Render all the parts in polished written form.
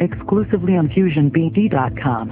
exclusively on FusionBD.com.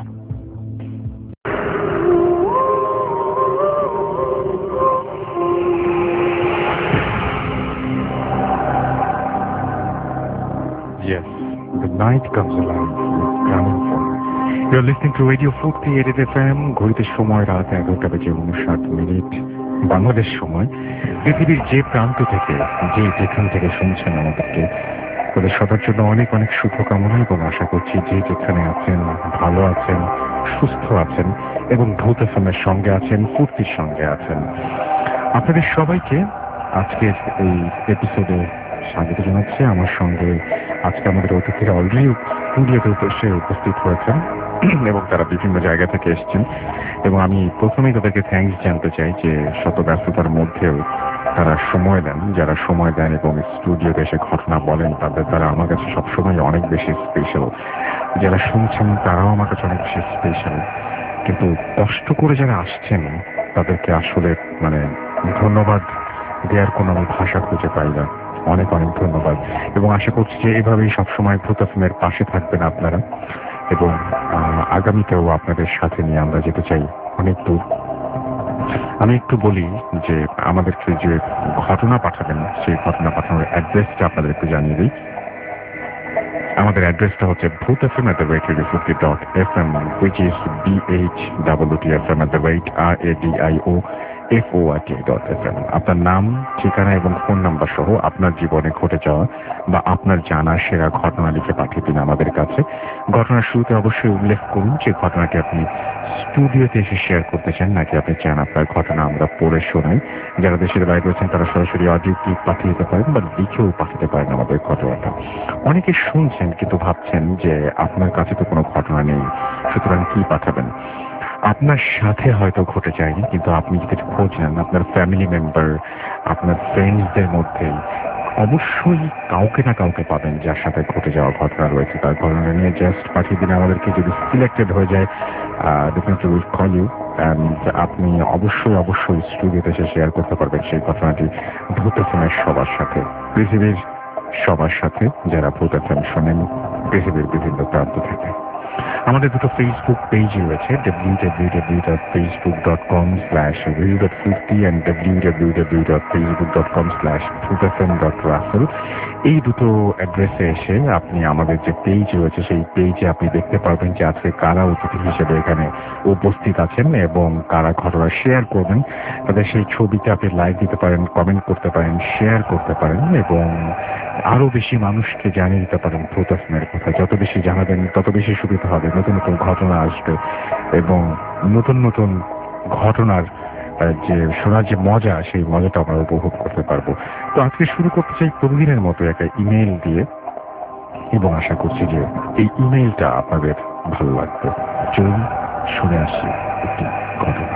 Yes, the night comes alive with Gramin Phone. You're listening to Radio 48 FM. ঘড়িতে সময় রাত 11:59 বাংলাদেশ সময়। পৃথিবীর যে প্রান্ত থেকে যেখান থেকে শুনছেন আমাদেরকে তাদের সবার জন্য অনেক অনেক শুভকামনা এবং আশা করছি যে যেখানে আছেন ভালো আছেন, সুস্থ আছেন এবং ভূত এফএমের সঙ্গে আছেন, ফুর্তির সঙ্গে আছেন। আপনাদের সবাইকে আজকের এই এপিসোডে স্বাগত জানাচ্ছি। আমার সঙ্গে আজকে আমাদের অতিথিরা অলরেডি স্টুডিওতে উপস্থিত হয়েছেন এবং তারা বিভিন্ন জায়গা থেকে এসেছেন এবং আমি প্রথমেই তাদেরকে থ্যাঙ্কস জানতে চাই যে শত ব্যস্ততার মধ্যেও তারা সময় দেন। যারা সময় দেন এবং স্টুডিওতে এসে ঘটনা বলেন তারা আমার কাছে সবসময় অনেক বেশি স্পেশাল। যারা শুনছেন তারাও আমার কাছে অনেক বেশি স্পেশাল। কিন্তু কষ্ট করে যারা আসছেন তাদেরকে আসলে ধন্যবাদ দেওয়ার কোনো আমি ভাষা খুঁজে পাই না। অনেক অনেক ধন্যবাদ এবং আশা করছি যে এভাবেই সবসময় ভূত এফএমের পাশে থাকবেন আপনারা এবং আগামীতেও আপনাদের সাথে নিয়ে আমরা যেতে চাই অনেক দূর। আমি একটু বলি যে আমাদেরকে যে ঘটনা পাঠাবেন সেই ঘটনা পাঠানোর অ্যাড্রেসটা আপনাদের একটু জানিয়ে দিই। আমাদের অ্যাড্রেসটা হচ্ছে bhuthfm@radio50.fm, which is bhuthfm@radio.fm. আপনার নাম, ঠিকানা এবং ফোন নাম্বার সহ আপনার জীবনে ঘটে যাওয়া বা আপনার জানা সেরা ঘটনা লিখে পাঠিয়ে দিন আমাদের কাছে। ঘটনার শুরুতে অবশ্যই উল্লেখ করুন যে ঘটনাটি আপনি স্টুডিওতে এসে শেয়ার করতে চান নাকি আপনি চান আপনার ঘটনা আমরা পড়ে শোনাই। যারা দেশের বাইরে রয়েছেন তারা সরাসরি অডিও ক্লিপ পাঠিয়ে দিতে পারেন বা লিখেও পাঠাতে পারেন আমাদের ঘটনাটা। অনেকে শুনছেন কিন্তু ভাবছেন যে আপনার কাছে তো কোনো ঘটনা নেই, সুতরাং কি পাঠাবেন। আপনার সাথে হয়তো ঘটে যায়নি কিন্তু আপনি যদি খোঁজ নেন আপনার ফ্যামিলি মেম্বার, আপনার ফ্রেন্ডসদের মধ্যে অবশ্যই কাউকে না কাউকে পাবেন যার সাথে ঘটে যাওয়া ঘটনা রয়েছে। তার ঘটনা নিয়ে জাস্ট পাঠিয়ে দিন আমাদেরকে। যদি সিলেক্টেড হয়ে যায় definitely will call you and আপনি অবশ্যই স্টুডিওতে এসে শেয়ার করতে পারবেন সেই ঘটনাটি ভূত এফএমের সবার সাথে, পৃথিবীর সবার সাথে যারা ভূত এফএম শোনেন পৃথিবীর বিভিন্ন প্রান্ত থেকে। আমাদের দুটো ফেসবুক পেজ রয়েছে, www.facebook.com/radio.50 and www.facebook.com/bhuthfm.russell। এই দুটো অ্যাড্রেসে এসে আপনি আমাদের যে পেজ রয়েছে সেই পেজে আপনি দেখতে পারবেন যে আজকে কারা অতিথি হিসেবে এখানে উপস্থিত আছেন এবং কারা ঘটনা শেয়ার করবেন। তাদের সেই ছবিতে আপনি লাইক দিতে পারেন, কমেন্ট করতে পারেন, শেয়ার করতে পারেন এবং আরো বেশি মানুষকে জানিয়ে দিতে পারেন ভূত এফএমের কথা। যত বেশি জানাবেন তত বেশি সুবিধা হবে। নতুন নতুন ঘটনা আসবে এবং নতুন নতুন ঘটনার যে শোনার যে মজা সেই মজাটা আমরা উপভোগ করতে পারবো। তো আজকে শুরু করতে চাই প্রতিদিনের মতো একটা ইমেইল দিয়ে এবং আশা করছি যে এই ইমেইলটা আপনাদের ভালো লাগবে। চলুন শুনে আসি একটি ঘটনা।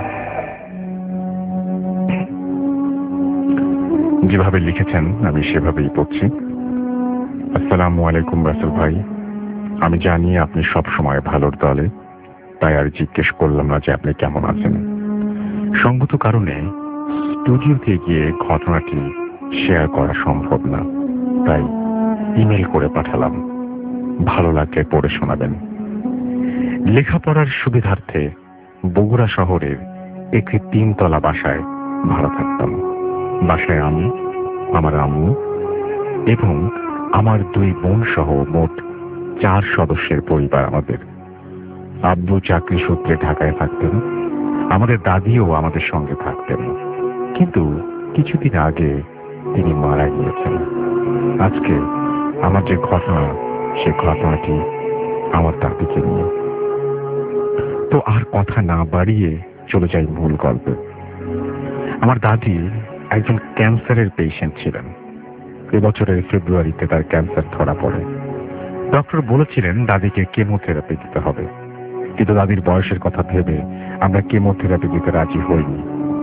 যেভাবে লিখেছেন আমি সেভাবেই পড়ছি। আসসালামু আলাইকুম রাসেল ভাই, আমি জানি আপনি সব সময় ভালোর দলে, তাই আর জিজ্ঞেস করলাম না যে আপনি কেমন আছেন। সঙ্গত কারণে স্টুডিওতে গিয়ে ঘটনাটি শেয়ার করা সম্ভব না, তাই ইমেল করে পাঠালাম। ভালো লাগলে পড়ে শোনাবেন। লেখাপড়ার সুবিধার্থে বগুড়া শহরের একটি 3তলা বাসায় ভাড়া থাকতাম। বাসায় আমি, আমার আম্মু এবং আমার 2 বোন সহ মোট 4 সদস্যের পরিবার আমাদের। আব্বু চাকরি সূত্রে ঢাকায় থাকতেন, আমাদের দাদিও আমাদের সঙ্গে থাকতেন, কিন্তু কিছুদিন আগে তিনি মারা গিয়েছেন। আজকে আমার যে ঘটনা সে ঘটনাটি আমার দাদিকে নিয়ে। তো আর কথা না বাড়িয়ে চলে যাই মূল গল্পে। আমার দাদি একজন ক্যান্সারের পেশেন্ট ছিলেন। এবছরের ফেব্রুয়ারিতে তার ক্যান্সার ধরা পড়ে। ডক্টর বলেছিলেন দাদিকে কেমোথেরাপি দিতে হবে, কিন্তু দাদির বয়সের কথা ভেবে আমরা কেমোথেরাপি দিতে রাজি হইনি।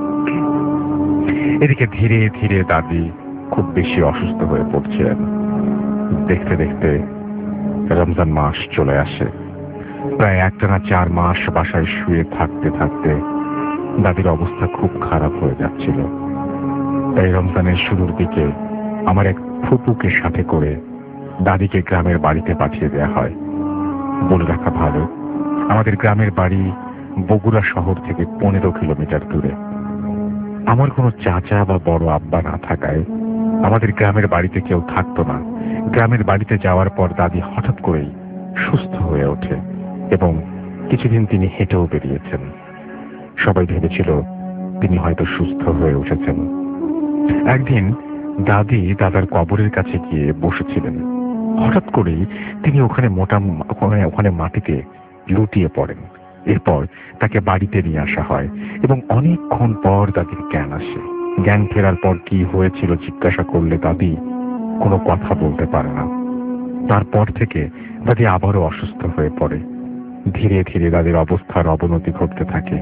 এদিকে ধীরে ধীরে দাদি খুব বেশি অসুস্থ হয়ে পড়ছিলেন। দেখতে দেখতে রমজান মাস চলে আসে। প্রায় একটানা 4 মাস বাসায় শুয়ে থাকতে থাকতে দাদির অবস্থা খুব খারাপ হয়ে যাচ্ছিল। তাই রমজানের শুরুর দিকে আমার এক ফুপুকে সাথে করে দাদিকে গ্রামের বাড়িতে পাঠিয়ে দেওয়া হয়। বলে রাখা ভালো, আমাদের গ্রামের বাড়ি বগুড়া শহর থেকে 15 কিলোমিটার দূরে। আমার কোনো চাচা বা বড় আব্বা না থাকায় আমাদের গ্রামের বাড়িতে কেউ থাকতো না। গ্রামের বাড়িতে যাওয়ার পর দাদি হঠাৎ করেই সুস্থ হয়ে ওঠে এবং কিছুদিন তিনি হেঁটেও বেরিয়েছেন। সবাই ভেবেছিল তিনি হয়তো সুস্থ হয়ে উঠেছেন। একদিন দাদি দাদার কবরের কাছে গিয়ে বসেছিলেন। হঠাৎ করেই তিনি ওখানে মাটিতে লুটিয়ে পড়েন। এরপর তাকে বাড়িতে নিয়ে আসা হয় এবং অনেকক্ষণ পর দাদির জ্ঞান আসে। জ্ঞান ফেরার পর কি হয়েছিল জিজ্ঞাসা করলে দাদি কোনো কথা বলতে পারে না। তারপর থেকে দাদি আবারও অসুস্থ হয়ে পড়ে। ধীরে ধীরে দাদির অবস্থার অবনতি ঘটতে থাকে।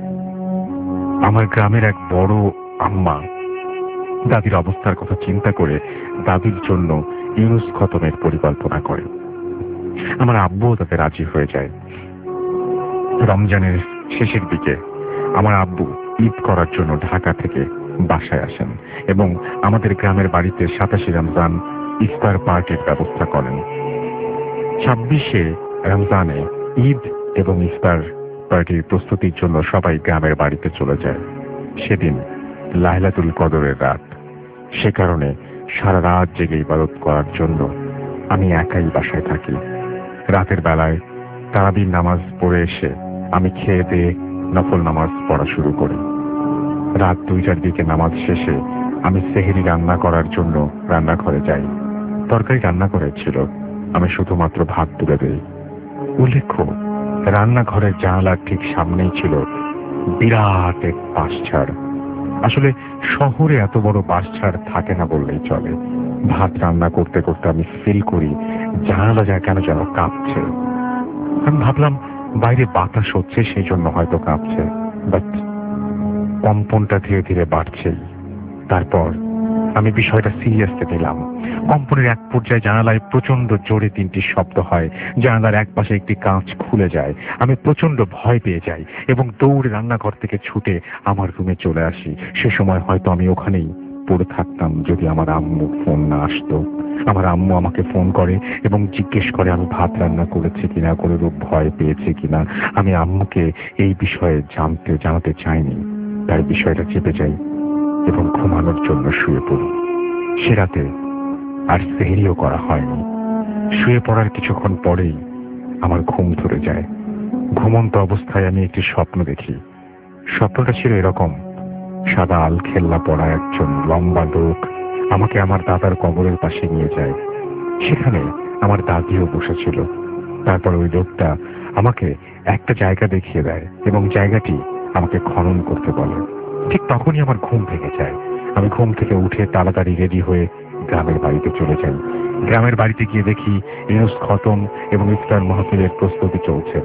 আমার গ্রামের এক বড় আম্মা দাদির অবস্থার কথা চিন্তা করে দাদির জন্য ইউনুস খতমের পরিকল্পনা করে। আমার আব্বুও তাতে রাজি হয়ে যায়। রমজানের শেষের দিকে আমার আব্বু ঈদ করার জন্য ঢাকা থেকে বাসায় আসেন এবং আমাদের গ্রামের বাড়িতে 27 রমজান ইফতার পার্টির ব্যবস্থা করেন। 26 রমজানে ঈদ এবং ইফতার পার্টির প্রস্তুতির জন্য সবাই গ্রামের বাড়িতে চলে যায়। সেদিন লাইলাতুল কদরের রাত। সে কারণে সারা রাত জেগে ইবাদত করার জন্য আমি একাই বাসায় থাকি। রাতের বেলায় তারাবির নামাজ পড়ে এসে আমি খেয়ে দিয়ে নফল নামাজ পড়া শুরু করি। রাত 2টার দিকে নামাজ শেষে আমি সেহরি রান্না করার জন্য রান্নাঘরে যাই। তরকারি রান্না করেছিল, আমি শুধুমাত্র ভাত তুলে দিই। উল্লেখ্য, রান্নাঘরের জানালার ঠিক সামনেই ছিল বিরাট এক বাঁশঝাড়। আসলে শহরে এত বড় বাঁশঝাড় থাকে না বললেই চলে। ভাত রান্না করতে করতে আমি ফিল করি জানালা কেন যেন কাঁপছে। আমি ভাবলাম বাইরে বাতাস হচ্ছে, সেই জন্য হয়তো কাঁপছে, বাট কম্পনটা ধীরে ধীরে বাড়ছেই। তারপর আমি বিষয়টা সিরিয়াসলি নিলাম। কম্পনের এক পর্যায়ে জানালায় প্রচন্ড জোরে 3টি শব্দ হয়। জানালার এক পাশে একটি কাঁচ খুলে যায়। আমি প্রচন্ড ভয় পেয়ে যাই এবং দৌড়ে রান্নাঘর থেকে ছুটে আমার রুমে চলে আসি। সে সময় হয়তো আমি ওখানেই পড়ে থাকতাম যদি আমার আম্মু ফোন না আসতো। আমার আম্মু আমাকে ফোন করে এবং জিজ্ঞেস করে আমি ভাত রান্না করেছি কিনা, কোনো রূপ ভয় পেয়েছে কিনা। আমি আম্মুকে এই বিষয়ে জানাতে চাইনি, তাই বিষয়টা চেপে যাই এবং ঘুমানোর জন্য শুয়ে পড়ি। সে রাতে আর সেহরিও করা হয়নি। শুয়ে পড়ার কিছুক্ষণ পরেই আমার ঘুম ধরে যায়। ঘুমন্ত অবস্থায় আমি একটি স্বপ্ন দেখি। স্বপ্নটা ছিল এরকম: সাদা আলখেল্লা পরা একজন লম্বা লোক আমাকে আমার দাদার কবরের পাশে নিয়ে যায়। সেখানে আমার দাদিও বসেছিল। তারপর ওই লোকটা আমাকে একটা জায়গা দেখিয়ে দেয় এবং জায়গাটি আমাকে খনন করতে বলে। ঠিক তখনই আমার ঘুম ভেঙে যায়। আমি ঘুম থেকে উঠে তাড়াতাড়ি রেডি হয়ে গ্রামের বাড়িতে চলে যাই। গ্রামের বাড়িতে গিয়ে দেখি ইউনুস খতম এবং ইফতার মাহফিলের প্রস্তুতি চলছে।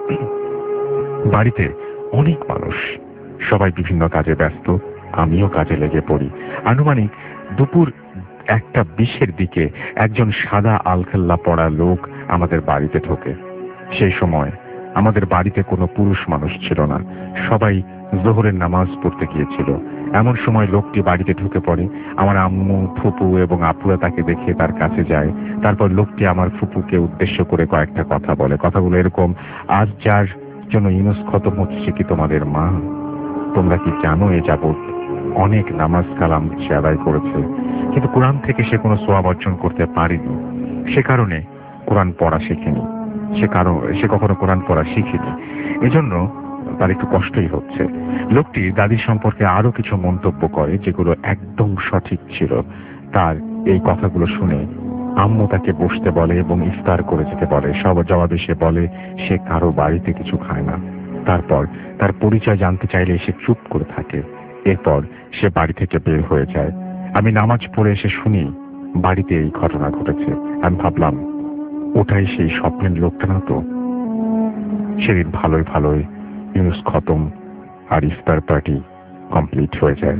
বাড়িতে অনেক মানুষ, সবাই বিভিন্ন কাজে ব্যস্ত। আমিও কাজে লেগে পড়ি। আনুমানিক দুপুর 1:20 দিকে একজন সাদা আলখেল্লা পরা লোক আমাদের বাড়িতে ঢোকে। সেই সময় আমাদের বাড়িতে কোনো পুরুষ মানুষ ছিল না, সবাই যোহরের নামাজ পড়তে গিয়েছিল। এমন সময় লোকটি বাড়িতে ঢুকে পড়ে। আমার আম্মু, ফুপু এবং আপুরা তাকে দেখে তার কাছে যায়। তারপর লোকটি আমার ফুপুকে উদ্দেশ্য করে কয়েকটা কথা বলে। কথাগুলো এরকম: আজ যার জন্য ইউনুস খতম হচ্ছে কি তোমাদের মা? তোমরা কি জানো এ যাবৎ অনেক নামাজ কালাম সে আদায় করেছে, কিন্তু কোরআন থেকে সে কোনো সওয়াব অর্জন করতে পারেনি। সে কারণে কোরআন পড়া শেখেনি। সে কখনো কোরআন পড়া শিখেনি, এজন্য তার একটু কষ্টই হচ্ছে। লোকটি দাদির সম্পর্কে আরো কিছু মন্তব্য করে যেগুলো একদম সঠিক ছিল। তার এই কথাগুলো শুনে আম্মু তাকে বসতে বলে এবং ইফতার করে যেতে বলে। সব জবাবে সে বলে সে কারো বাড়িতে কিছু খায় না। তারপর তার পরিচয় জানতে চাইলে সে চুপ করে থাকে। এরপর সে বাড়ি থেকে বের হয়ে যায়। আমি নামাজ পড়ে এসে শুনি বাড়িতে এই ঘটনা ঘটেছে। আমি ভাবলাম ওটাই সেই স্বপ্নের লোকটা না তো। সেদিন ভালোই ইউনুস খতম আর ইফতার পার্টি কমপ্লিট হয়ে যায়।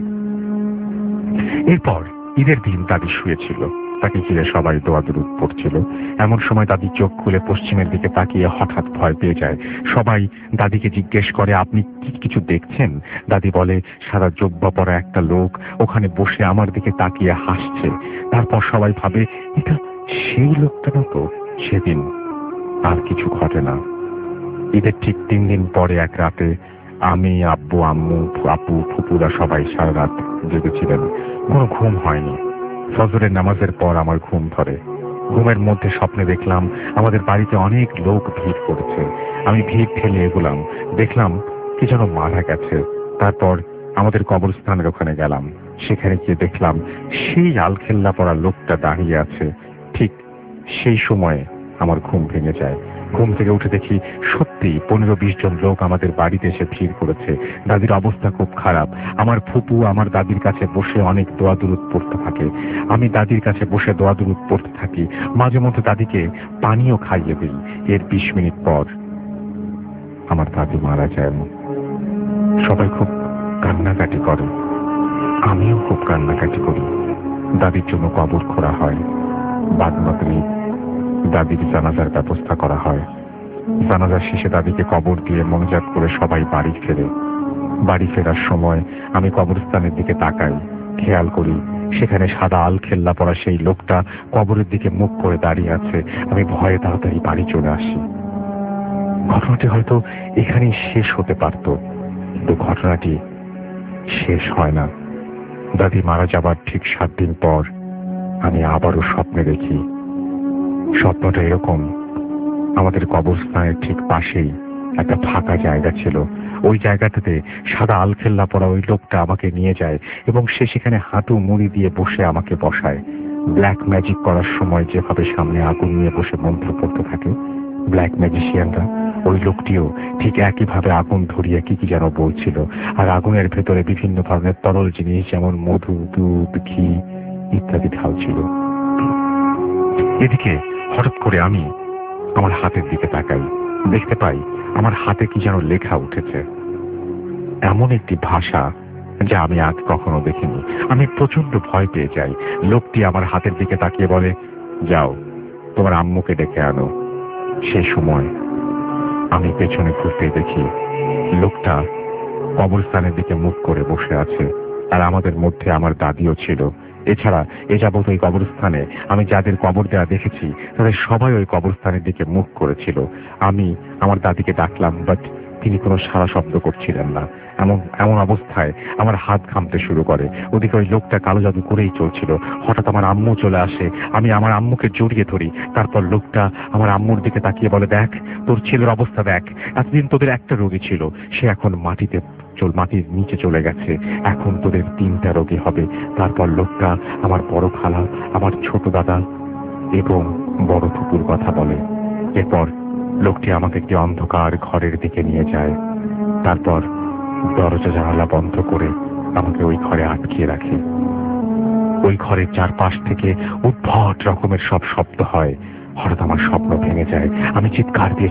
এরপর ঈদের দিন দাদি শুয়েছিল, তাকে ঘিরে সবাই দোয়া দুরূদ পড়ছিল। এমন সময় দাদি চোখ খুলে পশ্চিমের দিকে তাকিয়ে হঠাৎ ভয় পেয়ে যায়। সবাই দাদিকে জিজ্ঞেস করে আপনি কি কিছু দেখছেন? দাদি বলে সাদা জুব্বা পরা একটা লোক ওখানে বসে আমার দিকে তাকিয়ে হাসছে। তারপর সবাই ভাবে এটা সেই লোকটা না তো সেদিন আর কিছু ঘটে না। ঈদের ঠিক 3 দিন পরে এক রাতে আমি, আব্বু, আম্মু, আপু, ফুপুরা সবাই সারা রাত জেগেছিলেন। কোনো ঘুম হয়নি। ফজরের নামাজের পর আমার ঘুম ধরে। ঘুমের মধ্যে স্বপ্নে দেখলাম আমাদের বাড়িতে অনেক লোক ভিড় করেছে। আমি ভিড় ঠেলে এগোলাম, দেখলাম কি যেন মারা গেছে। তারপর আমাদের কবরস্থানের ওখানে গেলাম। সেখানে গিয়ে দেখলাম সেই আলখেল্লা পড়া লোকটা দাঁড়িয়ে আছে। ঠিক সেই সময়ে আমার ঘুম ভেঙে যায়। ঘুম থেকে উঠে দেখি সত্যি 15-20 জন লোক আমাদের বাড়িতে এসে ভিড় করেছে। দাদির অবস্থা খুব খারাপ। আমার ফুপু আমার দাদির কাছে বসে অনেক দোয়া দুরুদ পড়তে থাকে। আমি দাদির কাছে বসে দোয়া দুরুদ পড়তে থাকি। মাঝে মধ্যে দাদিকে পানিও খাইয়ে দিই। এর 20 মিনিট পর আমার দাদি মারা যায়। সবাই খুব কান্নাকাটি করে, আমিও খুব কান্নাকাটি করি। দাদির জন্য কবর খোঁড়া হয়। বাদ মাগরিব দাদির জানাজার ব্যবস্থা করা হয়। জানাজার শেষে দাদিকে কবর দিয়ে মোনাজাত করে সবাই বাড়ি ফেরে। বাড়ি ফেরার সময় আমি কবরস্থানের দিকে তাকাই, খেয়াল করি সেখানে সাদা আলখেল্লা পড়া সেই লোকটা কবরের দিকে মুখ করে দাঁড়িয়ে আছে। আমি ভয়ে তাড়াতাড়ি বাড়ি চলে আসি। ঘটনাটি হয়তো এখানেই শেষ হতে পারত, কিন্তু ঘটনাটি শেষ হয় না। দাদি মারা যাবার ঠিক 7 দিন পর আমি আবারও স্বপ্নে দেখি। স্বপ্নটা এরকম, আমাদের কবরস্থানের ঠিক পাশেই একটা ফাঁকা জায়গা ছিল। ওই জায়গাটাতে সাদা আলখেল্লা পরা ওই লোকটা আমাকে নিয়ে যায় এবং সে সেখানে হাঁটু মুড়ি দিয়ে বসে আমাকে বসায়। ব্ল্যাক ম্যাজিক করার সময় যেভাবে সামনে আগুন নিয়ে বসে মন্ত্র পড়তে থাকে ব্ল্যাক ম্যাজিশিয়ানরা, ওই লোকটিও ঠিক একইভাবে আগুন ধরিয়ে কি কি যেন বলছিল। আর আগুনের ভেতরে বিভিন্ন ধরনের তরল জিনিস যেমন মধু, দুধ, ঘি ইত্যাদি ঢালছিল। এদিকে হঠাৎ করে আমি আমার হাতের দিকে তাকাই, দেখতে পাই আমার হাতে কি যেন লেখা উঠেছে। এমন একটি ভাষা যা আমি আগে কখনো দেখিনি। আমি প্রচন্ড ভয় পেয়ে যাই। লোকটি আমার হাতের দিকে তাকিয়ে বলে, যাও তোমার আম্মুকে ডেকে আনো। সেই সময় আমি পেছনে ঘুরতে দেখি লোকটা কবরস্থানের দিকে মুখ করে বসে আছে। আর আমাদের মধ্যে আমার দাদিও ছিল। এছাড়া এ যাবৎ ওই কবরস্থানে আমি যাদের কবর দেওয়া দেখেছি তাদের সবাই ওই কবরস্থানের দিকে মুখ করেছিল। আমি আমার দাদিকে ডাকলাম, বাট তিনি কোনো সাড়া শব্দ করছিলেন না। এমন অবস্থায় আমার হাত ঘামতে শুরু করে। ওদিকে ওই লোকটা কালো জাদু করেই চলছিল। হঠাৎ আমার আম্মু চলে আসে। আমি আমার আম্মুকে জড়িয়ে ধরি। তারপর লোকটা আমার আম্মুর দিকে তাকিয়ে বলে, দেখ তোর ছেলের অবস্থা দেখ। এতদিন তোদের একটা রোগী ছিল, সে এখন মাটির নিচে চলে গেছে। এখন তোদের 3টা রোগী হবে। তারপর লোকটা আমার বড় খালা, আমার ছোট দাদা এবং বড় ফুপুর কথা বলে। এরপর লোকটি আমাকে একটি অন্ধকার ঘরের দিকে নিয়ে যায়। তারপর দরজা জানালা বন্ধ করে আমাকে ওই ঘরে আটকিয়ে রাখে। ওই ঘরের চারপাশ থেকে উদ্ভট রকমের সব শব্দ হয়। হঠাৎ আমার স্বপ্ন ভেঙে যায়। আমি চিৎকার দিয়ে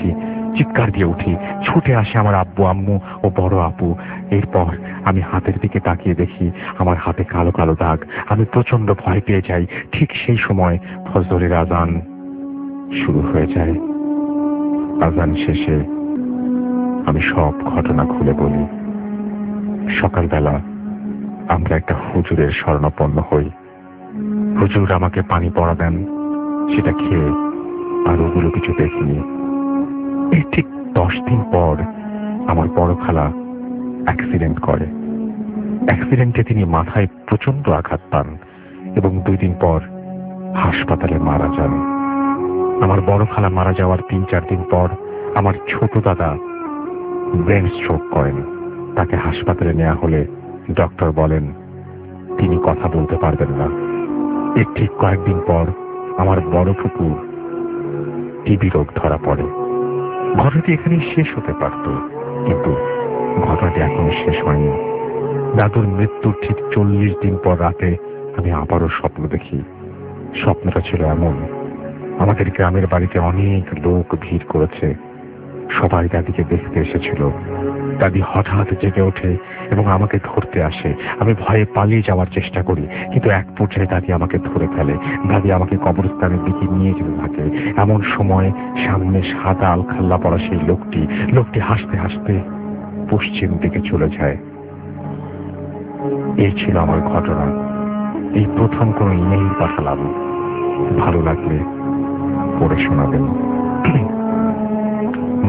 উঠি। ছুটে আসে আমার আব্বু, আম্মু ও বড় আপু। এরপর আমি হাতের দিকে তাকিয়ে দেখি আমার হাতে কালো কালো দাগ। আমি প্রচন্ড ভয় পেয়ে যাই। ঠিক সেই সময় ফজরের আজান শুরু হয়ে যায়। আজান শেষে আমি সব ঘটনা খুলে বলি। সকালবেলা আমরা একটা হুজুরের শরণাপন্ন হই। হুজুর আমাকে পানি পড়া দেন, সেটা খেয়ে আর ওগুলো কিছু দেখিনি। এই ঠিক 10 দিন পর আমার বড় খালা অ্যাক্সিডেন্ট করে। অ্যাক্সিডেন্টে তিনি মাথায় প্রচন্ড আঘাত পান এবং 2 দিন পর হাসপাতালে মারা যান। আমার বড় খালা মারা যাওয়ার 3-4 দিন পর আমার ছোট দাদা ব্রেন স্ট্রোক করেন। তাকে হাসপাতালে নেওয়া হলে ডক্টর বলেন তিনি কথা বলতে পারবেন না। এর ঠিক কয়েকদিন পর আমার বড় ফুপু টিবি রোগ ধরা পড়ে। ঘটনাটি এখানেই শেষ হতে পারত, কিন্তু ঘটনাটি এখনো শেষ হয়নি। দাদুর মৃত্যুর ঠিক 40 দিন পর রাতে আমি আবারও স্বপ্ন দেখি। স্বপ্নটা ছিল এমন, আমাদের গ্রামের বাড়িতে অনেক লোক ভিড় করেছে। সবাই দাদিকে দেখতে এসেছিল। দাদি হঠাৎ জেগে ওঠে এবং আমাকে ধরতে আসে। আমি ভয়ে পালিয়ে যাওয়ার চেষ্টা করি, কিন্তু এক পর্যায়ে দাদি আমাকে ধরে ফেলে। দাদি আমাকে কবরস্থানের দিকে নিয়ে যেতে থাকে। এমন সময় সামনে সাদা আলখাল্লা পরা সেই লোকটি হাসতে হাসতে পশ্চিম দিকে চলে যায়। এই ছিল আমার ঘটনা। এই প্রথম কোনো ইমেইল পাঠালাম। ভালো লাগলে পড়ে শোনাবেন।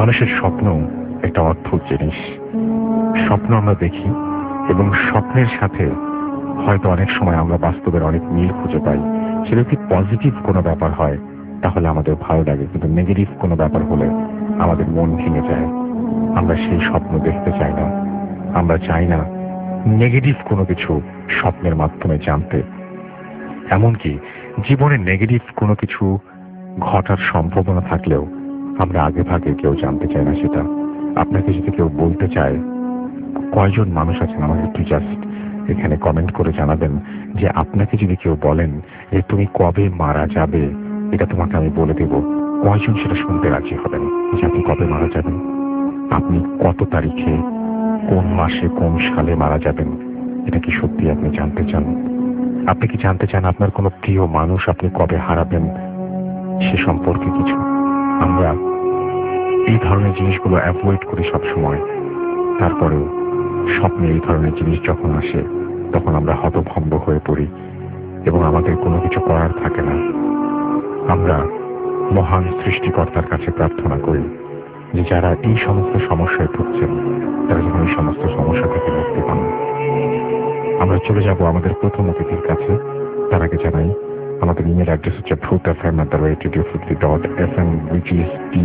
মানুষের স্বপ্ন একটা অদ্ভুত জিনিস। স্বপ্ন আমরা দেখি এবং স্বপ্নের সাথে হয়তো অনেক সময় আমরা বাস্তবের অনেক মিল খুঁজে পাই। সেটা যদি পজিটিভ কোনো ব্যাপার হয় তাহলে আমাদের ভালো লাগে, কিন্তু নেগেটিভ কোনো ব্যাপার হলে আমাদের মন ভেঙে যায়। আমরা সেই স্বপ্ন দেখতে চাই না। আমরা চাই না নেগেটিভ কোনো কিছু স্বপ্নের মাধ্যমে জানতে। এমনকি জীবনে নেগেটিভ কোনো কিছু ঘটার সম্ভাবনা থাকলেও আমরা আগে ভাগে কেউ জানতে চাই না সেটা। আপনাকে যদি কেউ বলতে চায়, কয়জন মানুষ আছেন আমাকে একটু জাস্ট এখানে কমেন্ট করে জানাবেন যে আপনাকে যদি কেউ বলেন যে তুমি কবে মারা যাবে, এটা তোমাকে আমি বলে দেব, কয়জন সেটা শুনতে রাজি হবেন যে আপনি কবে মারা যাবেন, আপনি কত তারিখে, কোন মাসে, কোন সালে মারা যাবেন, এটা কি সত্যি আপনি জানতে চান? আপনি কি জানতে চান আপনার কোনো প্রিয় মানুষ আপনি কবে হারাবেন সে সম্পর্কে কিছু? আমরা এই ধরনের জিনিসগুলো অ্যাভয়েড করি সবসময়। তারপরেও স্বপ্নে এই ধরনের জিনিস যখন আসে তখন আমরা হতভম্ব হয়ে পড়ি এবং আমাদের কোনো কিছু করার থাকে না। আমরা মহান সৃষ্টিকর্তার কাছে প্রার্থনা করি যে যারা এই সমস্ত সমস্যায় ভুগছেন তারা যেন এই সমস্ত সমস্যা থেকে মুক্তি পান। আমরা চলে যাব আমাদের প্রথম অতিথির কাছে। তার আগে জানাই আমাদের ইমেল অ্যাড্রেস হচ্ছে fruitfm@radiofruity.fm, which is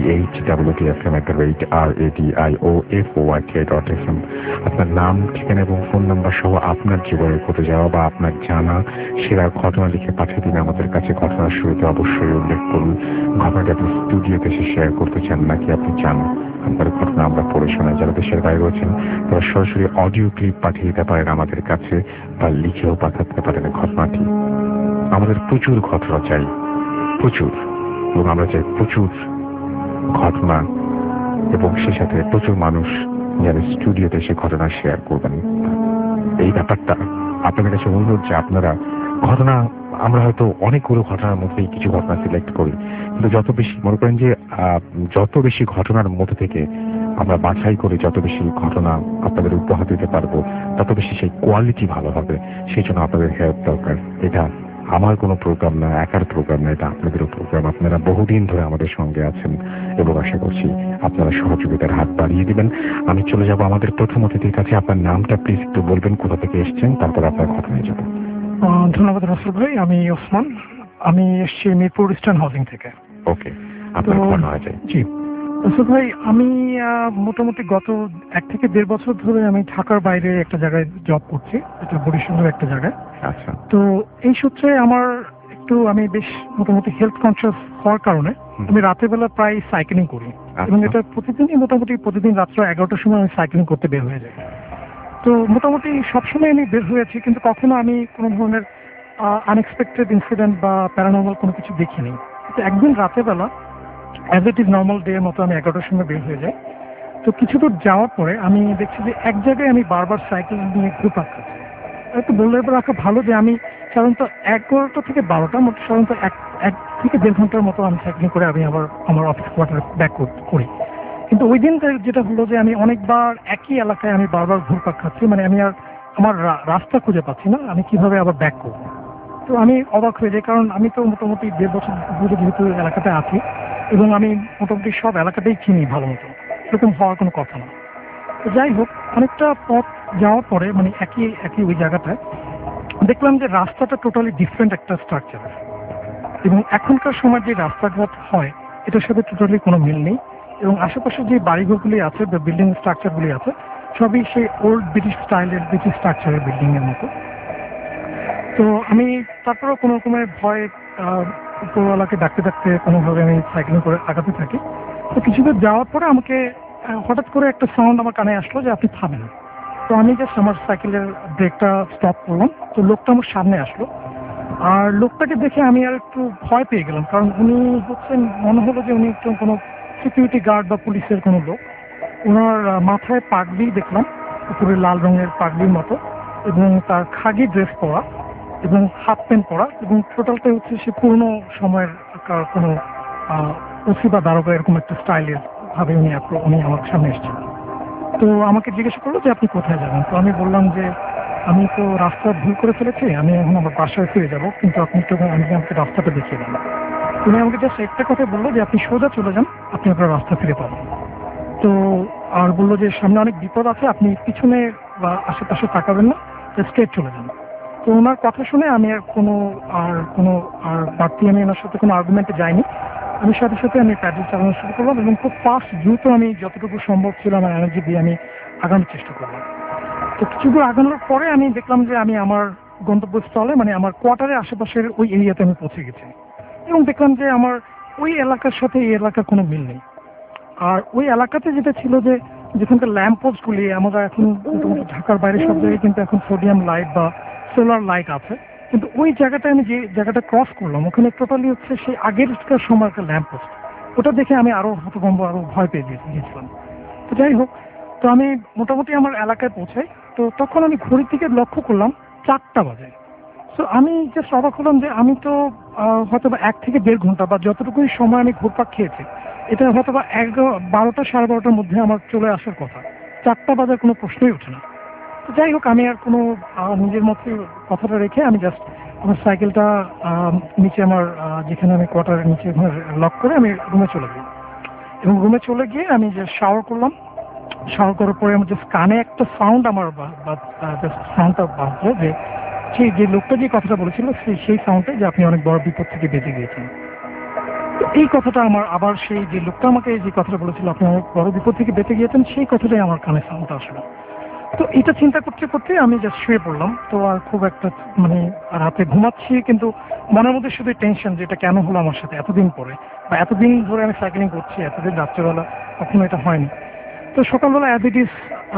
phwtfm@radiofoyt.fm। আপনার নাম, ঠিকানা এবং ফোন নাম্বার সহ আপনার জীবনে ঘটে যাওয়া বা আপনার জানা সেরা ঘটনা লিখে পাঠিয়ে দিন আমাদের কাছে। ঘটনার শুরুতে অবশ্যই উল্লেখ করুন ঘটনাটি আপনি স্টুডিওতে এসে শেয়ার করতে চান নাকি আপনি চান আপনার ঘটনা আমরা পড়ে শোনাই। যারা দেশের বাইরে রয়েছেন তারা সরাসরি অডিও ক্লিপ পাঠিয়ে দিতে পারেন আমাদের কাছে বা লিখেও পাঠাতে পারেন ঘটনাটি। আমাদের প্রচুর ঘটনা চাই, প্রচুর, এবং আমরা চাই প্রচুর ঘটনা এবং সে সাথে প্রচুর মানুষ যারা স্টুডিওতে এসে ঘটনা শেয়ার করবেন। এই ব্যাপারটা আপনাদের কাছে অনুরোধ যে আপনারা ঘটনা, আমরা হয়তো অনেকগুলো ঘটনার মধ্যেই কিছু ঘটনা সিলেক্ট করি, কিন্তু যত বেশি মনে করেন যে যত বেশি ঘটনার মধ্যে থেকে আমরা বাছাই করে যত বেশি ঘটনা আপনাদের উপহার দিতে পারবো তত বেশি সেই কোয়ালিটি ভালো হবে। সেই জন্য আপনাদের হেল্প দরকার। এটা আমার কোনো প্রোগ্রাম না, একার প্রোগ্রাম না, এটা আপনাদেরও প্রোগ্রাম। আপনারা বহুদিন ধরে আমাদের সঙ্গে আছেন এবং আশা করছি আপনারা সহযোগিতার হাত বাড়িয়ে দিবেন। আমি চলে যাব আমাদের প্রথম অতিথির কাছে। আপনার নামটা প্লিজ একটু বলবেন, কোথা থেকে এসেছেন, তারপর আপনার ঘটনায় যাব। ধন্যবাদ রাসেল ভাই, আমি ওসমান, আমি এসেছি মিরপুর ইস্টার্ন হাউজিং থেকে। ওকে, আপনার ঘটনা চাই। জি রাসেল ভাই, আমি মোটামুটি গত 1 থেকে 1.5 বছর ধরে আমি ঢাকার বাইরে একটা জায়গায় জব করছি, এটা বরিশালের একটা জায়গায়। আচ্ছা। তো এই সূত্রে আমার আমি বেশ মোটামুটি হেলথ কনসিয়াস হওয়ার কারণে আমি রাতের বেলা প্রায় সাইক্লিং করি এবং এটা প্রতিদিন রাত্র 11টার সময় আমি সাইক্লিং করতে বের হয়ে যাই। তো মোটামুটি সবসময় আমি বের হয়েছি, কিন্তু কখনো আমি কোনো ধরনের আনএক্সপেক্টেড ইনসিডেন্ট বা প্যারানর্মাল কোনো কিছু দেখিনি। তো একদিন রাতের বেলা as it is normal day মতো আমি 11টার সময় বের হয়ে যাই। তো কিছু দূর যাওয়ার পরে আমি দেখছি যে এক জায়গায় আমি বারবার সাইকেল নিয়ে ঘুরপাক খাচ্ছি। একটু বলে রাখা ভালো যে আমি সাধারণত 11টা থেকে 12টা মতো সাধারণত 1 থেকে 1.5 ঘন্টার মতো আমি সাইক্লিং করে আমি আবার আমার অফিস কোয়ার্টারে ব্যাক করি। কিন্তু ওই দিন যেটা হলো যে আমি অনেকবার একই এলাকায় আমি বারবার ঘুরপাক খাচ্ছি, মানে আমি আর আমার রাস্তা খুঁজে পাচ্ছি না আমি কিভাবে আবার ব্যাক করবো। তো আমি অবাক হয়ে যাই, কারণ আমি তো মোটামুটি 1.5 বছর ধরে যেহেতু এলাকাতে আছি এবং আমি মোটামুটি সব এলাকাতেই চিনি ভালো মতো, এরকম হওয়ার কোনো কথা না। তো যাই হোক, অনেকটা পথ যাওয়ার পরে মানে একই ওই জায়গাটায় দেখলাম যে রাস্তাটা টোটালি ডিফারেন্ট একটা স্ট্রাকচারের, এবং এখনকার সময় যে রাস্তাঘাট হয় এটার সাথে টোটালি কোনো মিল নেই। এবং আশেপাশে যে বাড়িঘরগুলি আছে বা বিল্ডিং স্ট্রাকচারগুলি আছে সবই সেই ওল্ড ব্রিটিশ স্টাইলের, ব্রিটিশ স্ট্রাকচারের বিল্ডিং এর মতো। তো আমি তারপরেও কোনো রকমের ভয় উপরওয়ালাকে ডাকতে কোনোভাবে আমি সাইক্লিং করে আগাতে থাকি। তো কিছু দূর যাওয়ার পরে আমাকে হঠাৎ করে একটা সাউন্ড আমার কানে আসলো যে আপনি থামেন। তো আমি জাস্ট আমার সাইকেলের ব্রেকটা স্টপ করলাম। তো লোকটা আমার সামনে আসলো, আর লোকটাকে দেখে আমি আর একটু ভয় পেয়ে গেলাম, কারণ উনি হচ্ছেন, মনে হলো যে উনি একটু কোনো সিকিউরিটি গার্ড বা পুলিশের কোনো লোক। ওনার মাথায় পাগড়ি দেখলাম, উপরে লাল রঙের পাগড়ির মতো, এবং তার খাগি ড্রেস পরা এবং হাফ প্যান্ট পরা, এবং টোটালটাই হচ্ছে সে পুরনো সময়ের কোনো ওসি বা দারোগা এরকম একটা স্টাইলের ভাবে উনি আমার সামনে এসেছিলেন। তো আমাকে জিজ্ঞেস করলো যে আপনি কোথায় যাবেন। তো আমি বললাম যে আমি তো রাস্তা ভুল করে ফেলেছি, আমি এখন আমার বাসায় ফিরে যাবো, কিন্তু আপনি তো আমাকে রাস্তাটা দেখিয়ে দেন। উনি আমাকে জাস্ট একটা কথা বললো যে আপনি সোজা চলে যান, আপনি আপনার রাস্তা ফিরে পাবেন। তো আর বললো যে সামনে অনেক বিপদ আছে, আপনি পিছনে বা আশেপাশে তাকাবেন না, স্ট্রেট চলে যান। তো ওনার কথা শুনে আমি আর বাড়তি আমি ওনার সাথে কোনো আর্গুমেন্টে যাইনি। আমি সাথে সাথে আমি প্যাডেল চালানো শুরু করলাম এবং খুব ফাস্ট দ্রুত আমি যতটুকু সম্ভব ছিল আমার এনার্জি দিয়ে আমি আগানোর চেষ্টা করলাম। তো কিছু দূর আগানোর পরে আমি দেখলাম যে আমি আমার গন্তব্যস্থলে মানে আমার কোয়ার্টারের আশেপাশের ওই এরিয়াতে আমি পৌঁছে গেছি এবং দেখলাম যে আমার ওই এলাকার সাথে এই এলাকার কোনো মিল নেই। আর ওই এলাকাতে যেটা ছিল যে যেখানকার ল্যাম্প পোস্টগুলি আমরা এখন মোটামুটি ঢাকার বাইরে সব জায়গায় কিন্তু এখন সোডিয়াম লাইট বা সোলার লাইট আছে, কিন্তু ওই জায়গাটায় আমি যে জায়গাটা ক্রস করলাম ওখানে টোটালি হচ্ছে সেই আগেরকার সময়কার ল্যাম্প পোস্ট। ওটা দেখে আমি আরো হতভম্ব আরো ভয় পেয়ে গিয়েছিলাম। তো যাই হোক, তো আমি মোটামুটি আমার এলাকায় পৌঁছাই। তো তখন আমি ঘড়ির দিকে লক্ষ্য করলাম 4টা বাজে। তো আমি জাস্ট অবাক হলাম যে আমি তো হয়তো বা 1 থেকে 1.5 ঘন্টা বা যতটুকুই সময় আমি ঘুরপাক খেয়েছি, এটা হয়তো বা 12টা 12:30টার মধ্যে আমার চলে আসার কথা, 4টা বাজার কোনো প্রশ্নই ওঠে না। তো যাই হোক, আমি আর কোনো নিজের মধ্যে কথাটা রেখে আমি জাস্ট আমার সাইকেলটা নিচে আমার যেখানে আমি কোয়ার্টারের নিচে লক করে আমি রুমে চলে যাই এবং রুমে চলে গিয়ে আমি যে শাওয়ার করলাম। শাওয়ার করার পরে আমার জাস্ট কানে একটা সাউন্ড আমার জাস্ট সাউন্ডটা বাজলো যে সেই যে লোকটা যে কথাটা বলেছিল সেই সাউন্ডে যে আপনি অনেক বড় বিপদ থেকে বেঁচে গিয়েছেন। তো এই কথাটা আমার আবার সেই যে লোকটা আমাকে যে কথাটা বলেছিল আপনি অনেক বড় বিপদ থেকে বেঁচে গিয়েছেন, সেই কথাটাই আমার কানে সাউন্ডটা আসলো। তো এটা চিন্তা করতে করতে আমি জাস্ট শুয়ে পড়লাম। তো আর খুব একটা মানে রাতে ঘুমাচ্ছি, কিন্তু মনের মধ্যে শুধু টেনশন যে এটা কেন হলো আমার সাথে এতদিন পরে, বা এতদিন ধরে আমি সাইক্লিং করছি, এতদিন রাত্রেবেলা কখনো এটা হয়নি। তো সকালবেলা অ্যাজ ইট ইজ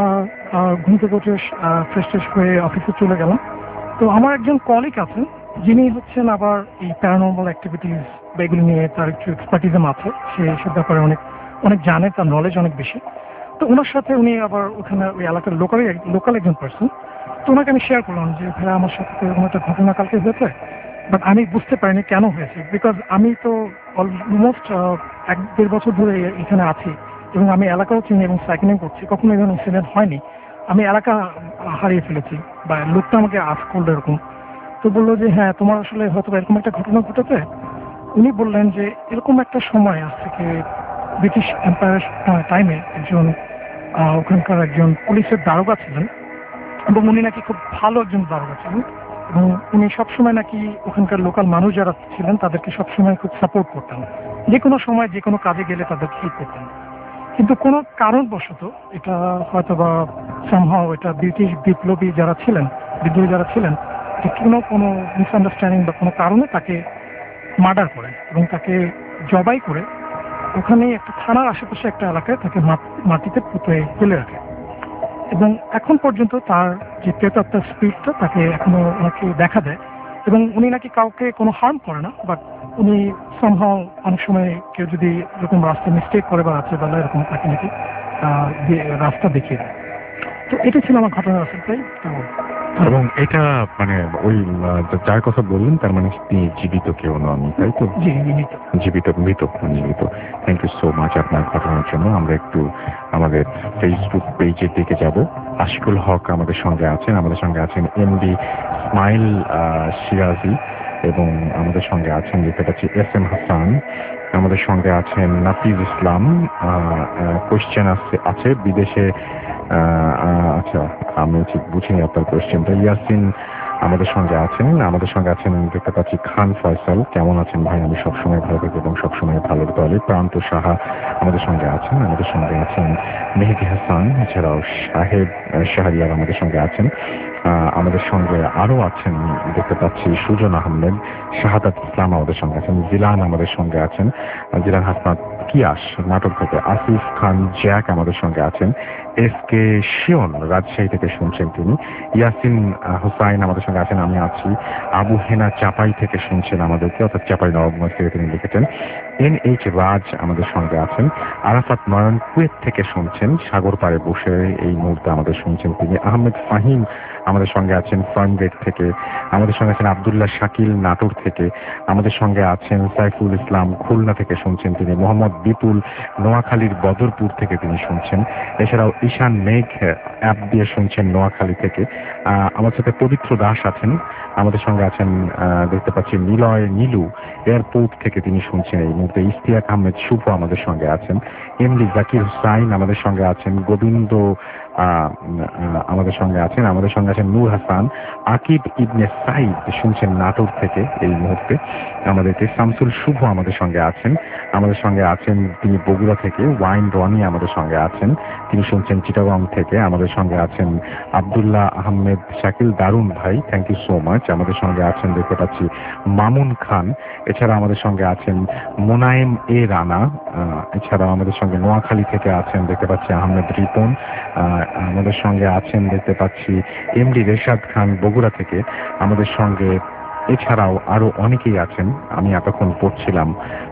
ঘুম থেকে উঠে ফ্রেশ হয়ে অফিসে চলে গেলাম। তো আমার একজন কলিগ আছেন যিনি হচ্ছেন আবার এই প্যারানর্মাল অ্যাক্টিভিটিস বা এগুলি নিয়ে তার একটু এক্সপার্টিজম আছে, সে এসব ব্যাপারে অনেক অনেক জানে, তার নলেজ অনেক বেশি। তো ওনার সাথে উনি আবার ওখানে ওই এলাকার লোকাল একজন পার্সন। তো ওনাকে আমি শেয়ার করলাম যে ভাইয়া আমার সাথে তো এরকম একটা ঘটনা কালকে হয়েছে, বাট আমি বুঝতে পারিনি কেন হয়েছে, বিকজ আমি তো অলমোস্ট 1-1.5 বছর ধরে এখানে আছি এবং আমি এলাকাও চিনি এবং সাইক্লিং করছি, কখনো এরকম ইনসিডেন্ট হয়নি। আমি এলাকা হারিয়ে ফেলেছি বা লোকটা আমাকে আস্ক করলো এরকম। তো বললো যে হ্যাঁ তোমার আসলে হয়তো এরকম একটা ঘটনা ঘটেছে। উনি বললেন যে এরকম একটা সময় আজ থেকে ব্রিটিশ এম্পায়ার টাইমে একজন ওখানকার একজন পুলিশের দারোগা ছিলেন এবং উনি নাকি খুব ভালো একজন দারোগা ছিলেন এবং উনি সবসময় নাকি ওখানকার লোকাল মানুষ যারা ছিলেন তাদেরকে সবসময় খুব সাপোর্ট করতেন, যে কোনো সময় যে কোনো কাজে গেলে তাদেরকে হেল্প করতেন। কিন্তু কোনো কারণবশত এটা হয়তো বা সামহাও এটা ব্রিটিশ বিপ্লবী যারা ছিলেন, বিদ্রোহী যারা ছিলেন, কোনো মিসআন্ডারস্ট্যান্ডিং বা কোনো কারণে তাকে মার্ডার করে এবং তাকে জবাই করে ওখানে একটা থানার আশেপাশে একটা এলাকায় তাকে মাটিতে পুঁতে ফেলে রাখে এবং এখন পর্যন্ত তার যে প্রেতাত্মার স্পিরিটটা তাকে এখনো ওনাকে দেখা দেয় এবং উনি নাকি কাউকে কোনো হার্ম করে না, বাট উনি সামহাও অনেক সময় কেউ যদি এরকম রাস্তা মিস্টেক করে বা আছে বেলা এরকম তাকে নাকি রাস্তা দেখিয়ে দেয়। তো এটা ছিল আমার ঘটনা আসলে তাই। এবং এটা মানে ওই যার কথা বললেন তার মানে তিনি জীবিত কেউ নন, তাই তো? জীবিত মৃত। থ্যাংক ইউ সো মাচ আপনার ঘটনার জন্য। আমরা একটু আমাদের ফেসবুক পেজের দিকে যাব। আশিকুল হক আমাদের সঙ্গে আছেন এমডি ইসমাইল সিরাজি এবং আমাদের সঙ্গে আছেন লেখাটাছি SM হাসান, আমাদের সঙ্গে আছেন নাফিজ ইসলাম। কোয়েশ্চেন আছে বিদেশে, আচ্ছা আমি ঠিক বুঝিনি আপনার কোয়েশ্চেনটা। ইয়াসিন আমাদের সঙ্গে আছেন দেখতে পাচ্ছি খান ফয়সাল। কেমন আছেন ভাই? আমি সবসময় ভালো থাকি এবং সবসময় ভালো দলে। প্রান্ত সাহা আমাদের সঙ্গে আছেন মেহেদি হাসান, এছাড়াও শাহরিয়ার আমাদের সঙ্গে আছেন। আমাদের সঙ্গে আরো আছেন দেখতে পাচ্ছি সুজন আহমেদ, শাহাদাত ইসলাম আমাদের সঙ্গে আছেন, জিলান আমাদের সঙ্গে আছেন, জিলান হাসনাত কিয়াস নাটক থেকে, আসিফ খান জ্যাক আমাদের সঙ্গে আছেন, SK শিওন রাজশাহী থেকে শুনছেন তিনি, ইয়াসিন হুসাইন আমাদের সঙ্গে আছেন, আমি আছি, আবু হেনা চাপাই থেকে শুনছেন আমাদেরকে, অর্থাৎ চাপাই নবাবগঞ্জ থেকে তিনি লিখেছেন, NH রাজ আমাদের সঙ্গে আছেন, আরাফাত নয়ন কুয়েত থেকে শুনছেন, সাগর পাড়ে বসে এই মুহূর্তে আমাদের শুনছেন তিনি, আহমেদ ফাহিম আমাদের আমাদের সঙ্গে আছেন ফার্মগেট থেকে, আমাদের সঙ্গে আছেন আব্দুল্লাহ শাকিল নাটোর থেকে, আমাদের সঙ্গে আছেন সাইফুল ইসলাম খুলনা থেকে শুনছেন তিনি, মোহাম্মদ বিপুল নোয়াখালীর বদরপুর থেকে তিনি শুনছেন, এছাড়াও ঈশান মেঘ অ্যাপ দিয়ে শুনছেন নোয়াখালী থেকে। আমার সাথে পবিত্র দাস আছেন, আমাদের সঙ্গে আছেন দেখতে পাচ্ছি নিলয় নীলু এয়ারপোর্ট থেকে তিনি শুনছেন এই মুহূর্তে, ইশতিয়াক আহমেদ শুভ আমাদের সঙ্গে আছেন, এমডি জাকির হুসাইন আমাদের সঙ্গে আছেন, গোবিন্দ আমাদের সঙ্গে আছেন, আমাদের সঙ্গে আছেন নূর হাসান, আকিব ইবনে সাইদ শুনছেন নাটোর থেকে এই মুহূর্তে আমাদেরকে, শামসুল শুভ আমাদের সঙ্গে আছেন, আমাদের সঙ্গে আছেন তিনি বগুড়া থেকে, ওয়াইন রনি আমাদের সঙ্গে আছেন, তিনি শুনছেন চিটাগং থেকে, আমাদের সঙ্গে আছেন আব্দুল্লাহ আহমেদ শাকিল দারুন ভাই, থ্যাংক ইউ সো মাচ, আমাদের সঙ্গে আছেন দেখতে পাচ্ছি মামুন খান, এছাড়া আমাদের সঙ্গে আছেন মোনায়েম এ রানা, এছাড়া আমাদের সঙ্গে নোয়াখালী থেকে আছেন দেখতে পাচ্ছি আহমেদ রিপন, আমাদের সঙ্গে আছেন দেখতে পাচ্ছি এমডি রেশাদ খান বগুড়া থেকে আমাদের সঙ্গে, এছাড়াও আরো অনেকেই আছেন। আমি এতক্ষণ পড়ছিলাম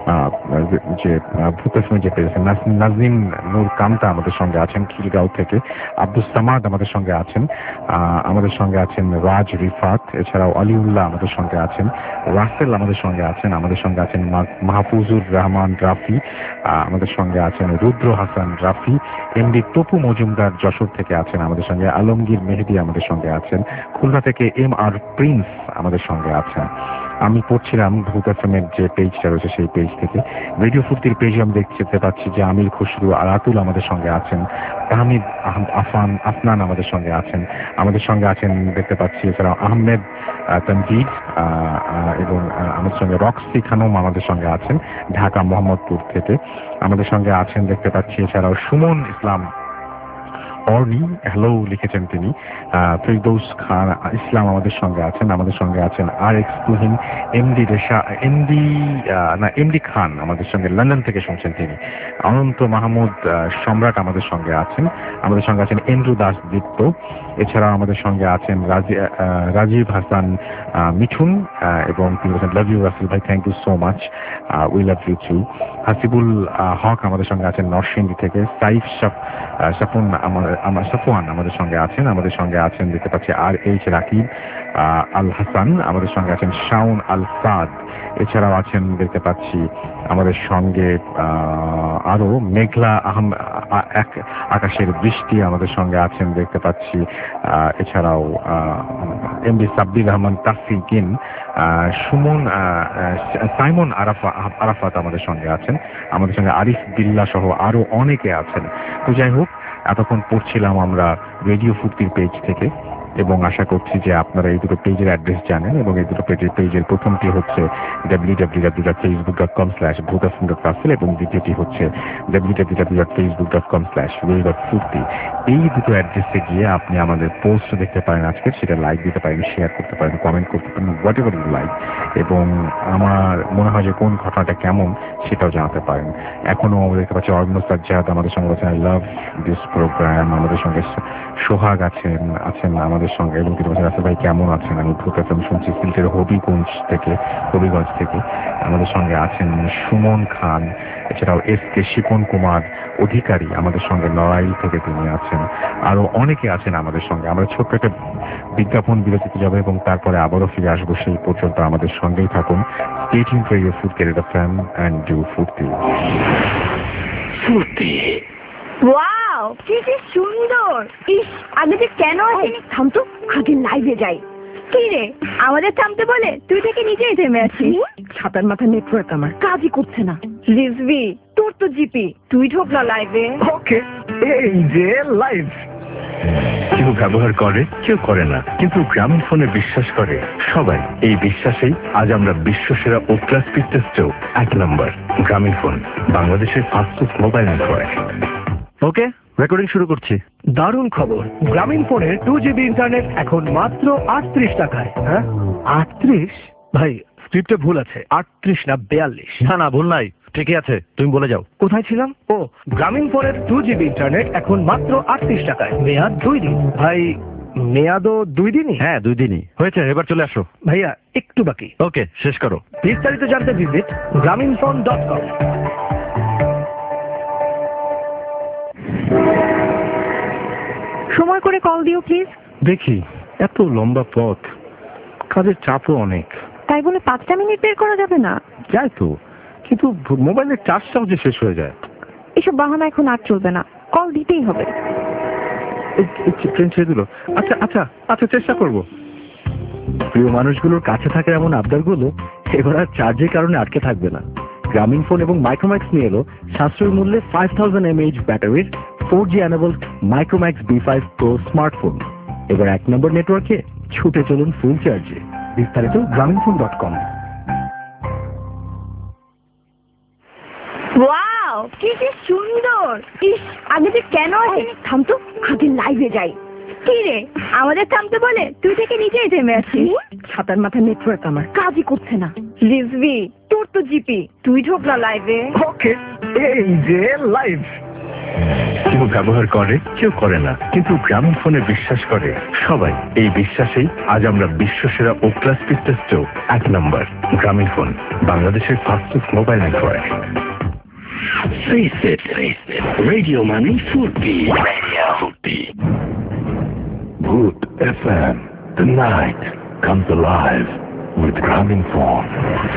যে ভূতের যে পেয়েছেন নাজনিম নূর কামতা আমাদের সঙ্গে আছেন খিলগাঁও থেকে, আব্দুল সামাদ আমাদের সঙ্গে আছেন, আমাদের সঙ্গে আছেন রাজ রিফাত, এছাড়াও আলিউল্লাহ আমাদের সঙ্গে আছেন, রাসেল আমাদের সঙ্গে আছেন, আমাদের সঙ্গে আছেন মাহফুজুর রহমান রাফি, আমাদের সঙ্গে আছেন রুদ্র হাসান রাফি, এমডি তপু মজুমদার যশোর থেকে আছেন আমাদের সঙ্গে, আলমগীর মেহেদি আমাদের সঙ্গে আছেন, খুলনা থেকে এম আর প্রিন্স আমাদের সঙ্গে আছেন। আমি পড়ছিলাম ভূত এফএমের যে পেজটা রয়েছে সেই পেজ থেকে, রেডিও ফুর্তির পেজে আমি দেখতে পাচ্ছি যে আমির খুসরু আরাতুল আমাদের সঙ্গে আছেন, তাহমিদ আফনান আমাদের সঙ্গে আছেন, আমাদের সঙ্গে আছেন দেখতে পাচ্ছি এছাড়াও আহমেদ তানজিদ এবং আমাদের সঙ্গে রক্সি খানম আমাদের সঙ্গে আছেন ঢাকা মোহাম্মদপুর থেকে, আমাদের সঙ্গে আছেন দেখতে পাচ্ছি এছাড়াও সুমন ইসলাম অর্নি হ্যালো লিখেছেন তিনি, ফিরদৌস খান ইসলাম আমাদের সঙ্গে আছেন, আমাদের সঙ্গে আছেন আর এক্স তুহিন, এমডি খান আমাদের সঙ্গে লন্ডন থেকে শুনছেন তিনি, অনন্ত মাহমুদ সম্রাট আমাদের সঙ্গে আছেন, আমাদের সঙ্গে আছেন এন্দ্রু দাস দীপ্ত, এছাড়াও আমাদের সঙ্গে আছেন রাজীব হাসান মিঠুন এবং তিনি বলছেন লাভ ইউ রাসেল ভাই, thank you so much, we love you too. Hasibul Haque আমাদের সঙ্গে আছেন নরসিংদী থেকে, সাইফ সাফওয়ান আমাদের সঙ্গে আছেন, আমাদের সঙ্গে আছেন দেখতে পাচ্ছি আর এইচ রাকিব আল হাসান, আমাদের সঙ্গে আছেন শাউন আল সাদ, এছাড়াও আছেন দেখতে পাচ্ছি আমাদের সঙ্গে আরো মেঘলা আকাশের বৃষ্টি আমাদের সঙ্গে আছেন দেখতে পাচ্ছি, এছাড়াও এমডি সাব্বির রহমান তাফিকিন, সুমন সাইমন আরাফাত আমাদের সঙ্গে আছেন, আমাদের সঙ্গে আরিফ বিল্লা সহ আরো অনেকে আছেন। তো যাই হোক, এতক্ষণ পড়ছিলাম আমরা রেডিও ফুর্তির পেজ থেকে এবং আশা করছি যে আপনারা এই দুটো পেজের অ্যাড্রেস জানেন এবং এই দুটো পেজের প্রথমটি হচ্ছে www.facebook.com/bhutafm.russell এবং দ্বিতীয়টি হচ্ছে www.facebook.com/way.furti। এই দুটো অ্যাড্রেসে গিয়ে আপনি আমাদের পোস্ট দেখতে পারেন আজকে, সেটা লাইক দিতে পারেন, শেয়ার করতে পারেন, কমেন্ট করতে পারেন, হোয়াট এভার ইউ লাইক, এবং আমার মনে হয় যে কোন ঘটনাটা কেমন সেটাও জানাতে পারেন। এখনো দেখতে পাচ্ছি অর্ণব সাজ্জাদ আমাদের সঙ্গে বলছেন আই লাভ দিস প্রোগ্রাম, আমাদের সঙ্গে সোহাগ আছেন আমাদের সঙ্গে এবং তিনি বলছেন রাসেল ভাই কেমন আছেন, আমি ভূত এফএম শুনছি সিলেটের হবিগঞ্জ থেকে, আমাদের সঙ্গে আছেন সুমন খান, এছাড়াও এস কে শিপন কুমার অধিকারী আমাদের সঙ্গে নড়াইল থেকে তিনি আছেন, আরো অনেকে আছেন আমাদের সঙ্গে। আমরা ছোট্ট একটা বিজ্ঞাপন বিরতিতে যাবো এবং তারপরে আবারও ফিরে আসবো, সেই পর্যন্ত আমাদের সঙ্গেই থাকুন। Stay tuned for radio Furti FM and do Furti. Wow কি সুন্দর! ইস, আগে যে কেন আসেনি? থাম তো, আগে লাইভে যাই। কি রে, আমাদের থামতে বলে তুই থেকে নিজেই থেমে আছিস। ছাতার মাথা নেটওয়ার্ক আমার কাজই করছে না। রিজভি, তোর তো জিপি, তুই ঢোক না লাইভে। ওকে, এই যে লাইভ। কেউ ব্যবহার করে, কেউ করে না, কিন্তু গ্রামীণ ফোনে বিশ্বাস করে সবাই। এই বিশ্বাসেই আজ আমরা বিশ্বসেরা ও ক্লাস স্পিড টেস্টেও 1 নম্বর। গ্রামীণ ফোন, বাংলাদেশের fastest mobile network. Okay, recording শুরু করছি। দারুণ খবর, গ্রামীণ ফোনের 2GB ইন্টারনেট এখন মাত্র 38 টাকায়। হ্যাঁ 38? ভাই স্ক্রিপ্টে ভুল আছে, 38 না 42। না ভুল নাই, ঠিকই আছে, তুমি বলে যাও। কোথায় ছিলাম? ও, গ্রামীণ ফোনের 2GB ইন্টারনেট এখন মাত্র 38 টাকায়, মেয়াদ 2 দিন। ভাই মেয়াদও 2 দিনই? হ্যাঁ 2 দিনই হয়েছে, এবার চলে আসো। ভাইয়া একটু বাকি। ওকে, শেষ করো। বিস্তারিত জানতে ভিজিট grameenphone.com। সময় করে কল দিও প্লিজ। দেখি এত লম্বা পথ, কাজের চাপও অনেক। তাই বলে 5টা মিনিট বের করা যাবে না? যায় তো, কিন্তু মোবাইলের চার্জটাও যে শেষ হয়ে যায়। এসব বাহানা এখন আর চলবে না, কল দিতেই হবে। ট্রেন ছেড়ে দিল। আচ্ছা আচ্ছা আচ্ছা, চেষ্টা করব। প্রিয় মানুষগুলোর কাছে থাকার এমন আবদারগুলো এবার আর চার্জের কারণে আটকে থাকবে না। গ্রামীণ ফোন এবং মাইক্রোম্যাক্স নিয়ে এলো সাশ্রয়ী মূল্যে 5000 mAh ব্যাটারির 4G enabled Micromax B5 Pro smartphone. এবার 1 নম্বর নেটওয়ার্কে ছুটে চলুন ফুল চার্জে। বিস্তারিত grameenphone.com। ওয়াও, কি সুন্দর! ইস, আগে যে কেন আসেনি? থাম তো, আগে লাইভে যাই। কি রে, আমাদের থামতে বলে তুই থেকে নিজেই থেমে আছিস। ছাতার মাথা নেটওয়ার্ক আমার কাজই করছে না। রিজভি, তোর তো জিপি, তুই ঢোক না লাইভে। ওকে, এই যে লাইভ। কেউ ব্যবহার করে, কেউ করে না, কিন্তু গ্রামীণ ফোনে বিশ্বাস করে সবাই। এই বিশ্বাসেই আজ আমরা বিশ্বসেরা ও ক্লাস স্পিড টেস্টেও 1 নম্বর। গ্রামীণ ফোন, বাংলাদেশের fastest mobile network. Face it, Radio Money Futi. Radio Futi. Boot FM. The night comes alive with Grameenphone.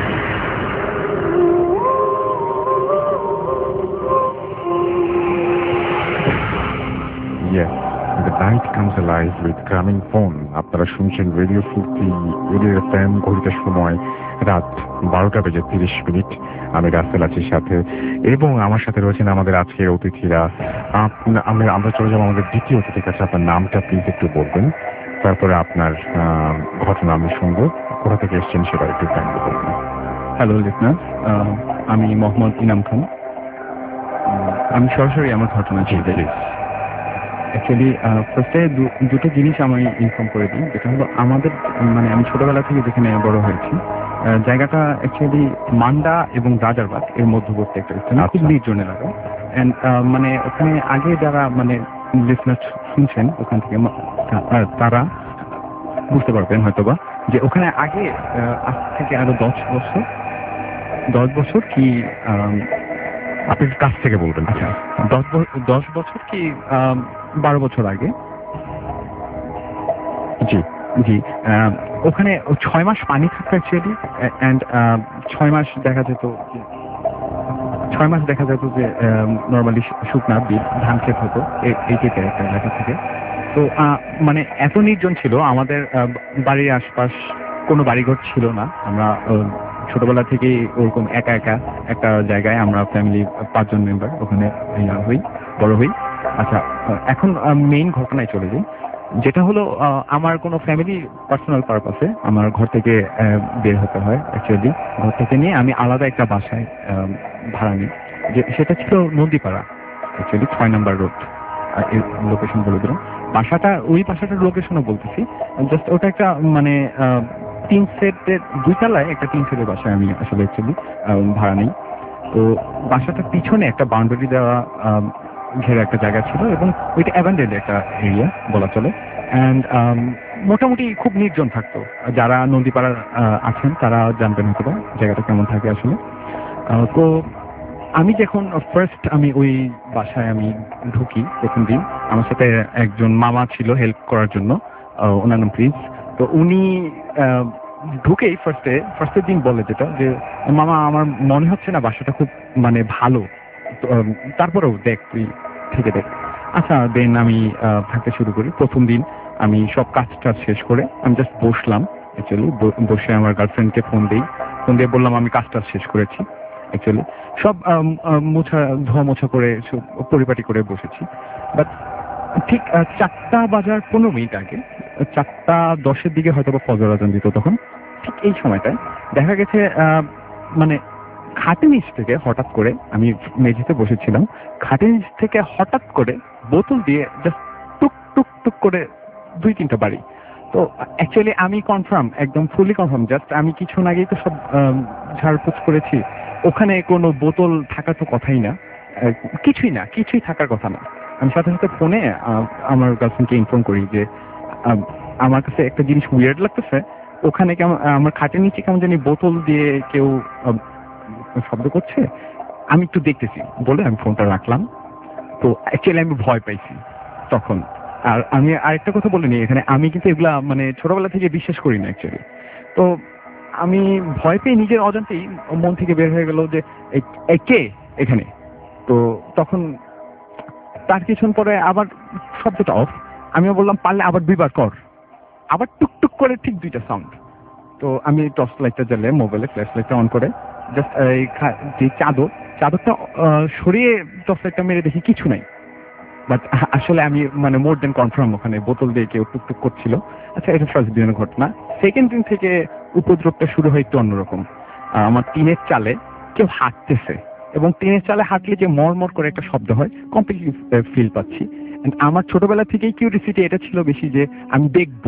Yes, the night comes alive with Grameenphone. আপনারা শুনছেন রেডিও ফুর্তি, রেডিও এফএম। ঘড়িতে সময় রাত 12:30। আমি রাসেল আছি সাথে, এবং আমার সাথে রয়েছেন আমাদের আজকের অতিথিরা। আমরা চলে যাবো আমাদের দ্বিতীয় অতিথির কাছে। আপনার নামটা প্লিজ একটু বলবেন, তারপরে আপনার ঘটনা আমি শুনবো। কোথা থেকে এসছেন সেটা একটু কাইন্ডলি বলবেন। হ্যালো লিসনার, আমি মোহাম্মদ ইনাম খান। আমি সরাসরি আমার ঘটনা ছিল। অ্যাকচুয়ালি ফার্স্টে দুটো জিনিস আমি ইনফর্ম করে দিই, যেটা হলো আমাদের আমি ছোটবেলা থেকে যেখানে বড় হয়েছি, জায়গাটা অ্যাকচুয়ালি মান্ডা এবং রাজারবাগ এর মধ্যবর্তী একটা স্থান, খুব নির্জন এলাকা। অ্যান্ড ওখানে আগে যারা লিসনার শুনছেন ওখান থেকে তারা বুঝতে পারবেন হয়তোবা যে ওখানে আগে আজ থেকে আরো 10 বছর কি আপনি কাছ থেকে বলবেন। আচ্ছা, 10 বছর কি 12 বছর আগে, জি ওখানে 6 মাস পানি থাকতো অ্যাকচুয়ালি। অ্যান্ড 6 মাস দেখা যেত যে নর্মালি শুকনা বীজ ধান ক্ষেত হতো এই টাইপের একটা এলাকা থেকে। তো এত নির্জন ছিল, আমাদের বাড়ির আশপাশ কোনো বাড়িঘর ছিল না। আমরা ছোটবেলা থেকেই ওরকম একা একটা জায়গায় আমরা ফ্যামিলি 5 জন মেম্বার ওখানে বড় হই। আচ্ছা, এখন মেইন ঘটনায় চলে যাই, যেটা হলো আমার কোনো ফ্যামিলি পার্সোনাল পারপাসে আমার ঘর থেকে বের হতে হয়। অ্যাকচুয়ালি ঘর থেকে নিয়ে আমি আলাদা একটা বাসায় ভাড়া নিই, যে সেটা ছিল নন্দীপাড়া, অ্যাকচুয়ালি 6 নম্বর রোড। লোকেশন বলে দিলাম। ওই বাসাটার লোকেশনও বলতেছি। জাস্ট ওটা একটা 3 সেটের 2 তলায় একটা 3 সেটের বাসায় আমি আসলে অ্যাকচুয়ালি ভাড়া নিই। তো বাসাটার পিছনে একটা বাউন্ডারি দেওয়া ঘেরা একটা জায়গা ছিল, এবং ওইটা অ্যাবান্ডেন্ড একটা এরিয়া বলা চলে। অ্যান্ড মোটামুটি খুব নির্জন থাকতো। যারা নন্দীপাড়ার আছেন তারা জানবেন হয়তো জায়গাটা কেমন থাকে আসলে। তো আমি যখন ফার্স্ট ওই বাসায় ঢুকি, প্রথম দিন আমার সাথে একজন মামা ছিল হেল্প করার জন্য, ওনার নাম প্রিন্স। তো উনি ঢুকেই ফার্স্টের দিন বলে যেটা, যে মামা আমার মনে হচ্ছে না বাসাটা খুব ভালো, তারপরেও দেখ তুই থেকে দেখ। আচ্ছা, দেন আমি থাকতে শুরু করি। প্রথম দিন আমি সব কাজটা শেষ করে আমি জাস্ট বসলাম। অ্যাকচুয়ালি বসে আমার গার্লফ্রেন্ডকে ফোন দিয়ে বললাম আমি কাজটা শেষ করেছি। অ্যাকচুয়ালি সব ধোয়া মোছা করে সব পরিপাটি করে বসেছি। বাট ঠিক 4:15 আগে, 4:10 দিকে হয়তো বা ফজর আজান দিত তখন। ঠিক এই সময়টায় দেখা গেছে খাটের নিচ থেকে হঠাৎ করে, আমি মেঝেতে বসেছিলাম, খাটের নিচ থেকে হঠাৎ করে বোতল দিয়ে জাস্ট টুক টুক টুক করে 2-3টা বাড়ি। তো অ্যাকচুয়ালি আমি একদম ফুলি কনফার্ম, জাস্ট আমি কিছুক্ষণ আগেই তো সব ঝাড়পোছ করেছি, ওখানে কোনো বোতল থাকার তো কথাই না, কিছুই থাকার কথা না। আমি সাথে সাথে ফোনে আমার গার্লফ্রেন্ডকে ইনফর্ম করি যে আমার কাছে একটা জিনিস উইয়ার্ড লাগতেছে, ওখানে কেমন আমার খাটের নিচে কেমন জানি বোতল দিয়ে কেউ শব্দ করছে, আমি একটু দেখতেছি বলে আমি ফোনটা রাখলাম। তো অ্যাকচুয়ালি আমি ভয় পাইছি তখন, আর আমি আরেকটা কথা বলিনি এখানে, আমি কিন্তু এগুলা মানে ছোটবেলা থেকে বিশ্বাস করি না অ্যাকচুয়ালি। তো আমি ভয় পেয়ে নিজের অজান্তেই মন থেকে বের হয়ে গেল যে এই কে এখানে। তো তখন তার কিছুক্ষণ পরে আবার শব্দটা অফ, আমিও বললাম পারলে আবার 2বার কর, আবার টুকটুক করে ঠিক 2টা সাউন্ড। তো আমি টর্চ লাইটটা জ্বালে মোবাইলে ফ্ল্যাশ লাইটটা অন করে জাস্ট এই যে চাদরটা সরিয়ে টর্চ লাইটটা মেরে দেখি কিছু নাই। বাট আসলে আমি মানে মোর দেন কনফার্ম ওখানে বোতল দিয়ে কেউ টুকটুক করছিল। আচ্ছা, এটা ফার্স্ট দিনের ঘটনা। সেকেন্ড দিন থেকে উপদ্রবটা শুরু হয় একটু অন্যরকম। আমার টিনের চালে কেউ হাঁটতেছে, এবং টিনের চালে হাঁটলে যে মরমর করে একটা শব্দ হয়, কমপ্লিটলি ফিল পাচ্ছি। আমার ছোটবেলা থেকেই কিউরিসিটি এটা ছিল বেশি যে আমি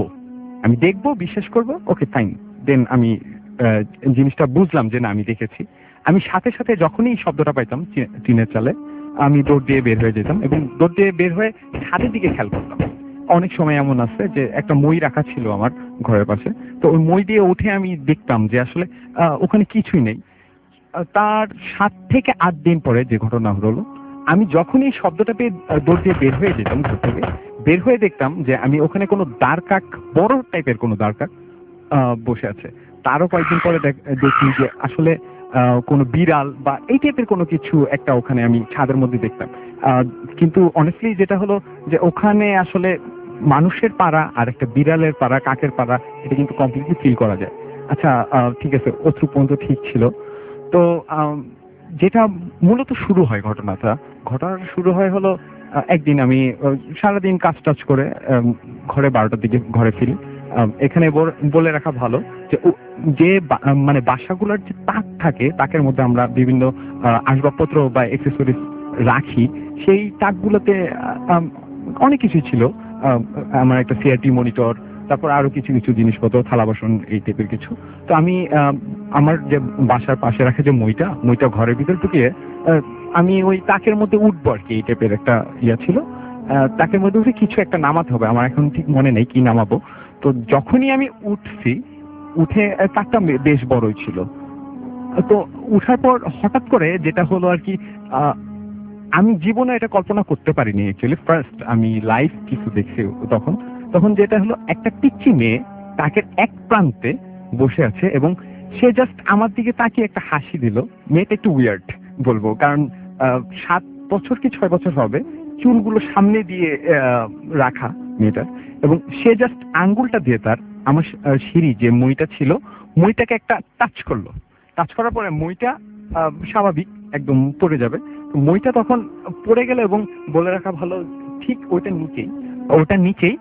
দেখবো, বিশ্বাস করবো, ওকে ফাইন। দেন আমি জিনিসটা বুঝলাম যে না আমি দেখেছি। আমি সাথে সাথে যখনই শব্দটা পাইতাম টিনের চালে, আমি দৌড় দিয়ে বের হয়ে যেতাম এবং দৌড় দিয়ে বের হয়ে ছাদের দিকে খেয়াল করতাম। অনেক সময় এমন আছে যে একটা মই রাখা ছিল আমার ঘরের পাশে, তো ওই মই দিয়ে উঠে আমি দেখতাম যে আসলে ওখানে কিছুই নেই। তার 7 থেকে 8 দিন পরে যে ঘটনা হলো, আমি যখনই এই শব্দটা পেয়ে দৌড় দিয়ে বের হয়ে যেতাম ঘর থেকে, বের হয়ে দেখতাম যে আমি ওখানে কোনো দ্বারকাক, বড় টাইপের কোনো দ্বারকাক বসে আছে। তারও কয়েকদিন পরে দেখি যে আসলে কোনো বিড়াল বা এই টাইপের কোনো কিছু একটা ওখানে আমি ছাদের মধ্যে দেখতাম। কিন্তু অনেস্টলি যেটা হলো যে ওখানে আসলে মানুষের পাড়া আর একটা বিড়ালের পাড়া, কাকের পাড়া, এটা কিন্তু কমপ্লিটলি ফিল করা যায়। আচ্ছা, ঠিক আছে, অতটুকু পর্যন্ত ঠিক ছিল। তো যেটা মূলত শুরু হয় ঘটনা শুরু হয় হলো একদিন আমি সারাদিন কাজ টাজ করে ঘরে 12টার দিকে ঘরে ফিরি। এখানে বলে রাখা ভালো যে মানে বাসাগুলোর যে তাক থাকে, তাকের মধ্যে আমরা বিভিন্ন আসবাবপত্র বা অ্যাক্সেসরিজ রাখি। সেই তাকগুলোতে অনেক কিছু ছিল। আমার একটা সিআরটি মনিটর, তারপর আরো কিছু কিছু জিনিসপত্র, থালা বাসন, এই টাইপের কিছু। তো আমি আমার যে বাসার পাশে রাখা যে মইটা ঘরের ভিতর ঢুকিয়ে আমি ওই তাকের মধ্যে উঠবো আর কি, এই টাইপের একটা ইয়া ছিল। তাকের মধ্যে উঠে কিছু একটা নামাতে হবে, আমার এখন ঠিক মনে নেই কি নামাবো। তো যখনই আমি উঠে তাকটা বেশ বড়ই ছিল। তো উঠার পর হঠাৎ করে যেটা হলো আর কি, আমি জীবনে এটা কল্পনা করতে পারিনি অ্যাকচুয়ালি। ফার্স্ট আমি লাইভ কিছু দেখছি তখন যেটা হলো, একটা পিচ্চি মেয়ে তাকের এক প্রান্তে বসে আছে এবং সে জাস্ট আমার দিকে তাকিয়ে একটা হাসি দিল। মেয়েটা একটু উইয়ার্ড বলবো, কারণ 7 বছর কি 6 বছর হবে, চুলগুলো সামনে দিয়ে রাখা মেয়েটার, এবং সে জাস্ট আঙ্গুলটা দিয়ে তার আমার সিঁড়ি যে মইটা ছিল, মইটাকে একটা টাচ করলো। টাচ করার পরে মইটা স্বাভাবিক একদম পড়ে যাবে। মইটা তখন পড়ে গেল, এবং বলে রাখা ভালো ঠিক ওটার নিচেই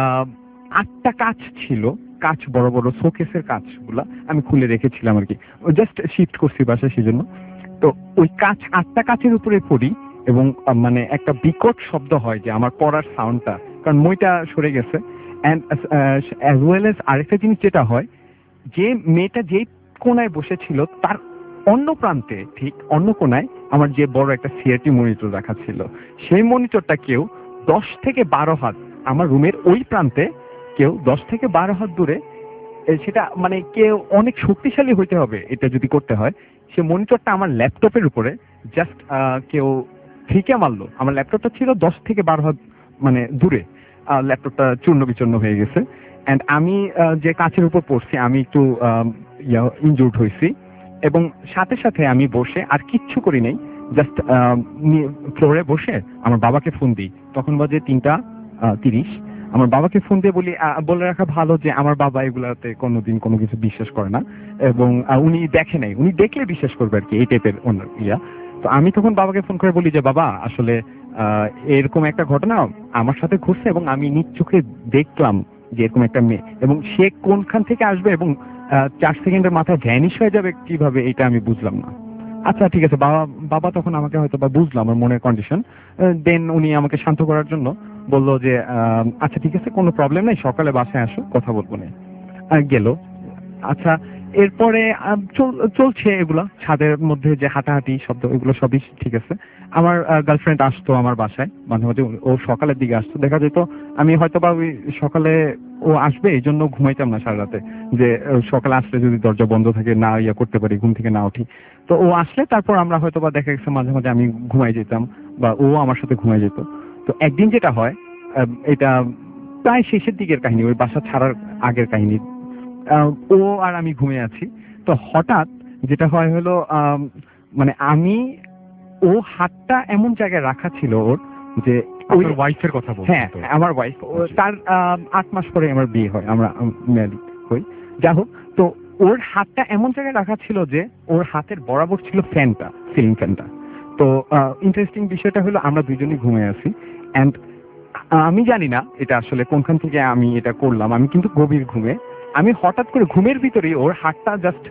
8টা কাঁচ ছিল, কাঁচ বড় বড় শোকেসের কাঁচগুলা আমি খুলে রেখেছিলাম আর কি, জাস্ট শিফট করছি বাসায় সেজন্য। তো ওই 8টা কাঁচের উপরে পড়ি, এবং মানে একটা বিকট শব্দ হয় যে আমার পড়ার সাউন্ডটা, কারণ মইটা সরে গেছে। অ্যান্ড অ্যাজ ওয়েল এজ আরেকটা জিনিস যেটা হয়, যে মেয়েটা যেই কোনায় বসেছিল তার অন্য প্রান্তে, ঠিক অন্য কোনায় আমার যে বড় একটা সিআরটি মনিটর রাখা ছিল, সেই মনিটরটা কেউ 10 থেকে 12 হাত, আমার রুমের ওই প্রান্তে কেউ 10 থেকে 12 হাত দূরে, সেটা মানে কেউ অনেক শক্তিশালী হইতে হবে এটা যদি করতে হয়। সে মনিটরটা আমার ল্যাপটপের উপরে জাস্ট কেউ ফিকে মারলো। আমার ল্যাপটপটা ছিল 10 থেকে 12 হাত মানে দূরে, ল্যাপটপটা চূর্ণ বিচূর্ণ হয়ে গেছে। অ্যান্ড আমি যে কাঁচের উপর পড়ছি, আমি একটু ইনজুর্ড হয়েছি, এবং সাথে সাথে আমি বসে আর কিচ্ছু করি নাই, জাস্ট ফ্লোরে বসে আমার বাবাকে ফোন দিই। তখন বাজে 3:30। আমার বাবাকে ফোন দিয়ে বলে রাখা ভালো যে আমার বাবা এগুলাতে কোনোদিন কোনো কিছু বিশ্বাস করে না, এবং উনি দেখে নাই, উনি দেখলে বিশ্বাস করবে আর কি, এই টাইপের অন্য ইয়া। তো আমি তখন বাবাকে ফোন করে বলি যে বাবা, আসলে এরকম একটা ঘটনা আমার সাথে ঘটছে, এবং আমি নিজ চোখে দেখলাম যে এরকম একটা মেয়ে, এবং সে কোনখান থেকে আসবে এবং 4 সেকেন্ডের মাথায় ভ্যানিশ হয়ে যাবে কিভাবে, এটা আমি বুঝলাম না। আচ্ছা ঠিক আছে, বাবা তখন আমাকে হয়তো বা বুঝলো আমার মনের কন্ডিশন। দেন উনি আমাকে শান্ত করার জন্য বললো যে আচ্ছা ঠিক আছে, কোনো প্রবলেম নেই, সকালে বাসায় আসো, কথা বলবো না। গেল। আচ্ছা, এরপরে চলছে এগুলো, ছাদের মধ্যে যে হাঁটাহাঁটি শব্দ, এগুলো সবই ঠিক আছে। আমার গার্লফ্রেন্ড আসতো আমার বাসায় মাঝে মাঝে, ও সকালের দিকে আসতো। দেখা যেত আমি হয়তো বা ওই সকালে ও আসবে এই জন্য ঘুমাইতাম না সারা রাতে, যে সকালে আসলে যদি দরজা বন্ধ থাকে না ইয়া করতে পারি, ঘুম থেকে না উঠি। তো ও আসলে তারপর আমরা হয়তো বা দেখা গেছে মাঝে মাঝে আমি ঘুমাই যেতাম, বা ও আমার সাথে ঘুমাই যেত। তো একদিন যেটা হয়, এটা প্রায় শেষের দিকের কাহিনী, ওই বাসা ছাড়ার আগের কাহিনী। ও আর আমি ঘুমিয়ে আছি, তো হঠাৎ যেটা হয় হলো মানে ও হাতটা এমন জায়গায় রাখা ছিল ওর যে ওই ওয়াইফের কথা বলছেন? হ্যাঁ, আমার ওয়াইফ, তার 8 মাস পরে আমার বিয়ে হয়, আমরা ম্যারিড হই। যা হোক, তো ওর হাতটা এমন জায়গায় রাখা ছিল যে ওর হাতের বরাবর ছিল ফ্যানটা, সিলিং ফ্যানটা। তো ইন্টারেস্টিং বিষয়টা হলো আমরা দুজনেই ঘুমিয়ে আছি, অ্যান্ড আমি জানি না এটা আসলে কোনখান থেকে আমি এটা করলাম, আমি কিন্তু গভীর ঘুমে, আমি হঠাৎ করে ঘুমের ভিতরেই ওর হাতটা জাস্ট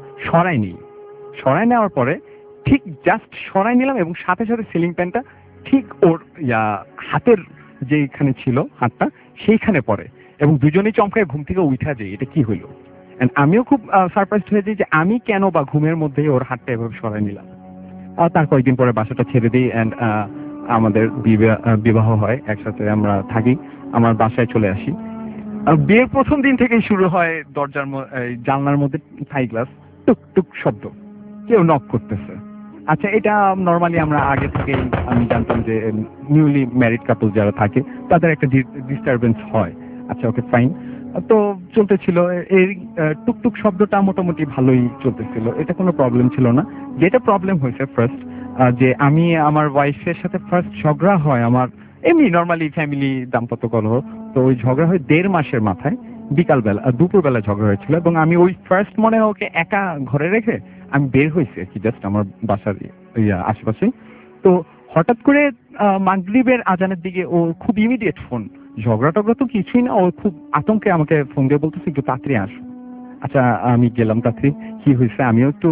সরাই নেওয়ার পরে ঠিক জাস্ট সরাই নিলাম এবং সাথে সাথে সিলিং ফ্যানটা ঠিক ওর হাতের যেখানে ছিল হাতটা সেইখানে পড়ে, এবং দুজনেই চমকায় ঘুম থেকে উঠা যায় এটা কি হইলো। এন্ড আমিও খুব সারপ্রাইজড হয়ে যাই যে আমি কেন বা ঘুমের মধ্যেই ওর হাতটা এভাবে সরাই নিলাম। তার কয়েকদিন পরে বাসাটা ছেড়ে দিই, অ্যান্ড আমাদের বিবাহ হয়, একসাথে আমরা থাকি, আমার বাসায় চলে আসি। বিয়ের প্রথম দিন থেকেই শুরু হয় দরজার জানলার মধ্যে থাই গ্লাস টুক টুক শব্দ, কেউ নক করতেছে। আচ্ছা, এটা নর্মালি আমরা আগে থেকে আমি জানতাম যে নিউলি ম্যারিড কাপল যারা থাকে তাদের একটা ডিস্টারবেন্স হয়। আচ্ছা, ওকে, ফাইন। তো চলতেছিল, এই টুকটুক শব্দটা মোটামুটি ভালোই চলতেছিল, এটা কোনো প্রবলেম ছিল না। যেটা প্রবলেম হয়েছে ফার্স্ট, যে আমি আমার ওয়াইফের সাথে ফার্স্ট ঝগড়া হয় আমার, এমনি নর্মালি ফ্যামিলি দাম্পত্য কলহ, তো ওই ঝগড়া হয় 1.5 মাসের মাথায়, বিকালবেলা দুপুরবেলা ঝগড়া হয়েছিল, এবং আমি ওই ফার্স্ট মনে হয় ওকে একা ঘরে রেখে আমি বের হয়েছি আর কি, জাস্ট আমার বাসার আশেপাশে। তো হঠাৎ করে মাগরিবের আজানের দিকে ও খুব ইমিডিয়েট ফোন, ঝগড়া টগড়া তো কিছুই না, ও খুব আতঙ্কে আমাকে ফোন দিয়ে বলতেছে একটু তাড়াতাড়ি আসো। আচ্ছা, আমি গেলাম তাড়াতাড়ি, কি হয়েছে আমিও একটু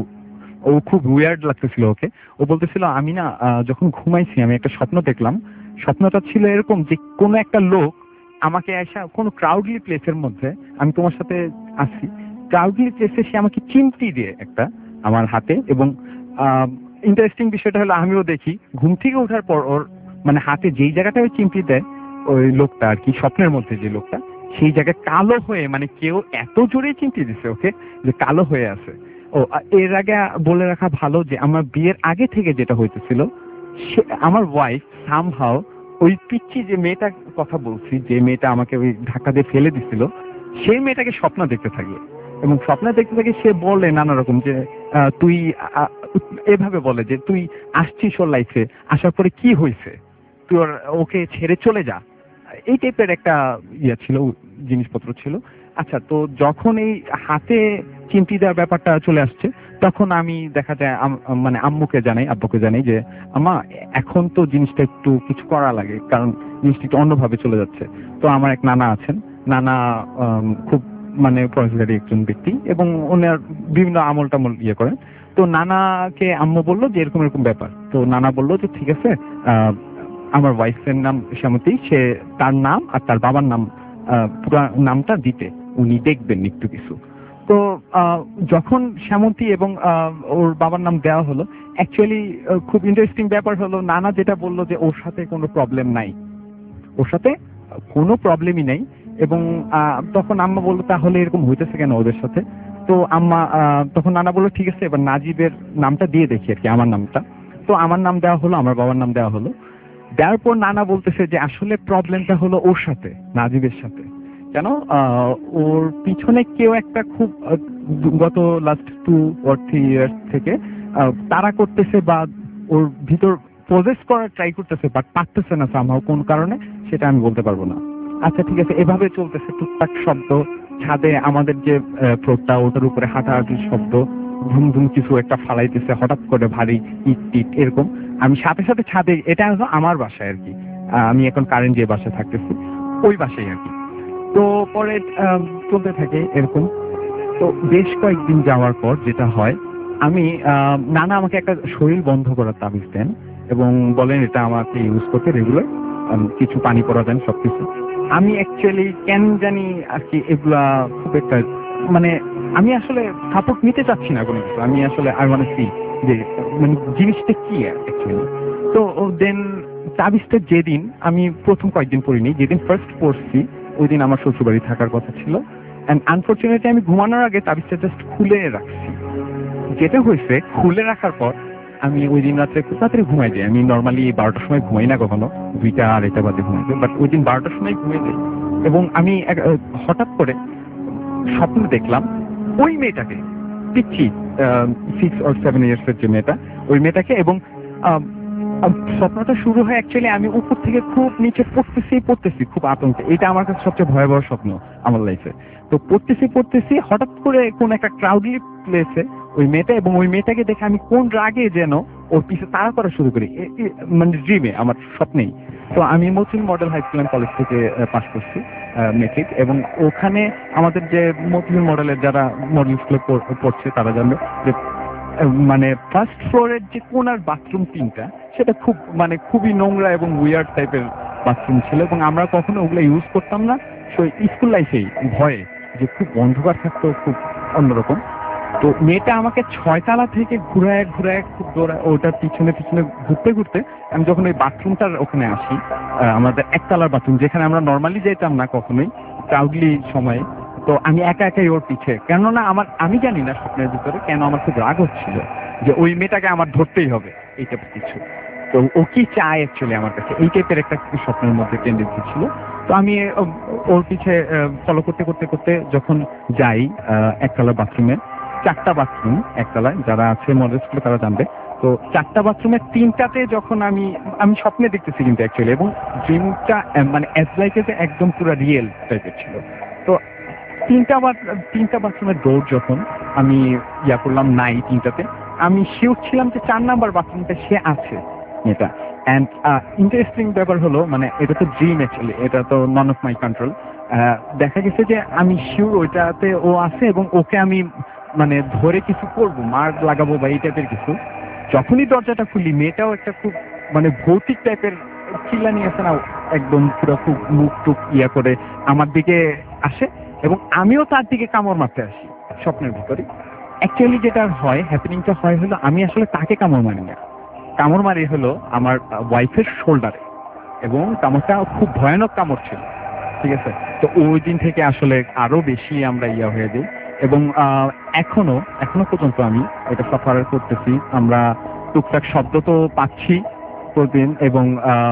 ও খুব উইয়ার্ড লাগতেছিল ওকে। ও বলতেছিল আমি না যখন ঘুমাইছি আমি একটা স্বপ্ন দেখলাম, স্বপ্নটা ছিল এরকম যে কোনো একটা লোক আমাকে এসে কোনো ক্রাউডলি প্লেসের মধ্যে, আমি তোমার সাথে আছি, ক্রাউডলি প্লেসে সে আমাকে চিমটি দিয়ে একটা আমার হাতে, এবং ইন্টারেস্টিং বিষয়টা হলো আমিও দেখি ঘুম থেকে ওঠার পর ওর মানে হাতে যেই জায়গাটা ওই চিমটি দেয় ওই লোকটা আর কি, স্বপ্নের মধ্যে যে লোকটা, সেই জায়গায় কালো হয়ে, মানে কেউ এত জোরে চিমটি দিছে ওকে যে কালো হয়ে আছে। ও এর আগে বলে রাখা ভালো যে আমার বিয়ের আগে থেকে যেটা হইতেছিল, আমার ওয়াইফ সামহাও ওই পিচ্ছি যে মেয়েটার কথা বলছি, যে মেয়েটা আমাকে ওই ধাক্কা দিয়ে ফেলে দিছিল, সেই মেয়েটাকে স্বপ্ন দেখতে থাকে, এবং স্বপ্ন দেখতে থাকে সে বলে নানা রকম যে তুই এভাবে বলে যে তুই আসছিস ওর লাইফে, আসার পরে কি হয়েছে, তুই ওকে ছেড়ে চলে যা, এই টাইপের একটা ছিল, জিনিসপত্র ছিল। আচ্ছা, তো যখন এই হাতে চিমটি দেওয়ার ব্যাপারটা চলে আসছে, তখন আমি দেখা যায় মানে আব্বুকে জানাই যে আম্মা এখন তো জিনিসটা একটু কিছু করা লাগে, কারণ জিনিসটা একটু অন্যভাবে চলে যাচ্ছে। তো আমার এক নানা আছেন, নানা খুব মানে পয়সাধারী একজন ব্যক্তি, এবং ওনার বিভিন্ন আমল টামল করেন। তো নানাকে আম্মু বললো যে এরকম এরকম ব্যাপার, তো নানা বললো যে ঠিক আছে, আমার ওয়াইফের নাম শ্যামতী, সে তার নাম আর তার বাবার নাম পুরো নামটা দিতে উনি দেখবেন একটু কিছু। তো যখন শ্যামতী এবং ওর বাবার নাম দেওয়া হলো, অ্যাকচুয়ালি খুব ইন্টারেস্টিং ব্যাপার হলো নানা যেটা বললো যে ওর সাথে কোনো প্রবলেম নাই, ওর সাথে কোনো প্রবলেমই নেই। এবং তখন আম্মা বললো তাহলে এরকম হইতেছে কেন ওদের সাথে। তো আম্মা তখন নানা বললো ঠিক আছে এবার নাজিবের নামটা দিয়ে দেখি আর কি, আমার নামটা। তো আমার নাম দেওয়া হলো, আমার বাবার নাম দেওয়া হলো। দেওয়ার পর নানা বলতেছে যে আসলে প্রবলেমটা হলো ওর সাথে, নাজিবের সাথে। কেন, ওর পিছনে কেউ একটা খুব গত লাস্ট 2 or 3 years থেকে তারা করতেছে, বা ওর ভিতর প্রজেস করার ট্রাই করতেছে, বাট পারতেছে না সামহাও কোন কারণে, সেটা আমি বলতে পারবো না। আচ্ছা ঠিক আছে, এভাবে চলতেছে, টুকটাক শব্দ, ছাদে আমাদের যে ফ্লোরটা ওটার উপরে হাঁটাহাঁটির শব্দ, ধুম ধুম কিছু একটা ফালাইতেছে হঠাৎ করে ভারী ইট টিট এরকম। আমি সাথে সাথে ছাদে, এটা হলো আমার বাসায় আর কি, আমি এখন কারেন্ট যে বাসায় থাকতেছি ওই বাসায় আর কি। তো পরে চলতে থাকে এরকম। তো বেশ কয়েকদিন যাওয়ার পর যেটা হয়, আমি নানা আমাকে একটা শরীর বন্ধ করার তাবিজ দেন, এবং বলেন এটা আমাকে ইউজ করতে রেগুলার, কিছু পানি পড়া দেন সবকিছু। আমি অ্যাকচুয়ালি কেন জানি আর কি এগুলা খুব একটা মানে আমি আসলে সাপোর্ট নিতে চাচ্ছি না কোনো কিছু, আমি আসলে আই ওয়ান্ট টু সি যে মানে জিনিসটা কি অ্যাকচুয়ালি। তো দেন তাবিজটা যেদিন আমি প্রথম কয়েকদিন পড়িনি, যেদিন ফার্স্ট পড়ছি ওই দিন আমার শ্বশুরবাড়ি থাকার কথা ছিল, অ্যান্ড আনফর্চুনেটলি আমি ঘুমানোর আগে তাবিজটা জাস্ট খুলে রাখছি। যেটা হয়েছে, খুলে রাখার পর আমি ওই দিন রাত্রে খুব তাড়াতাড়ি ঘুমাই যাই। আমি নর্মালি 12টার সময় ঘুমাই না কখনো, 2টা 2:30 বাজে ঘুমাই যাই, বাট ওই দিন 12টার সময় ঘুমিয়ে যাই। এবং আমি হঠাৎ করে স্বপ্ন দেখলাম ওই মেয়েটাকে, পিচ্ছি 6 or 7 ইয়ার্সের যে মেয়েটা, ওই মেয়েটাকে। এবং স্বপ্নটা শুরু হয় অ্যাকচুয়ালি আমি উপর থেকে খুব নিচে পড়তেছি খুব আতঙ্কে। এটা আমার কাছে সবচেয়ে ভয়াবহ স্বপ্ন আমার লাইফে। তো পড়তেছি হঠাৎ করে কোন একটা ক্রাউডলি প্লেসে ওই মেয়েটা, এবং ওই মেয়েটাকে দেখে আমি কোন রাগে যেন ওর পিছে তাড়া করা শুরু করি, মানে ড্রিমে, আমার স্বপ্নেই। তো আমি Motijheel model high school and college থেকে পাস করছি মেট্রিক, এবং ওখানে আমাদের যে মতিঝিল মডেলের যারা মডেল স্কুলে পড়ছে তারা জানবে যে মানে ফার্স্ট ফ্লোরের যে কোনার বাথরুম 3টা সেটা খুবই নোংরা এবং উইয়ার্ড টাইপের বাথরুম ছিল, এবং আমরা কখনো ওগুলো ইউজ করতাম না। স্কুল লাইফেই ভয়ে যে খুব অন্ধকার থাকতো, খুব অন্যরকম। তো মেয়েটা আমাকে 6 তলা থেকে ঘুরায় খুব ওটার পিছনে ঘুরতে আমি যখন ওই বাথরুমটার ওখানে আসি, আমাদের 1 তলার বাথরুম যেখানে আমরা নর্মালি যেতাম না কখনোই ক্রাউডলি সময়ে, তো আমি একাই ওর পিছে, কেননা আমি জানি না স্বপ্নের ভিতরে কেন আমার খুব রাগ হচ্ছিল যে ওই মেয়েটাকে আমার ধরতেই হবে এই টাইপের কিছু। তো ও কি চায় অ্যাকচুয়ালি আমার কাছে, এই টাইপের একটা স্বপ্নের মধ্যে টেন্ডেন্সি ছিল। তো আমি ওর পিছে ফলো করতে যখন যাই 1 তলার বাথরুমে, 4টা বাথরুম 1 তলায়, যারা আছে মডেল স্কুলে তারা জানবে। তো 4টা বাথরুমের 3টাতে যখন আমি স্বপ্নে দেখতেছি কিন্তু অ্যাকচুয়ালি, এবং ড্রিমটা মানে অ্যাজ লাইক এজ একদম পুরো রিয়েল টাইপের ছিল। তো 3টা বাথরুমের ডোর যখন আমি করলাম নাই 3টাতে, আমি শিওর ছিলাম যে 4 নাম্বার বাথরুমটা সে আছে এটা। অ্যান্ড ইন্টারেস্টিং ব্যাপার হলো, মানে এটা তো ড্রিম অ্যাকচুয়ালি, এটা তো নন অফ মাই কন্ট্রোল। দেখা গেছে যে আমি শিওর ওইটাতে ও আছে, এবং ওকে আমি মানে ধরে কিছু করবো, মার লাগাবো বা এই টাইপের কিছু। যখনই দরজাটা খুলি, মেয়েটাও একটা খুব মানে ভৌতিক টাইপের চিল্লানি আছে না, একদম পুরো খুব মুখ টুক করে আমার দিকে আসে, এবং আমিও তার দিকে কামড় মারতে আসি স্বপ্নের ভিতরে। অ্যাকচুয়ালি যেটা হয়, হ্যাপেনিংটা হয় হলো, আমি আসলে তাকে কামড় মারি না, কামড় মারি হলো আমার ওয়াইফের শোল্ডারে, এবং কামড়টা খুব ভয়ানক কামড় ছিল, ঠিক আছে। তো ওই দিন থেকে আসলে আরো বেশি আমরা হয়ে যাই, এবং এখনো পর্যন্ত আমি এটা সাফার করতেছি। আমরা টুকটাক শব্দ তো পাচ্ছি প্রতিদিন, এবং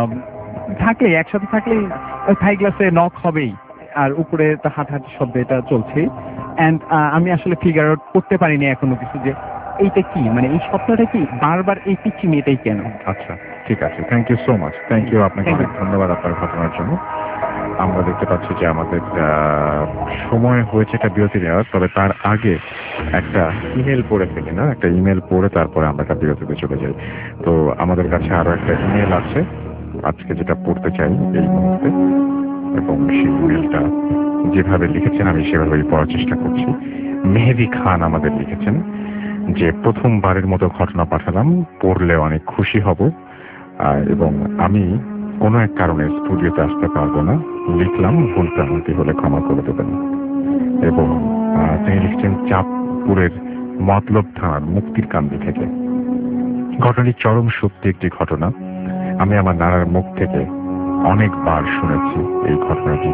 একসাথে থাকলেই থাই গ্লাসে নক হবেই, আর উপরে হাঁটাহাঁটি শব্দ এটা চলছে। অ্যান্ড আমি আসলে ফিগার আউট করতে পারিনি এখনো কিছু, যে এইটা কি, মানে এই স্বপ্নটা কি, বারবার এই পিচ্ছি মেয়েটাই কেন। আচ্ছা, ঠিক আছে, thank you so much. Thank you, আপনাকে অনেক ধন্যবাদ আপনার ঘটনার জন্য। আমরা দেখতে পাচ্ছি যে আমাদের সময় হয়েছে একটা বিরতি নেওয়ার, তবে তার আগে একটা ইমেল পড়ে ফেলি না, একটা ইমেল পড়ে তারপরে আমরা একটা বিরতিতে চলে যাই। তো আমাদের কাছে আরো একটা ইমেল আছে আজকে, যেটা পড়তে চাই এই মুহূর্তে, এবং সেই ইমেলটা যেভাবে লিখেছেন আমি সেভাবেই পড়ার চেষ্টা করছি। মেহেদি খান আমাদের লিখেছেন যে প্রথমবারের মতো ঘটনা পাঠালাম, পড়লে অনেক খুশি হব, এবং আমি কোনো এক কারণে স্টুডিওতে আসতে পারবো না, লিখলাম, ভুল ভ্রান্তি হলে ক্ষমা করে দেবেন। এবং তিনি লিখছেন চাঁদপুরের মতলব থানার মুক্তির কান্দি থেকে। ঘটনাটি চরম সত্যি একটি ঘটনা। আমি আমার নানার মুখ থেকে অনেকবার শুনেছি এই ঘটনাটি।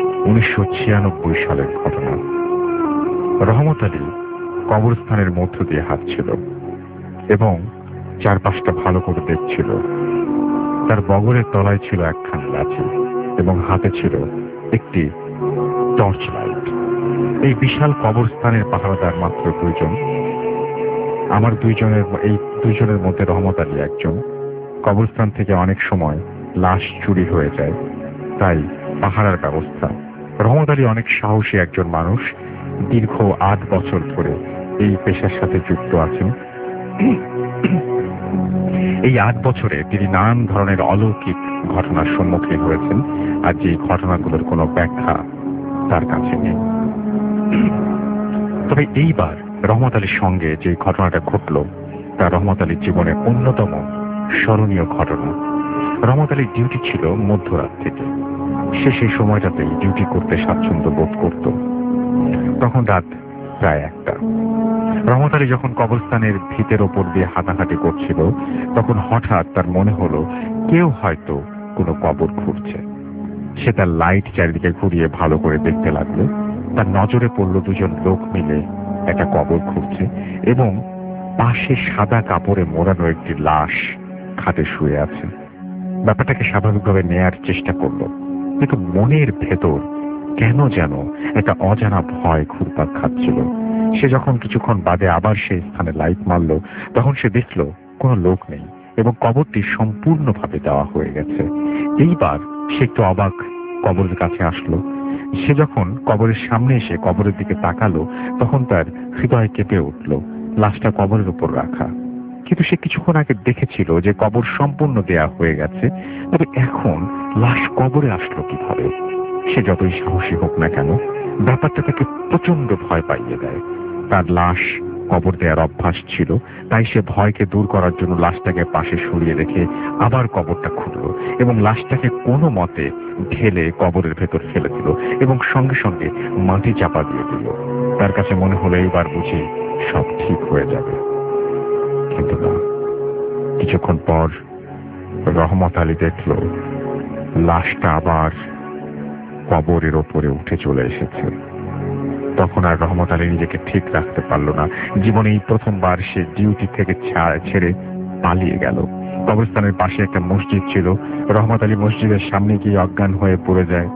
1996 সালের ঘটনা। রহমত আলী কবরস্থানের মধ্য দিয়ে হাঁটছিল এবং চারপাশটা ভালো করে দেখছিল। তার বগলের তলায় ছিল একখানি লাঠি এবং হাতে ছিল একটি টর্চ লাইট। এই বিশাল কবরস্থানের পাহারাদার মাত্র 2 জন। এই 2 জনের মধ্যে রহমত আলী একজন। কবরস্থান থেকে অনেক সময় লাশ চুরি হয়ে যায়, তাই পাহারার ব্যবস্থা। রহমত আলী অনেক সাহসী একজন মানুষ, দীর্ঘ 8 বছর ধরে এই পেশার সাথে যুক্ত আছেন। এই 8 বছরে তিনি নানান ধরনের অলৌকিক ঘটনার সম্মুখীন হয়েছেন, আর যে ঘটনাগুলোর কোনো ব্যাখ্যা তার কাছে নেই। তবে এইবার রহমত আলীর সঙ্গে যে ঘটনাটা ঘটল তা রহমত আলীর জীবনে অন্যতম স্মরণীয় ঘটনা। রহমত আলীর ডিউটি ছিল মধ্যরাত থেকে। সে সেই সময়টাতেই ডিউটি করতে স্বাচ্ছন্দ্য বোধ করত। তখন রাত প্রায় 1টা। রহমত আলী যখন কবরস্থানের ভিতের ওপর দিয়ে হাঁটাহাঁটি করছিল, তখন হঠাৎ তার মনে হলো কেউ হয়তো কোনো কবর খুঁড়ছে। সে তার লাইট চারিদিকে ঘুরিয়ে ভালো করে দেখতে লাগলো। তার নজরে পড়ল 2 জন লোক মিলে একটা কবর খুঁড়ছে, এবং পাশে সাদা কাপড়ে মোড়ানো একটি লাশ খাটে শুয়ে আছে। ব্যাপারটাকে স্বাভাবিকভাবে নেয়ার চেষ্টা করলো, কিন্তু মনের ভেতর কেন যেন একটা অজানা ভয় ঘুরপাক খাচ্ছিল। সে যখন কিছুক্ষণ বাদে আবার সেই স্থানে লাইট মারল, তখন সে দেখল কোনো লোক নেই এবং কবরটি সম্পূর্ণভাবে দেওয়া হয়ে গেছে। এইবার সে একটু অবাক কবরের কাছে আসলো। সে যখন কবরের সামনে এসে কবরের দিকে তাকালো, তখন তার হৃদয় কেঁপে উঠল। লাশটা কবরের উপর রাখা, কিন্তু সে কিছুক্ষণ আগে দেখেছিল যে কবর সম্পূর্ণ দেয়া হয়ে গেছে। তবে এখন লাশ কবরে আসলো কিভাবে? সে যতই সাহসী হোক না কেন, ব্যাপারটা তাকে প্রচন্ড ভয় পাইয়ে দেয়। তার লাশ কবর দেওয়ার অভ্যাস ছিল, তাই সে ভয়কে দূর করার জন্য লাশটাকে পাশে সরিয়ে রেখে আবার কবরটা খুলল এবং লাশটাকে কোনো মতে ঢেলে কবরের ভেতর ফেলে দিল এবং সঙ্গে সঙ্গে মাটি চাপা দিয়ে দিল। তার কাছে মনে হলো এইবার বুঝি সব ঠিক হয়ে যাবে, কিন্তু না। কিছুক্ষণ পর রহমত আলী দেখল লাশটা আবার কবরের ওপরে উঠে চলে এসেছে। তখন আর রহমত আলী নিজেকে ঠিক রাখতে পারল না। জীবনে এই প্রথমবার সে ডিউটি থেকে ছেড়ে পালিয়ে গেল। কবরস্থানের পাশে একটা মসজিদ ছিল। রহমত আলী মসজিদের সামনে গিয়ে অজ্ঞান হয়ে পড়ে যায়।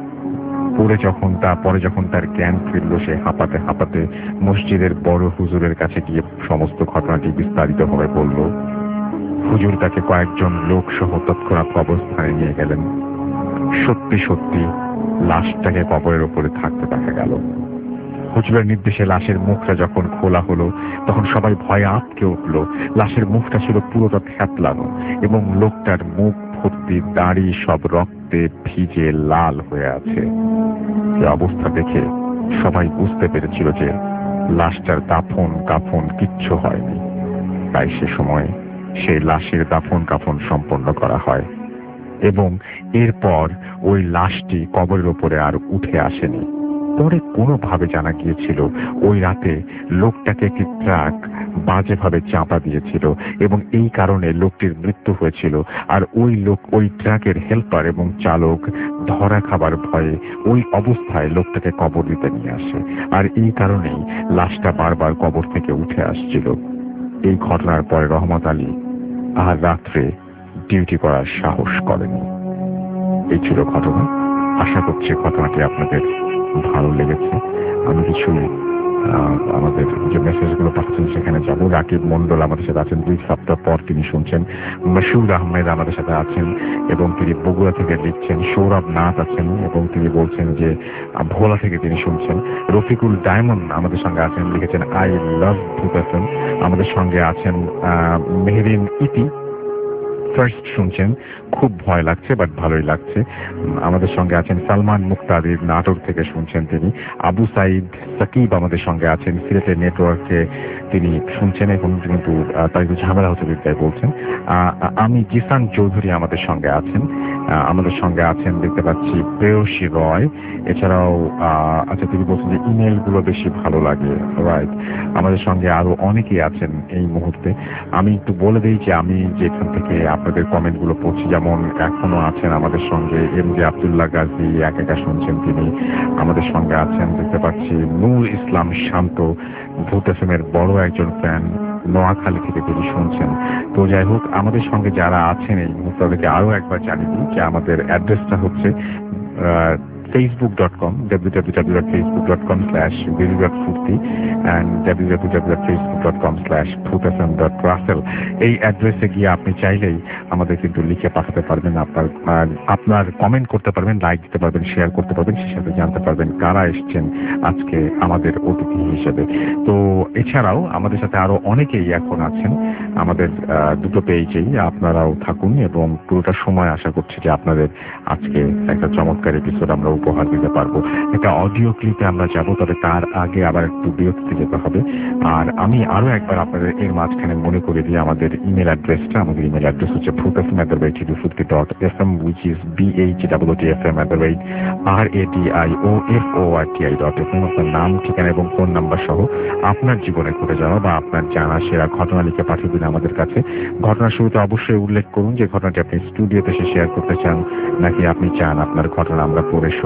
পরে যখন তার জ্ঞান ফিরল, সে হাঁপাতে হাঁপাতে মসজিদের বড় হুজুরের কাছে গিয়ে সমস্ত ঘটনাটি বিস্তারিতভাবে বলল। হুজুর তাকে কয়েকজন লোক সহ তৎক্ষণাৎ কবরস্থানে নিয়ে গেলেন। সত্যি সত্যি লাশটাকে কবরের উপরে থাকতে দেখা গেল। হুজুরের নির্দেশে লাশের মুখটা যখন খোলা হলো, তখন সবাই ভয়ে আঁতকে উঠল। লাশের মুখটা ছিল পুরোটা থ্যাতলানো এবং লোকটার মুখ ভর্তি দাড়ি সব রক্তে ভিজে লাল হয়ে আছে। এই অবস্থা দেখে সবাই বুঝতে পেরেছিল যে লাশটার দাফন কাফন কিচ্ছু হয়নি। তাই সে সময় সেই লাশের দাফন কাফন সম্পন্ন করা হয় এবং এরপর ওই লাশটি কবরের উপরে আর উঠে আসেনি। পরে কোনোভাবে জানা গিয়েছিল ওই রাতে লোকটাকে একটি ট্রাক বাজেভাবে চাপা দিয়েছিল এবং এই কারণে লোকটির মৃত্যু হয়েছিল। আর ওই ট্রাকের হেল্পার এবং চালক ধরা খাবার ভয়ে ওই অবস্থায় লোকটাকে কবর দিতে নিয়ে আসে, আর এই কারণেই লাশটা বারবার কবর থেকে উঠে আসছিল। এই ঘটনার পরে রহমত আলী আর রাত্রে ডিউটি করার সাহস করেনি। এই ছিল ঘটনা। আশা করছি ঘটনাটি আপনাদের ভালো লেগেছে। আমি কিছু আমাদের যে মেসেজগুলো পাচ্ছেন সেখানে যাবো। রাকিব মন্ডল আমাদের সাথে আছেন, 2 সপ্তাহ পর তিনি শুনছেন। মশহুর আহমেদ আমাদের সাথে আছেন এবং তিনি বগুড়া থেকে লিখছেন। সৌরভ নাথ আছেন এবং তিনি বলছেন যে ভোলা থেকে তিনি শুনছেন। রফিকুল ডায়মন্ড আমাদের সঙ্গে আছেন, লিখেছেন আই লাভ ভূত এফএম। আমাদের সঙ্গে আছেন মেহরিন ইতি, ফার্স্ট শুনছেন, খুব ভয় লাগছে বাট ভালোই লাগছে। আমাদের সঙ্গে আছেন সালমান মুক্তাদির, নাটোর থেকে শুনছেন তিনি। আবু সাইদ সাকিব আমাদের সঙ্গে আছেন, সিলেটের নেটওয়ার্কে তিনি শুনছেন এখন, কিন্তু তার কিছু ঝামেলা হচ্ছে তাই বলছেন। আমি জিসান চৌধুরী আমাদের সঙ্গে আছেন। আমাদের সঙ্গে আছেন দেখতে পাচ্ছি প্রেয়সী রয়। এছাড়াও আচ্ছা, তিনি বলছেন যে ইমেলগুলো বেশি ভালো লাগে। রাইট, আমাদের সঙ্গে আরো অনেকেই আছেন এই মুহূর্তে। আমি একটু বলে দিই যে আমি যেখান থেকে আপনাদের কমেন্টগুলো পড়ছি, যেমন এখনো আছেন আমাদের সঙ্গে এমজে আব্দুল্লাহ গাজী, একা শুনছেন তিনি। আমাদের সঙ্গে আছেন দেখতে পাচ্ছি নূর ইসলাম শান্ত, ভূত এফএমের বড় একজন ফ্যান, নোয়াখালী থেকে তিনি শুনছেন। তো যাই হোক, আমাদের সঙ্গে যারা আছেন এই মুহূর্তে তাদেরকে আরো একবার জানিয়ে দিই যে আমাদের অ্যাড্রেসটা হচ্ছে facebook.com, www.facebook.com/www.furti and www.facebook.com/bhutfm.russell। এই অ্যাড্রেসে গিয়ে আপনি চাইলেই আমাদের কিন্তু লিখে পাঠাতে পারবেন, আপনার কমেন্ট করতে পারবেন, লাইক দিতে পারবেন, শেয়ার করতে পারবেন, সেই সাথে জানতে পারবেন কারা এসছেন আজকে আমাদের অতিথি হিসেবে। তো এছাড়াও আমাদের সাথে আরো অনেকেই এখন আছেন আমাদের দুটো পেজেই। আপনারাও থাকুন এবং পুরোটা সময় আশা করছি যে আপনাদের আজকে একটা চমৎকার এপিসোড আমরা উপহার দিতে পারবো। একটা অডিও ক্লিপে আমরা যাব, তবে তার আগে আবার একটু বিরতি যেতে হবে। আর আমি আরো একবার আপনাদের এর মাঝখানে মনে করে দিই আমাদের ইমেল অ্যাড্রেসটা। আমাদের ইমেল অ্যাড্রেস হচ্ছে bhutfm@radio40.fm, which is bhutfm@radioforti.fm। আপনার নাম, ঠিকানা এবং ফোন নাম্বার সহ আপনার জীবনে ঘটে যাওয়া বা আপনার জানা সেরা ঘটনা লিখে পাঠিয়ে দিন আমাদের কাছে। ঘটনার শুরুতে অবশ্যই উল্লেখ করুন যে ঘটনাটি আপনি স্টুডিওতে এসে শেয়ার করতে চান নাকি আপনি চান আপনার ঘটনা আমরা পড়ে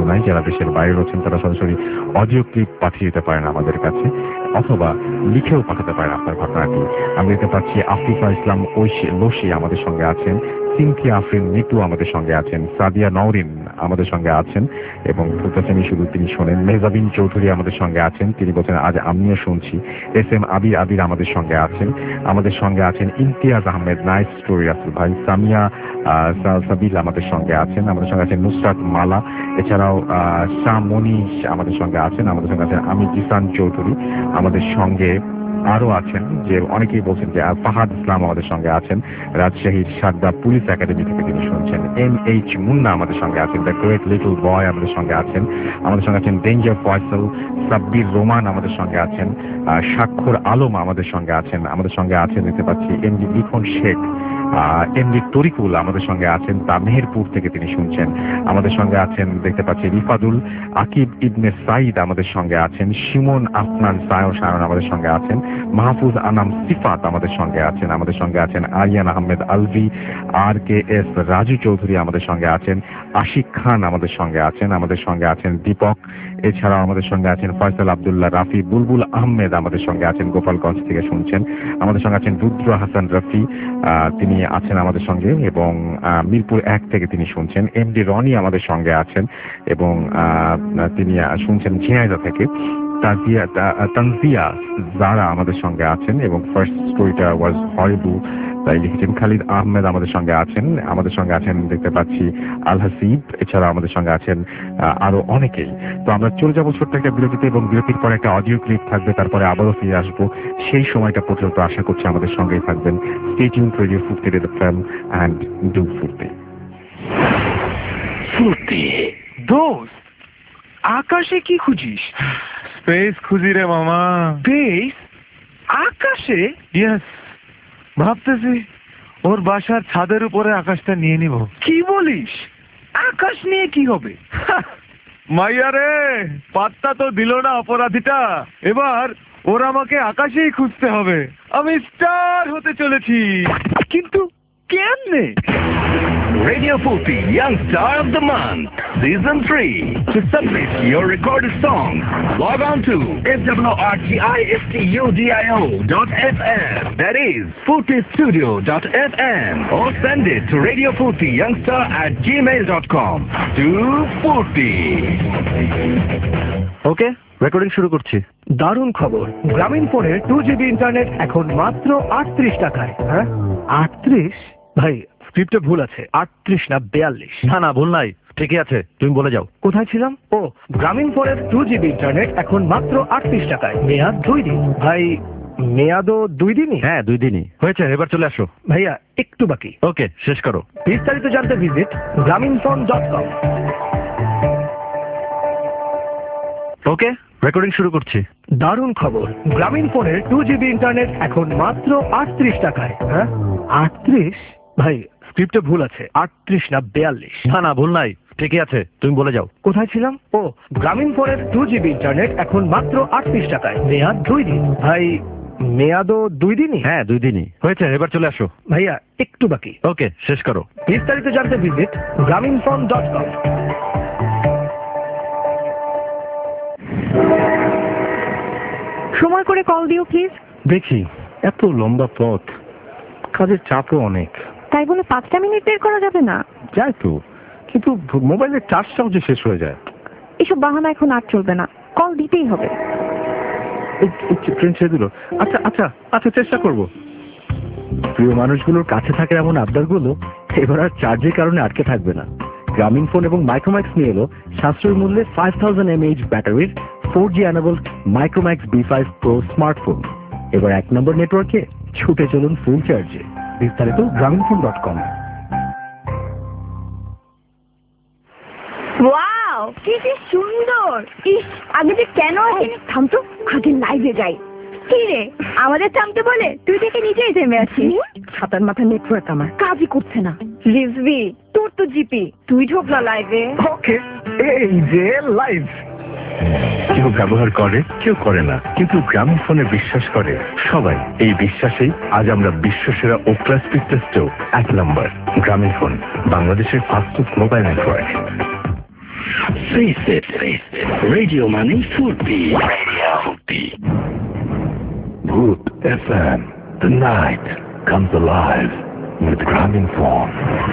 শোনাই। যারা দেশের বাইরে রয়েছেন তারা সরাসরি অডিও ক্লিপ পাঠিয়ে দিতে পারেন আমাদের কাছে, অথবা লিখেও পাঠাতে পারেন আপনার ঘটনাটি। আমি দেখতে পাচ্ছি আফরিফা ইসলাম লোশি আমাদের সঙ্গে আছেন, সিনথিয়া আফরিন নিতু আমাদের সঙ্গে আছেন, সাদিয়া নওরিন আমাদের সঙ্গে আছেন এবং ফুলতাসেমি শুধু তিনি শোনেন। মেহজাবিন চৌধুরী আমাদের সঙ্গে আছেন, তিনি বলছেন আজ আমিও শুনছি। এস এম আবির আমাদের সঙ্গে আছেন। আমাদের সঙ্গে আছেন ইমতিয়াজ আহমেদ, নাইস স্টোরি রাসেল ভাই। সামিয়া সাবিল আমাদের সঙ্গে আছেন। আমাদের সঙ্গে আছেন নুসরাত মালা, এছাড়াও শাহ মনীষ আমাদের সঙ্গে আছেন। আমাদের সঙ্গে আছেন আমি জিসান চৌধুরী। আমাদের সঙ্গে আরো আছেন যে অনেকেই বলছেন যে ফাহাদ ইসলাম আমাদের সঙ্গে আছেন, রাজশাহীর সারদা পুলিশ একাডেমি থেকে তিনি শুনছেন। MH মুন্না আমাদের সঙ্গে আছেন, দ্য গ্রেট লিটল বয় আমাদের সঙ্গে আছেন। আমাদের সঙ্গে আছেন ডেঞ্জার ফয়সাল, সাব্বির রোমান আমাদের সঙ্গে আছেন, স্বাক্ষর আলম আমাদের সঙ্গে আছেন। আমাদের সঙ্গে আছেন দেখতে পাচ্ছি এমডি লিখন শেখ, এমডি তরিকুল আমাদের সঙ্গে আছেন, তা মেহেরপুর থেকে তিনি শুনছেন। আমাদের সঙ্গে আছেন দেখতে পাচ্ছি রিফাদুল, আকিব ইবনে সাইদ আমাদের সঙ্গে আছেন, শিমন আফনান সায়ন আমাদের সঙ্গে আছেন, মাহফুজ আনাম সিফাত আমাদের সঙ্গে আছেন। আমাদের সঙ্গে আছেন আরিয়ান আহমেদ আলভি, RKS রাজু চৌধুরী আমাদের সঙ্গে আছেন, আশিক খান আমাদের সঙ্গে আছেন। আমাদের সঙ্গে আছেন দীপক, এছাড়াও আমাদের সঙ্গে আছেন ফয়সাল আব্দুল্লাহ রাফি, বুলবুল আহমেদ আমাদের সঙ্গে আছেন, গোপালগঞ্জ থেকে শুনছেন। আমাদের সঙ্গে আছেন রুদ্র হাসান রফি, তিনি আছেন আমাদের সঙ্গে এবং মিরপুর 1 থেকে তিনি শুনছেন। MD রনি আমাদের সঙ্গে আছেন এবং তিনি শুনছেন ঝিনাইদহ থেকে। তানজিয়া যারা আমাদের সঙ্গে আছেন এবং ফার্স্ট স্টোরিটা ওয়াজ হরিবল তাই লিখেছেন। খালিদ আহমেদ আমাদের সঙ্গে আছেন। আমাদের সঙ্গে আছেন দেখতে পাচ্ছি আল হাসিব, এছাড়া আমাদের সঙ্গে আছেন আরো অনেকেই। তো আমরা চলে যাবো ছোট্ট একটা বিরতিতে এবং বিরতির পরে একটা অডিও ক্লিপ থাকবে, তারপরে আবারও ফিরে আসবো। সেই সময়টা পর্যন্ত আশা করছি আমাদের সঙ্গেই থাকবেন। Stay tuned radio Furti red FM and do Furti. Furti দোস্ত, আকাশে কি খুঁজিস? স্পেস খুঁজি রে মামা। স্পেস? আকাশে? ইয়েস, ভাবতেছি ওর বাসার ছাদের উপরে আকাশটা নিয়ে নিব। কি বলিস? আকাশ নিয়ে কি হবে? মাইয়া রে, পাত্তা তো দিল না অপরাধীটা। এবার ওর আমাকে আকাশেই খুঁজতে হবে। আমি স্টার হতে চলেছি। কিন্তু কেমনে? Radio Furti Young Star of the Month Season 3. To submit your recorded song, log on to fwrtistudio.fm. That is furtistudio.fm, or send it to Radio Furti Youngstar @gmail.com. To Furti. Okay, recording শুরু করছি। দারুণ খবর, গ্রামীণ ফোনের 2GB internet এখন মাত্র 38 টাকায়। হ্যাঁ 38? ভাই স্ক্রিপ্টে ভুল আছে, 38 না 42। না ভুল নাই, ঠিকই আছে, তুমি বলে যাও। কোথায় ছিলাম? ও, গ্রামীণ ফোনের 2GB ইন্টারনেট এখন মাত্র 38 টাকায়, মেয়াদ 2 দিন। ভাই মেয়াদও 2 দিনই? হ্যাঁ 2 দিনই হয়েছে, এবার চলে আসো। ভাইয়া একটু বাকি। ওকে, শেষ করো। বিস্তারিত জানতে ভিজিট grameenphone.com। ওকে, রেকর্ডিং শুরু করছি। দারুণ খবর, গ্রামীণ ফোনের 2GB ইন্টারনেট এখন মাত্র 38 টাকায়। হ্যাঁ 38? ভাই স্ক্রিপ্টে ভুল আছে, 38 না 42। না ভুল নাই, ঠিকই আছে, তুমি বলে যাও। কোথায় ছিলাম? ও, গ্রামীণ ফোনের 2GB ইন্টারনেট এখন মাত্র 38 টাকায়, মেয়াদ 2 দিন। ভাই মেয়াদও 2 দিনই? হ্যাঁ 2 দিনই হয়েছে, এবার চলে আসো। ভাইয়া একটু বাকি। ওকে, শেষ করো। বিস্তারিত জানতে ভিজিট grameenphone.com। সময় করে কল দিও প্লিজ। দেখি, এত লম্বা পথ, কাজের চাপও অনেক। তাই বলে 5টা মিনিট বের করা যাবে না? যাই তো, কিন্তু মোবাইলের চার্জটাও যে শেষ হয়ে যায়। এসব বাহানা এখন আর চলবে না, কল দিতেই হবে। ট্রেন ছেড়ে দিল। আচ্ছা আচ্ছা আচ্ছা, চেষ্টা করব। প্রিয় মানুষগুলোর কাছে থাকা এমন আবদারগুলো এবার আর চার্জের কারণে আটকে থাকবে না। গ্রামীণ ফোন এবং মাইক্রোম্যাক্স নিয়ে এলো সাশ্রয়ী মূল্যে 5000 mAh ব্যাটারির 4G enabled Micromax B5 Pro smartphone. এবার 1 নম্বর নেটওয়ার্কে ছুটে চলুন ফুল চার্জে। বিস্তারিত grameenphone.com। ওয়াও, কি সুন্দর! ইস, আগে যে কেন আসিনি? থাম তো, আগে লাইভে যাই। কি রে, আমাদের থামতে বলে তুই থেকে নিজেই থেমে আছিস। ছাতার মাথা নেটওয়ার্ক আমার কাজই করছে না। রিজভি, তোর তো জিপি, তুই ঢোকলা লাইভে। ওকে, এই যে লাইভ। কেউ ব্যবহার করে, কেউ করে না, কিন্তু গ্রামীণ ফোনে বিশ্বাস করে সবাই। এই বিশ্বাসেই আজ আমরা বিশ্বসেরা ওক্লা স্পিড টেস্টেও 1 নম্বর। গ্রামীণ ফোন, বাংলাদেশের fastest mobile network. Face it. Radio Money Furti. Radio Furti. Bhoot FM. The night comes alive with Gramophone.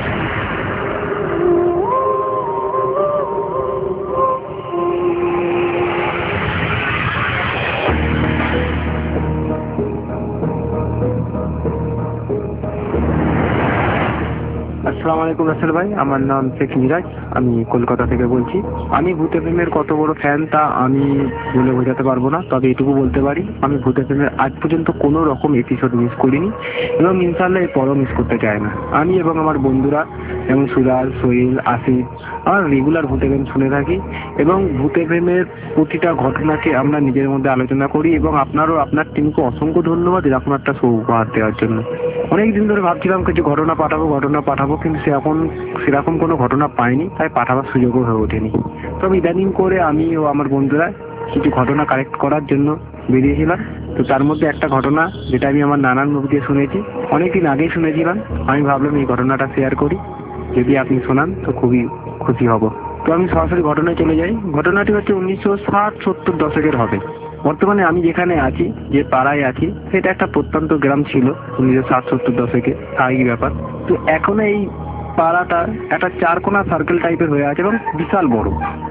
আসসালামু আলাইকুম রাসেল ভাই, আমার নাম শেখ মিরাজ, আমি কলকাতা থেকে বলছি। আমি ভূত এফএমের কত বড় ফ্যান তা আমি বলে বোঝাতে পারবো না, তবে এটুকু বলতে পারি আমি ভূত এফএমের আজ পর্যন্ত কোনো রকম এপিসোড মিস করিনি এবং ইনশাআল্লাহ এরপরও মিস করতে চাই না। আমি এবং আমার বন্ধুরা যেমন সুরাজ, সোহেল, আসিফ আমার রেগুলার ভূত এফএম শুনে থাকি এবং ভূত এফএমের প্রতিটা ঘটনাকে আমরা নিজের মধ্যে আলোচনা করি এবং আপনারও আপনার টিমকে অসংখ্য ধন্যবাদ এরকম একটা শো উপহার দেওয়ার জন্য। অনেকদিন ধরে ভাবছিলাম কিছু ঘটনা পাঠাবো কিন্তু সেরকম কোনো ঘটনা পাইনি, তাই পাঠাবার সুযোগও হয়ে ওঠেনি। তবে ইদানিং করে আমি ও আমার বন্ধুরা কিছু ঘটনা কালেক্ট করার জন্য বেরিয়েছিলাম। তো তার মধ্যে একটা ঘটনা যেটা আমি আমার নানার মুখ দিয়ে শুনেছি, অনেকদিন আগেই শুনেছিলাম, আমি ভাবলাম এই ঘটনাটা শেয়ার করি, যদি আপনি শোনান তো খুবই খুশি হব। তো আমি সরাসরি ঘটনায় চলে যাই। ঘটনাটি হচ্ছে 1960-70 দশকের হবে। বর্তমানে আমি যেখানে আছি, যে পাড়ায় আছি, সেটা একটা প্রত্যন্ত গ্রাম ছিল 1960-70 দশকে, স্বাভাবিক ব্যাপার। তো এখন এই পাড়াটা একটা চারকোনা সার্কেল টাইপের হয়ে আছে এবং বিশাল বড়।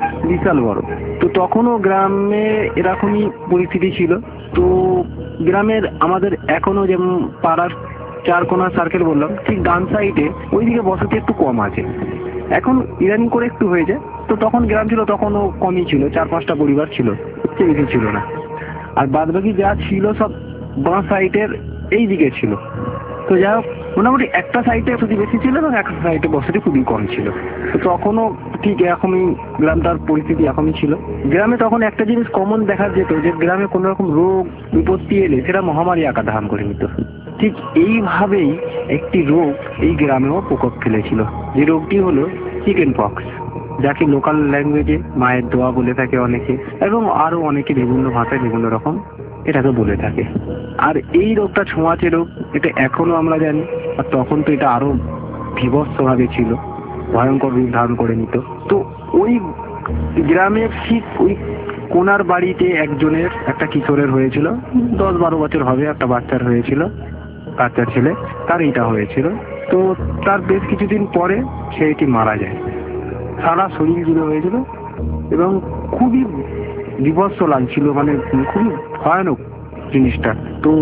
তো তখনও গ্রামে এরকমই পরিস্থিতি ছিল। তো গ্রামের আমাদের এখনো যেমন পাড়ার চারকোনা সার্কেল বললাম, ঠিক ডান সাইডে ওইদিকে বসতি একটু কম আছে, এখন ইদানিং করে একটু হয়েছে। তো তখন গ্রাম ছিল তখনও কমই ছিল, 4-5টা পরিবার ছিল, হচ্ছে বেশি ছিল না। আর বাদবাকি যা ছিল সব বাঁ সাইডের এই দিকে ছিল। তো যাই হোক, মোটামুটি একটা সাইডে বসতি বেশি ছিল এবং একটা সাইডে বসতি খুবই কম ছিল। তো তখনও ঠিক এরকমই গ্রামটার পরিস্থিতি এরকমই ছিল। গ্রামে তখন একটা জিনিস কমন দেখা যেত, যে গ্রামে কোনো রকম রোগ বিপত্তি এলে সেটা মহামারী আকার ধারণ করে নিত। ঠিক এইভাবেই একটি রোগ এই গ্রামেও প্রকোপ ফেলেছিল, যে রোগটি হলো চিকেন পক্স, যাকে লোকাল ল্যাঙ্গুয়েজে মায়ের দোয়া বলে থাকে অনেকে, এবং আরো অনেকে বিভিন্ন ভাষায় বিভিন্ন রকম এটাকে বলে থাকে। আর এই রোগটা ছোঁয়াচে রোগ, এটা এখনো আমরা জানি, আর তখন তো এটা আরো বিভৎসভাবে ছিল, ভয়ঙ্কর রূপ ধারণ করে নিত। তো ওই গ্রামের ঠিক ওই কোনার বাড়িতে একজনের একটা কিশোরের হয়েছিল, 10-12 বছর হবে, একটা বাচ্চার হয়েছিল, বাচ্চা ছেলে, তার এইটা হয়েছিল। তো তার বেশ কিছুদিন পরে সেটি মারা যায়, সারা শরীর জুড়ে হয়েছিল এবং খুবই বিভৎস লাগছিল, মানে খুবই ভয়ানক জিনিসটা। তো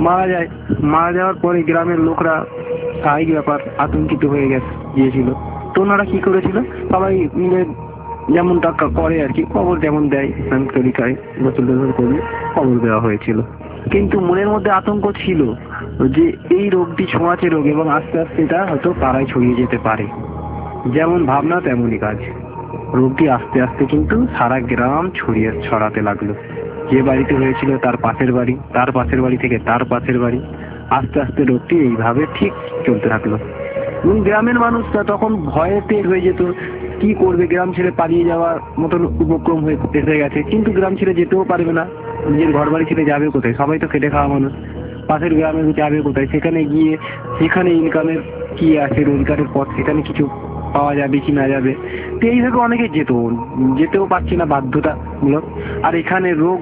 মারা যাওয়ার পরে গ্রামের লোকরা স্বাভাবিক ব্যাপার আতঙ্কিত হয়ে গিয়েছিল। তো ওনারা কি করেছিল, সবাই মিলে যেমনটা করে আর কি, খবর যেমন দেয় ইসলামিক তরিকায় গোসল করে খবর দেওয়া হয়েছিল। কিন্তু মনের মধ্যে আতঙ্ক ছিল যে এই রোগটি ছোঁয়াচে রোগ এবং আস্তে আস্তে এটা হয়তো পাড়ায় ছড়িয়ে যেতে পারে। যেমন ভাবনা তেমনই কাজ, রোগটি আস্তে আস্তে কিন্তু সারা গ্রাম ছড়াতে লাগলো। যে বাড়িতে হয়েছিল তার পাশের বাড়ি, তার পাশের বাড়ি থেকে তার পাশের বাড়ি, আস্তে আস্তে রোগটি এইভাবে ঠিক চলতে থাকলো। এবং গ্রামের মানুষরা তখন ভয়েতে হয়ে যেত, কি করবে, গ্রাম ছেড়ে পালিয়ে যাওয়ার মতন উপক্রম হয়ে এসে গেছে, কিন্তু গ্রাম ছেড়ে যেতেও পারবে না, নিজের ঘর বাড়ি ছেড়ে যাবে কোথায়, সবাই তো খেটে খাওয়া মানুষ, পাশের গ্রামে যাবে কোথায়, সেখানে গিয়ে সেখানে ইনকামের কি আছে, রোজগারের পথ সেখানে কিছু পাওয়া যাবে কি না যাবে। তো এইভাবে অনেকে যেতেও পারছে না বাধ্যতামূলক। আর এখানে রোগ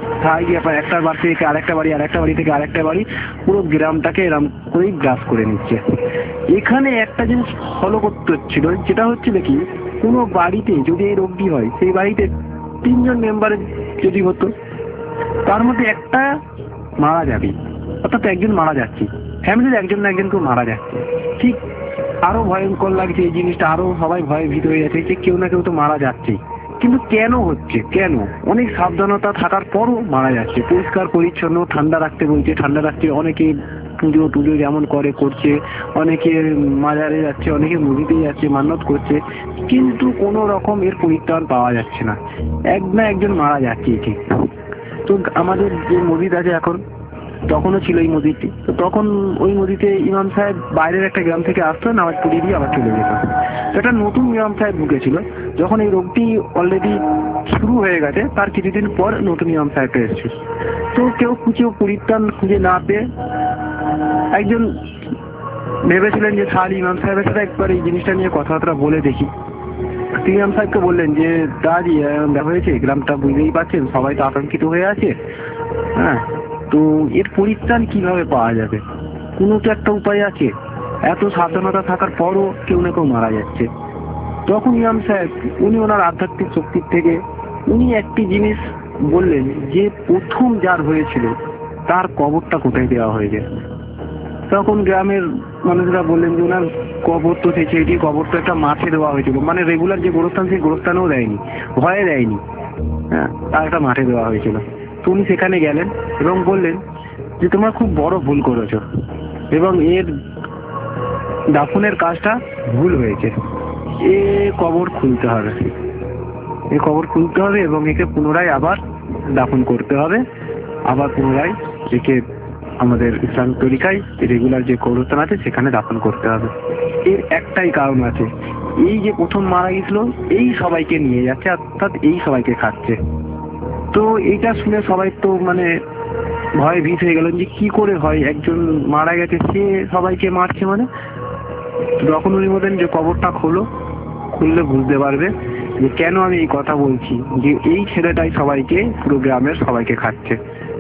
একটা বাড়ি থেকে আরেকটা বাড়ি, আরেকটা বাড়ি থেকে আরেকটা বাড়ি, পুরো গ্রামটাকে এরম করেই গ্রাস করে নিচ্ছে। এখানে একটা জিনিস ফলো করতে হচ্ছিল, যেটা হচ্ছিল কি, কোনো বাড়িতে যদি এই রোগটি হয়, সেই বাড়িতে 3 জন মেম্বারের যদি হতো, তার মধ্যে একটা মারা যাবে, অর্থাৎ একজন মারা যাচ্ছে, ফ্যামিলির একজন না একজন কেউ মারা যাচ্ছে। ঠিক আরো ভয়ঙ্কর লাগছে এই জিনিসটা, আরো সবাই ভয়ে ভীত হয়ে যাচ্ছে যে কেউ না কেউ তো মারা যাচ্ছে। কিন্তু কেন হচ্ছে, কেন? অনেক সাবধানতা থাকার পরও মারা যাচ্ছে। পরিষ্কার পরিচ্ছন্ন, ঠান্ডা রাখতে বলছে, ঠান্ডা রাখতে অনেকে পুজো যেমন করছে, অনেকে মাজারে যাচ্ছে, অনেকে মসজিদে যাচ্ছে, মান্নত করছে, কিন্তু কোনো রকম এর পরিত্রাণ পাওয়া যাচ্ছে না, এক না একজন মারা যাচ্ছে ঠিক। তো আমাদের যে মসজিদ আছে এখন, তখনও ছিল এই মসজিদটি, তো তখন ওই মসজিদে ইমাম সাহেব বাইরের একটা গ্রাম থেকে আসতো, নামাজ পড়িয়ে দিয়ে আবার চলে যেত। একটা নতুন ইমাম সাহেব ঢুকেছিল, যখন এই রোগটি অলরেডি শুরু হয়ে গেছে, তার কিছুদিন পর নতুন ইমাম সাহেবটা এসেছে। তো কেউ পরিত্রাণ খুঁজে না পেয়ে একজন ভেবেছিলেন যে তাহলে ইমাম সাহেবের সাথে একবার এই জিনিসটা নিয়ে কথাবার্তা বলে দেখি। তিনি ইমাম সাহেবকে বললেন যে দাঁড়ি হয়েছে, গ্রামটা বুঝতেই পারছেন সবাই তো আতঙ্কিত হয়ে আছে, হ্যাঁ, তো এর পরিত্রাণ কিভাবে পাওয়া যাবে? কোনো তো একটা উপায় আছে, এত সাবধানতা থাকার পরও কেউ না কেউ মারা যাচ্ছে। তখন ইমাম সাহেব উনি ওনার আধ্যাত্মিক শক্তির থেকে উনি একটি জিনিস বললেন যে প্রথম যার হয়েছিল তার কবরটা কোথায় দেওয়া হয়ে যায়। তখন গ্রামের মানুষরা বললেন যে ওনার কবর তো সেটি কবর তো একটা মাঠে দেওয়া হয়েছিল, মানে রেগুলার যে গোরস্থান সেই গোরস্থানেও দেয়নি, ভয়ে দেয়নি, হ্যাঁ, তার একটা মাঠে দেওয়া হয়েছিল। তো উনি সেখানে গেলেন এবং বললেন যে তোমরা খুব বড় ভুল করেছো এবং এর দাফনের কাজটা ভুল হয়েছে, এ কবর খুলতে হবে, এ কবর খুলতে হবে এবং একে পুনরায় আবার দাফন করতে হবে, আবার পুনরায় একে আমাদের ইসলামিক তরিকায় রেগুলার যে কবরস্থান আছে সেখানে দাফন করতে হবে। এর একটাই কারণ আছে, এই যে প্রথম মারা গেছিল এই সবাইকে নিয়ে যাচ্ছে, অর্থাৎ এই সবাইকে খাচ্ছে। তো এইটা শুনে সবাই তো মানে ভয়ে ভীত হয়ে গেলেন যে কি করে হয়, একজন মারা গেছে সে সবাইকে মারছে মানে। যখন উনি বলেন যে কবরটা খোলো, খুললে বুঝতে পারবে যে কেন আমি এই কথা বলছি, যে এই ছেলেটাই সবাইকে, পুরো গ্রামের সবাইকে খাচ্ছে।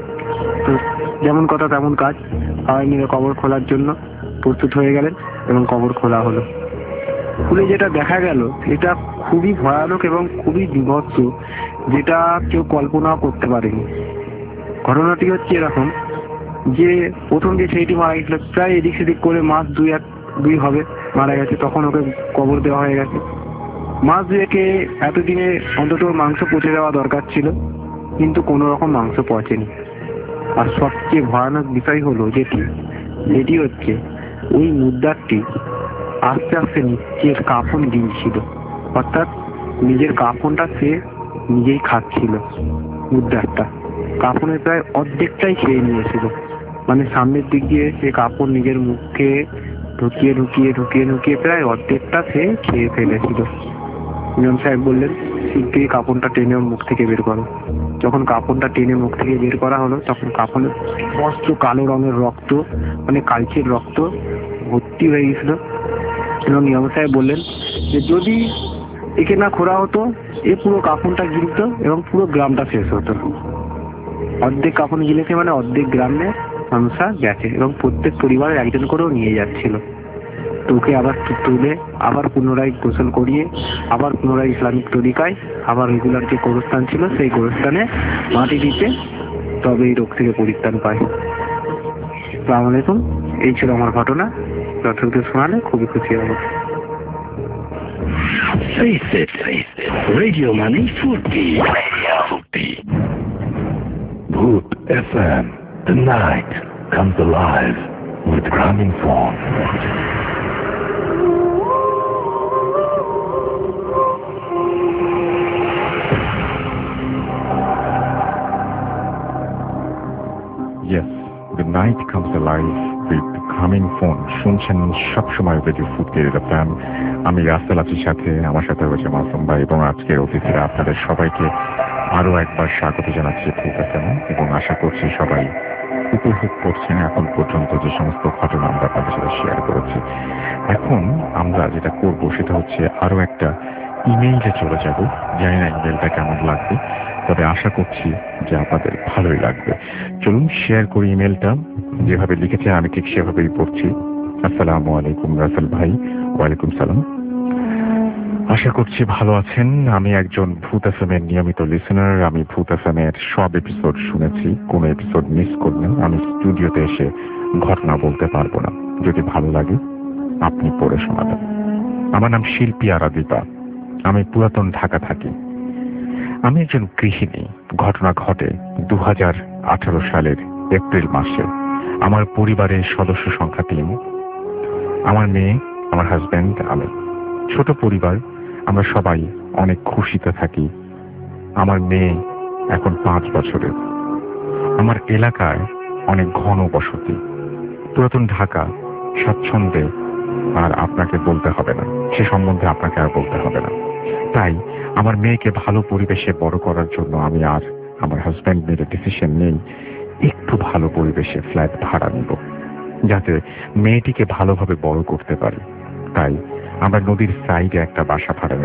তো যেমন কথা তেমন কাজ, সবাই মিলে কবর খোলার জন্য প্রস্তুত হয়ে গেলেন এবং কবর খোলা হলো। খুলে যেটা দেখা গেল এটা খুবই ভয়ানক এবং খুবই বিভৎস, যেটা কেউ কল্পনাও করতে পারেনি। ঘটনাটি হচ্ছে এরকম যে প্রথম যে ছেলেটি মারা গেছিল প্রায় এদিক সেদিক করে মাস দুই হবে মারা গেছে, তখন ওকে কবর দেওয়া হয়ে গেছে। মাস দুয়েকে এতদিনে অন্তত মাংস পচে দেওয়া দরকার ছিল, কিন্তু কোনো রকম মাংস পচেনি। আর সবচেয়ে ভয়ানক বিষয় হলো যেটি হচ্ছে ওই মুদ্রাটি আস্তে আস্তে নিজের কাফন গিলছিল, অর্থাৎ নিজের কাফনটা সে নিজেই খাচ্ছিল। মুদ্রাটা কাফনের প্রায় অর্ধেকটাই খেয়ে নিয়েছিল, মানে সামনের দিক দিয়ে সে কাপড় নিজের মুখে ঢুকিয়ে ঢুকিয়ে ঢুকিয়ে ঢুকিয়ে প্রায় অর্ধেকটা সে খেয়ে ফেলেছিল। ইমাম সাহেব বললেন শিগগিরই কাপড়টা টেনে ওর মুখ থেকে বের করো। যখন কাপড়টা টেনে মুখ থেকে বের করা হলো তখন কাপড়ের স্পষ্ট কালো রঙের রক্ত, মানে কালচের রক্ত ভর্তি হয়ে গেছিল। এবং ইমাম সাহেব বললেন যে যদি একে না খোঁড়া হতো এ পুরো কাপড়টা গিলত এবং পুরো গ্রামটা শেষ হতো। অর্ধেক কাপড় গিলেছে মানে অর্ধেক গ্রামে মানুষরা গেছে এবং প্রত্যেক পরিবারের একজন করেও নিয়ে যাচ্ছিল। তো ওকে আবার তুলে আবার পুনরায় গোসল করিয়ে আবার পুনরায় ইসলামিক তরিকায় আবার রেগুলার যে গোরস্থান ছিল সেই গোরস্থানে মাটি দিতে, তবে এই রোগ থেকে পরিত্রাণ পায়। আসসালামু আলাইকুম, এই ছিল আমার ঘটনা। যথাযথ শোনালে খুবই খুশি হব। Face it, Radio Money Furti. Bhoot FM. The night comes alive with Gramophone. Yes, the night comes alive with Gramophone. শুনছেন সবসময় রেডিও ফুর্তি এফএম। আমি রাসেল আছির সাথে, আমার সাথে রয়েছে মাসুম ভাই এবং আজকের অতিথিরা। আপনাদের সবাইকে আরো একবার স্বাগত জানাচ্ছি ফুর্তি এফএম এবং আশা করছি সবাই উপভোগ করছেন এখন পর্যন্ত যে সমস্ত ঘটনা আমরা আপনাদের সাথে শেয়ার করেছি। এখন আমরা যেটা করবো সেটা হচ্ছে আরো একটা ইমেইলে চলে যাব। জানি না ইমেইলটা কেমন লাগবে, তবে আশা করছি যে আপনাদের ভালোই লাগবে। চলুন শেয়ার করি ইমেইলটা। যেভাবে লিখেছেন আমি ঠিক সেভাবেই পড়ছি। আসসালামু আলাইকুম রাসেল ভাই। ওয়ালাইকুম সালাম। আশা করছি ভালো আছেন। আমি একজন ভূত এফএমের নিয়মিত লিসেনার। আমি ভূত এফএমের সব এপিসোড শুনেছি, কোনো এপিসোড মিস করলেন আমি স্টুডিওতে এসে ঘটনা বলতে পারবো না। যদি ভালো লাগে আপনি পড়ে শোনাবেন। আমার নাম শিল্পী আরাদীপা। আমি পুরাতন ঢাকা থাকি। আমি একজন গৃহিণী। ঘটনা ঘটে 2018 সালের এপ্রিল মাসে। আমার পরিবারের সদস্য সংখ্যা 3। আমার মেয়ে, আমার হাজব্যান্ড, আমি। ছোট পরিবার, আমরা সবাই অনেক খুশিতে থাকি। আমার মেয়ে এখন 5 বছরের। আমার এলাকায় অনেক ঘন বসতি। পুরাতন ঢাকা, স্বাচ্ছন্দ্যে আর আপনাকে বলতে হবে না, সে সম্বন্ধে আপনাকে আর বলতে হবে না। তাই আমার মেয়েকে ভালো পরিবেশে বড় করার জন্য আমি আর আমার হাজব্যান্ড মেয়ের ডিসিশন নেই একটু ভালো পরিবেশে ফ্ল্যাট ভাড়া নিব, যাতে মেয়েটিকে ভালোভাবে বড় করতে পারি। তাই আমরা নদীর সাইডে একটা বাসা ভাড়া নেই।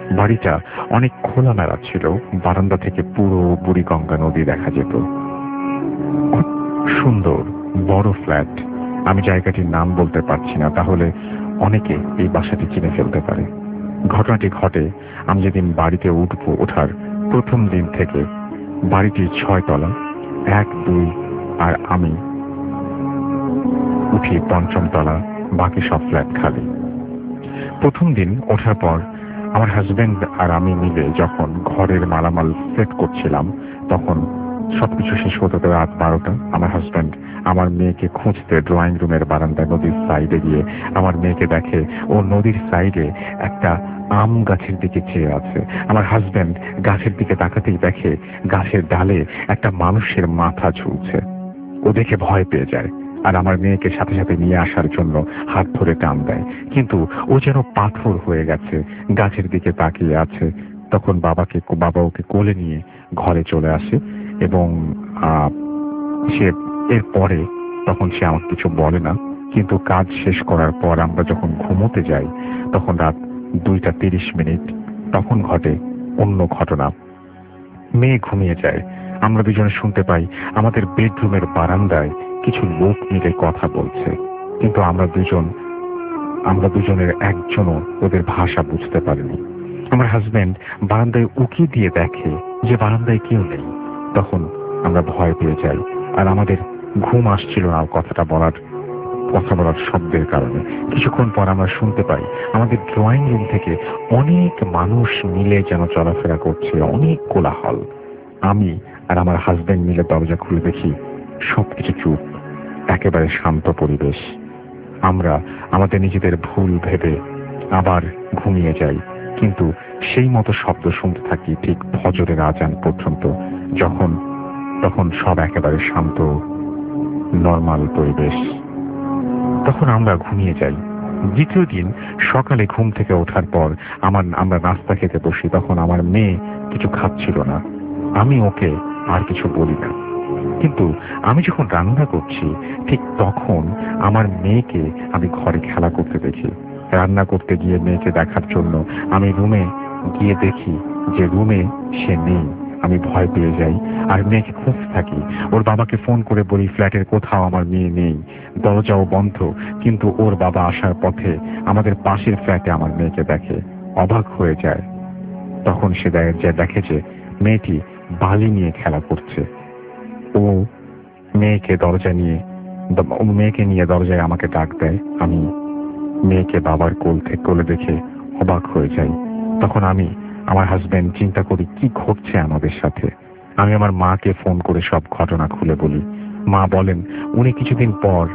বাড়িটা অনেক খোলামেলা ছিল, বারান্দা থেকে পুরো বুড়িগঙ্গা নদী দেখা যেত। খুব সুন্দর বড় ফ্ল্যাট। আমি জায়গাটির নাম বলতে পারছি না, তাহলে অনেকে এই বাসাটি চিনে ফেলতে পারে। ঘটনাটি ঘটে আমি যেদিন বাড়িতে ওঠার প্রথম দিন থেকে। বাড়িটি 6 তলা, 1, 2 আর আমি উঠি 5ম তলা, বাকি সব ফ্ল্যাট খালি। প্রথম দিন ওঠার পর আমার হাজবেন্ড আর আমি মিলে যখন ঘরের মালামাল সেট করছিলাম, তখন সবকিছু শেষ হতে রাত 12টা। আমার হাজবেন্ড আমার মেয়েকে খুঁজতে ড্রয়িং রুমের বারান্দায় নদীর সাইডে গিয়ে আমার মেয়েকে দেখে ও নদীর সাইডে একটা আম গাছের দিকে চেয়ে আছে। আমার হাজবেন্ড গাছের দিকে তাকাতেই দেখে গাছের ডালে একটা মানুষের মাথা ঝুলছে। ও দেখে ভয় পেয়ে যায় আর আমার মেয়েকে সাথে সাথে নিয়ে আসার জন্য হাত ধরে টান দেয়, কিন্তু ও যেন পাথর হয়ে গেছে, গাছের দিকে তাকিয়ে আছে। তখন বাবা ওকে কোলে নিয়ে ঘরে চলে আসে এবং সে এরপরে তখন সে আমাকে কিছু বলে না, কিন্তু কাজ শেষ করার পর আমরা যখন ঘুমোতে যাই তখন রাত 2:30, তখন ঘটে অন্য ঘটনা। মেয়ে ঘুমিয়ে যায়, আমরা দুজনে শুনতে পাই আমাদের বেডরুমের বারান্দায় কিছু লোক মিলে কথা বলছে, কিন্তু আমরা দুজনের একজনও ওদের ভাষা বুঝতে পারিনি। আমার হাজবেন্ড বারান্দায় উকি দিয়ে দেখে যে বারান্দায় কেউ নেই। তখন আমরা ভয় পেয়ে যাই আর আমাদের ঘুম আসছিল না কথা বলার শব্দের কারণে। কিছুক্ষণ পর আমরা শুনতে পাই আমাদের ড্রয়িং রুম থেকে অনেক মানুষ মিলে যেন চলাফেরা করছে, অনেক কোলাহল। আমি আর আমার হাজবেন্ড মিলে দরজা খুলে দেখি সবকিছু চুপ, একেবারে শান্ত পরিবেশ। আমরা আমাদের নিজেদের ভুল ভেবে আবার ঘুমিয়ে যাই, কিন্তু সেই মতো শব্দ শুনতে থাকি ঠিক ফজরের আজান পর্যন্ত, তখন সব একেবারে শান্ত নর্মাল পরিবেশ। তখন আমরা ঘুমিয়ে যাই। দ্বিতীয় দিন সকালে ঘুম থেকে ওঠার পর আমরা নাস্তা খেতে বসি। তখন আমার মেয়ে কিছু খাচ্ছিল না, আমি ওকে আর কিছু বলি না, কিন্তু আমি যখন রান্না করছি ঠিক তখন আমার মেয়েকে আমি ঘরে খেলা করতে দেখি। রান্না করতে গিয়ে মেয়েকে দেখার জন্য আমি রুমে গিয়ে দেখি যে রুমে সে নেই। আমি ভয় পেয়ে যাই আর মেয়েকে খুঁজতে থাকি। ওর বাবাকে ফোন করে বলি ফ্ল্যাটের কোথাও আমার মেয়ে নেই, দরজাও বন্ধ। কিন্তু ওর বাবা আসার পথে আমাদের পাশের ফ্ল্যাটে আমার মেয়েকে দেখে, অবাক হয়ে যায়। তখন সে দেখে যে মেয়েটি বালি নিয়ে খেলা করছে। ও মেয়েকে নিয়ে দরজায় আমাকে ডাক দেয়। আমি মেয়েকে বাবার কোলে দেখে অবাক হয়ে যাই। তখন আমি আমার হাজবেন্ড চিন্তা করি কি ঘটছে আমাদের সাথে। আমি আমার মাকে ফোন করে সব ঘটনা খুলে বলি। মা বলেন উনি কিছুক্ষণ পর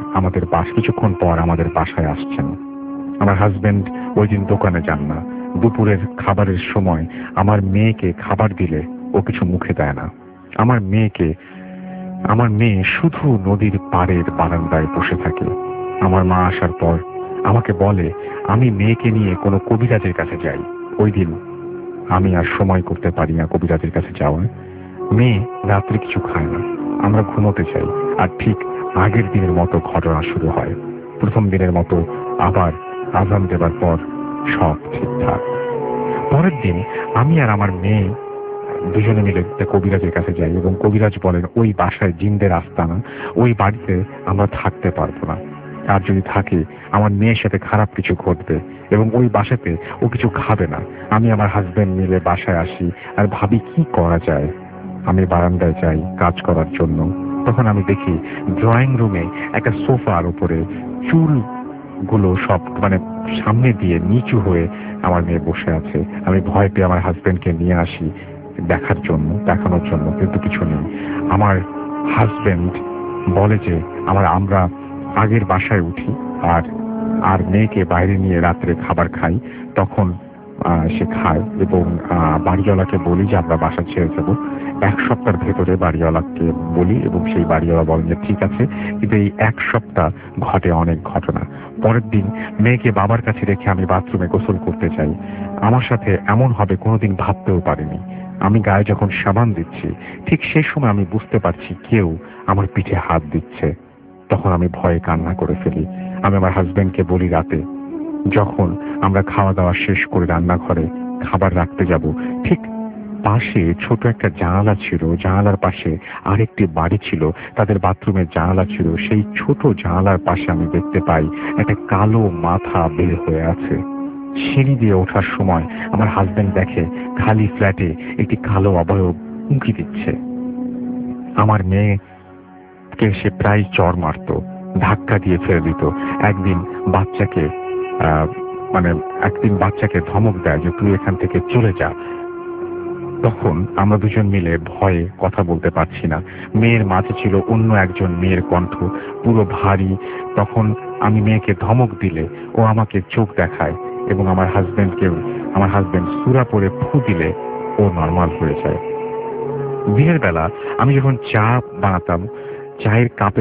আমাদের বাসায় আসছেন। আমার হাজবেন্ড ওই দিন দোকানে যান না। দুপুরের খাবারের সময় আমার মেয়েকে খাবার দিলে ও কিছু মুখে দেয় না। আমার মেয়ে শুধু নদীর পাড়ের বারান্দায় বসে থাকে। আমার মা আসার পর আমাকে বলে আমি মেয়েকে নিয়ে কোনো কবিরাজের কাছে যাই। ওই দিন আমি আর সময় করতে পারি না কবিরাজের কাছে যাওয়ার। মেয়ে রাত্রে কিছু খায় না, আমরা ঘুমোতে চাই, আর ঠিক আগের দিনের মতো ঘটনা শুরু হয়। প্রথম দিনের মতো আবার আজান দেবার পর সব ঠিকঠাক। পরের দিন আমি আর আমার মেয়ে দুজনে মিলে কবিরাজের কাছে যাই এবং কবিরাজ বলেন ওই বাসায় জিনদের আস্তানা, ওই বাড়িতে আমরা থাকতে পারবো না, আর যদি থাকে আমার মেয়ের সাথে খারাপ কিছু ঘটবে এবং ওই বাসাতে ও কিছু খাবে না। আমি আমার হাজবেন্ড মিলে বাসায় আসি আর ভাবি কি করা যায়। আমি বারান্দায় যাই কাজ করার জন্য। তখন আমি দেখি ড্রয়িং রুমে একটা সোফার উপরে চুলগুলো সব সামনে দিয়ে নিচু হয়ে আমার মেয়ে বসে আছে। আমি ভয় পেয়ে আমার হাজবেন্ডকে নিয়ে আসি দেখানোর জন্য, কিন্তু কিছু নেই। আমার হাজবেন্ড বলে যে আমরা আগের বাসায় উঠি আর মেয়েকে বাইরে নিয়ে রাত্রে খাবার খাই। তখন সে খায় এবং বাড়িওয়ালাকে বলি যে আমরা বাসা ছেড়ে যাবো। 1 সপ্তাহের ভেতরে বাড়িওয়ালাকে বলি এবং সেই বাড়িওয়ালা বলেন যে ঠিক আছে, কিন্তু এই 1 সপ্তাহ ঘটে অনেক ঘটনা। পরের দিন মেয়েকে বাবার কাছে রেখে আমি বাথরুমে গোসল করতে যাই। আমার সাথে এমন হবে কোনোদিন ভাবতেও পারিনি। আমি গায়ে যখন সাবান দিচ্ছি ঠিক সেই সময় আমি বুঝতে পারছি কেউ আমার পিঠে হাত দিচ্ছে। তখন আমি ভয়ে কান্না করে ফেলি। আমি আমার হাজবেন্ডকে বলি রাতে যখন আমরা খাওয়া দাওয়া শেষ করে রান্নাঘরে খাবার রাখতে যাব, ঠিক পাশে ছোট একটা জানালা ছিল, জানালার পাশে আরেকটি বাড়ি ছিল, তাদের বাথরুমের জানালা ছিল। সেই ছোট জানালার পাশে আমি দেখতে পাই একটা কালো মাথা বের হয়ে আছে। সিঁড়ি দিয়ে ওঠার সময় আমার হাজবেন্ড দেখে খালি ফ্ল্যাটে একটি কালো অবয়ব উঁকি দিচ্ছে। আমার মেয়েকে সে প্রায় চড় মারত, ধাক্কা দিয়ে ফেলে দিত। একদিন বাচ্চাকে ধমক দেয় যে তুই এখান থেকে চলে যা। তখন আমরা দুজন মিলে ভয়ে কথা বলতে পারছি না। মেয়ের মাঝে ছিল অন্য একজন মেয়ের কণ্ঠ, পুরো ভারী। তখন আমি মেয়েকে ধমক দিলে ও আমাকে চোখ দেখায় এবং আমার হাজবেন্ড সূরা পড়ে ফু দিলে ও নর্মাল হয়ে যায়। দিনের বেলা আমি যখন চা বানাতাম, চায়ের কাপে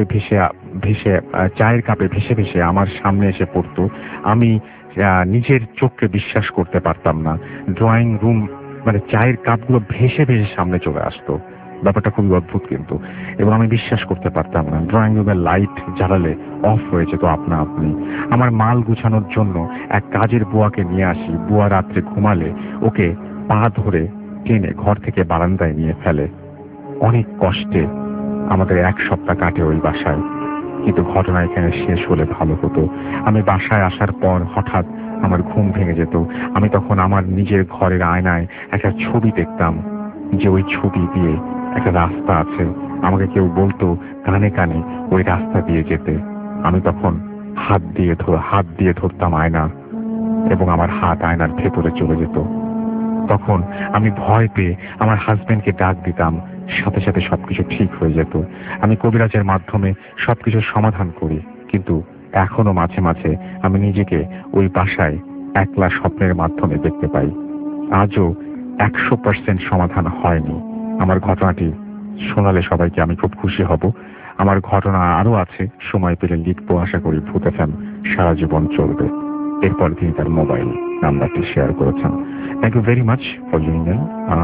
ভেসে ভেসে আমার সামনে এসে পড়তো। আমি নিজের চোখকে বিশ্বাস করতে পারতাম না। ড্রয়িং রুম চায়ের কাপগুলো ভেসে ভেসে সামনে চলে আসতো। ব্যাপারটা খুবই অদ্ভুত কিন্তু, এবং আমি বিশ্বাস করতে পারতাম না। ড্রয়িং রুমের লাইট জ্বালালে অফ হয়ে যেত আপনা আপনি। আমার মাল গুছানোর জন্য এক কাজের বুয়াকে নিয়ে আসি। বুয়া রাত্রে ঘুমালে ওকে পা ধরে টেনে ঘর থেকে বারান্দায় নিয়ে ফেলে। অনেক কষ্টে আমাদের 1 সপ্তাহ কাটে ওই বাসায়, কিন্তু ঘটনা এখানে শেষ হলে ভালো হতো। আমি বাসায় আসার পর হঠাৎ আমার ঘুম ভেঙে যেত। আমি তখন আমার নিজের ঘরের আয়নায় একটা ছবি দেখতাম, যে ওই ছবি দিয়ে একটা রাস্তা আছে। আমাকে কেউ বলতো কানে কানে ওই রাস্তা দিয়ে যেতে। আমি তখন হাত দিয়ে ধরতাম আয়না, এবং আমার হাত আয়নার ভেতরে চলে যেত। তখন আমি ভয় পেয়ে আমার হাজবেন্ডকে ডাক দিতাম, সাথে সাথে সবকিছু ঠিক হয়ে যেত। আমি কবিরাজের মাধ্যমে সবকিছুর সমাধান করি, কিন্তু এখনো মাঝে মাঝে আমি নিজেকে ওই বাসায় একলা স্বপ্নের মাধ্যমে দেখতে পাই। আজও 100% সমাধান হয়নি। আমার ঘটনাটি শোনালে সবাইকে আমি খুব খুশি হব। আমার ঘটনা আরো আছে, সময় পেলে লিখবো। আশা করি ভূত এফএম সারা জীবন চলবে। এরপর তিনি তার মোবাইল নাম্বারটি শেয়ার করেছেন। Thank you very much for listening.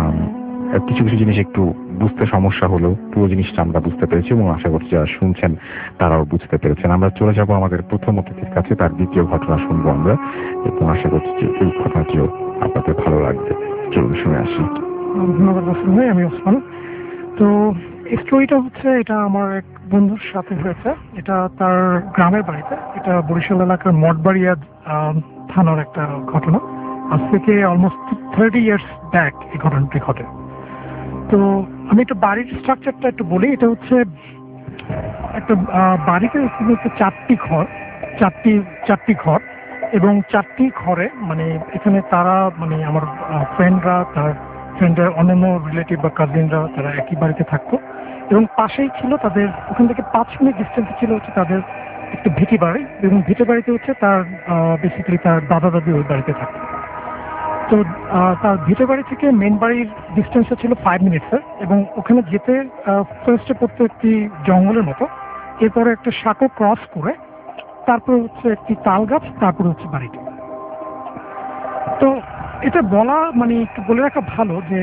কিছু কিছু জিনিস একটু বুঝতে সমস্যা হলো, পুরো জিনিসটা আমরা বুঝতে পেরেছি এবং আশা করছি যারা শুনছেন তারাও বুঝতে পেরেছেন। আমরা চলে যাব আমাদের প্রথম অতিথির কাছে, তার দ্বিতীয় ঘটনা শুনবো আমরা, এবং আশা করছি যে এই ঘটনাটিও আপনাদের ভালো লাগবে। চলুন শুনে আসি। ধন্যবাদ রাসেল ভাই, আমি ওসমান। তো এই স্টোরিটা হচ্ছে, এটা আমার এক বন্ধুর সাথে হয়েছে। এটা তার গ্রামের বাড়িতে, এটা বরিশাল এলাকার মঠবাড়িয়া থানার একটা ঘটনা। আজ থেকে অলমোস্ট 30 ইয়ার্স ব্যাক এই ঘটনাটি ঘটে। তো আমি একটু বাড়ির স্ট্রাকচারটা একটু বলি। এটা হচ্ছে একটা বাড়িতে হচ্ছে 4টি ঘর, এবং 4টি ঘরে এখানে তারা আমার ফ্রেন্ডরা, তার ফ্রেন্ডের অন্যান্য রিলেটিভ বা কাজিনরা তারা একই বাড়িতে থাকতো, এবং পাশেই ছিল তাদের, ওখান থেকে 5 মিনিট ডিস্টেন্সে ছিল হচ্ছে তাদের একটা ভিটে বাড়ি, এবং ভিটে বাড়িতে হচ্ছে তার বেসিক্যালি তার দাদা দাদি ওই বাড়িতে থাকতো। তো তার ভিটে বাড়ি থেকে মেন বাড়ির ডিস্টেন্সটা ছিল 5 মিনিটসের, এবং ওখানে যেতে ফার্স্টে পড়তো একটি জঙ্গলের মতো, এরপরে একটা সাঁকো ক্রস করে তারপরে হচ্ছে একটি তাল গাছ, তারপরে হচ্ছে বাড়িটি। তো এটা বলা একটু বলে রাখা ভালো যে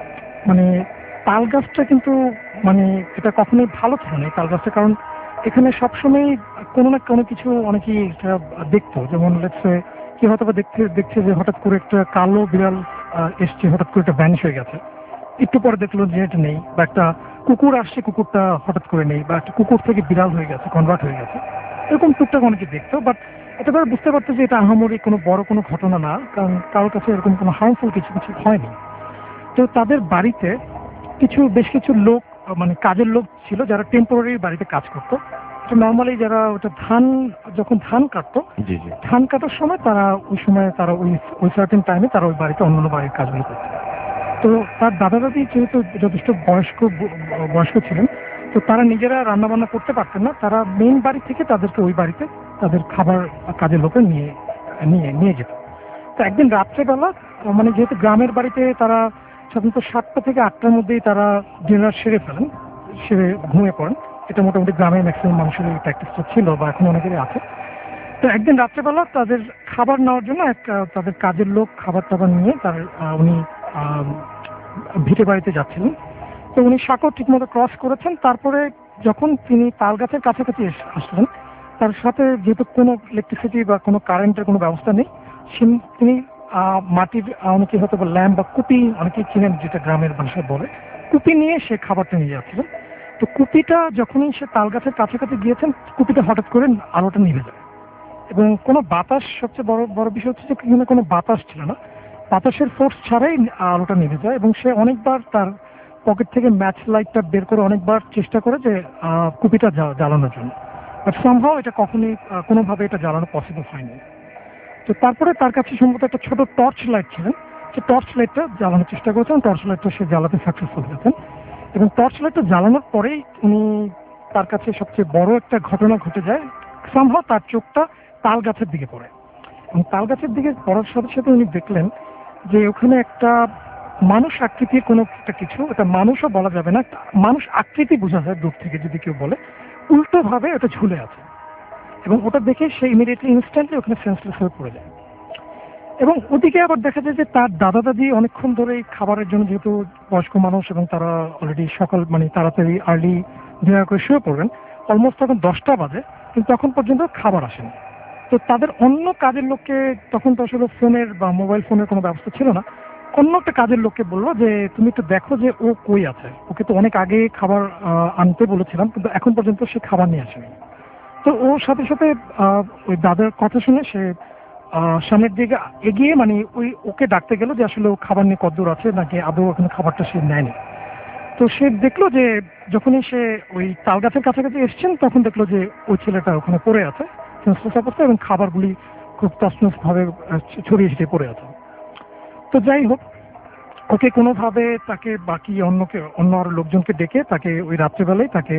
তাল গাছটা কিন্তু এটা কখনোই ভালো ছিল না এই তাল গাছটা, কারণ এখানে সবসময় কোনো না কোনো কিছু অনেকেই এটা দেখতো। যেমন লেটসে কি হয়তো বা দেখছে যে হঠাৎ করে একটা কালো বিড়াল এসছে, হঠাৎ করে একটা ভ্যানিশ হয়ে গেছে, একটু পরে দেখলো যে এটা নেই, বা একটা কুকুর আসছে, কুকুরটা হঠাৎ করে নেই, বা একটা কুকুর থেকে বিড়াল হয়ে গেছে, কনভার্ট হয়ে গেছে, এরকম টুকটাক অনেকে দেখতো। বাট এটা তারা বুঝতে পারতো যে এটা আহামরি কোনো বড় কোনো ঘটনা না, কারণ কারোর কাছে এরকম কোনো হার্মফুল কিছু হয়নি। তো তাদের বাড়িতে বেশ কিছু লোক, কাজের লোক ছিল যারা টেম্পোরারি বাড়িতে কাজ করতো। তো নর্মালি যারা ওটা যখন ধান কাটতো, ধান কাটার সময় তারা ওই সার্টেন টাইমে তারা ওই বাড়িতে অন্যান্য বাড়ির কাজগুলো করতো। তো তার দাদা দাদি যেহেতু যথেষ্ট বয়স্ক ছিলেন, তো তারা নিজেরা রান্না বান্না করতে পারতেন না, তারা মেইন বাড়ি থেকে তাদেরকে ওই বাড়িতে তাদের খাবার কাজের লোকে নিয়ে যেত। তো একদিন রাত্রেবেলা, যেহেতু গ্রামের বাড়িতে তারা সাধারণত 7টা থেকে 8টার মধ্যেই তারা ডিনার সেরে ঘুমিয়ে পড়েন। এটা মোটামুটি গ্রামের ম্যাক্সিমাম মানুষের এই প্র্যাকটিসটা ছিল, বা এখন অনেকেরই আছে। তো একদিন রাত্রেবেলা তাদের খাবার নেওয়ার জন্য তাদের কাজের লোক খাবার টাবার নিয়ে উনি ভিটে বাড়িতে যাচ্ছিলেন। তো উনি সাঁকো ঠিকমতো ক্রস করেছেন, তারপরে যখন তিনি তাল গাছের কাছাকাছি আসলেন, তার সাথে যেহেতু কোনো ইলেকট্রিসিটি বা কোনো কারেন্টের কোনো ব্যবস্থা নেই, তিনি মাটির অনেকে হয়তো ল্যাম্প বা কুপি অনেকেই চিনেন, যেটা গ্রামের ভাষায় বলে, কুপি নিয়ে সে খাবারটা নিয়ে যাচ্ছিলেন। তো কুপিটা যখনই সে তাল গাছের কাছাকাছি গিয়েছেন, কুপিটা হঠাৎ করে আলোটা নিভে যায় এবং কোনো বাতাস, সবচেয়ে বড় বড় বিষয় হচ্ছে যে এখানে কোনো বাতাস ছিল না, বাতাসের ফোর্স ছাড়াই আলোটা নিভে যায় এবং সে অনেকবার তার পকেট থেকে ম্যাচ লাইটটা বের করে অনেকবার চেষ্টা করে যে কুপিটা জ্বালানোর জন্য, বাট সামহাও এটা কখনই কোনোভাবে এটা জ্বালানো পসিবল হয়নি। তো তারপরে তার কাছে সম্ভবত একটা ছোট টর্চ লাইট ছিলেন, সে টর্চ লাইটটা জ্বালানোর চেষ্টা করেছেন, টর্চ লাইটটা সে জ্বালাতে সাকসেসফুল হয়েছেন এবং টর্চ লাইটটা জ্বালানোর পরেই উনি, তার কাছে সবচেয়ে বড় একটা ঘটনা ঘটে যায়। সামহাও তার চোখটা তাল গাছের দিকে পড়ে এবং তাল গাছের দিকে পড়ার সাথে সাথে উনি দেখলেন যে ওখানে একটা মানুষ আকৃতির কোনো একটা কিছু, এটা মানুষও বলা যাবে না, মানুষ আকৃতি বোঝা যায় দূর থেকে যদি কেউ বলে, উল্টো ভাবে ওটা ঝুলে আছে এবং ওটা দেখে সে ইমিডিয়েটলি ইনস্ট্যান্টলি ওখানে সেন্সলেস হয়ে পড়ে যায়। এবং ওদিকে আবার দেখা যায় যে তার দাদা দাদি অনেকক্ষণ ধরে খাবারের জন্য, যেহেতু বয়স্ক মানুষ এবং তারা অলরেডি সকাল তাড়াতাড়ি আর্লি ডিনার করে শুয়ে পড়বেন, অলমোস্ট তখন 10টা বাজে, কিন্তু তখন পর্যন্ত খাবার আসেনি। তো তাদের অন্য কাজের লোককে, তখন তো আসলে ফোনের বা মোবাইল ফোনের কোনো ব্যবস্থা ছিল না, অন্য একটা কাজের লোককে বললো যে তুমি একটু দেখো যে ও কই আছে, ওকে তো অনেক আগে খাবার আনতে বলেছিলাম কিন্তু এখন পর্যন্ত সে খাবার নিয়ে আসেনি। তো ওর সাথে সাথে ওই দাদার কথা শুনে সে সামনের দিকে এগিয়ে ওকে ডাকতে গেল যে আসলে ও খাবার নিয়ে কতদূর আছে, নাকি আদৌ ওখানে খাবারটা সে নেয়নি। তো সে দেখলো যে যখনই সে ওই তাল গাছের কাছাকাছি এসছেন তখন দেখলো যে ওই ছেলেটা ওখানে পড়ে আছে সেন্সলেস অবস্থায় এবং খাবারগুলি খুব তছনছ ভাবে ছড়িয়ে ছিটিয়ে পড়ে আছে। তো যাই হোক, ওকে কোনোভাবে তাকে বাকি অন্য আরো লোকজনকে ডেকে তাকে ওই রাত্রেবেলায় তাকে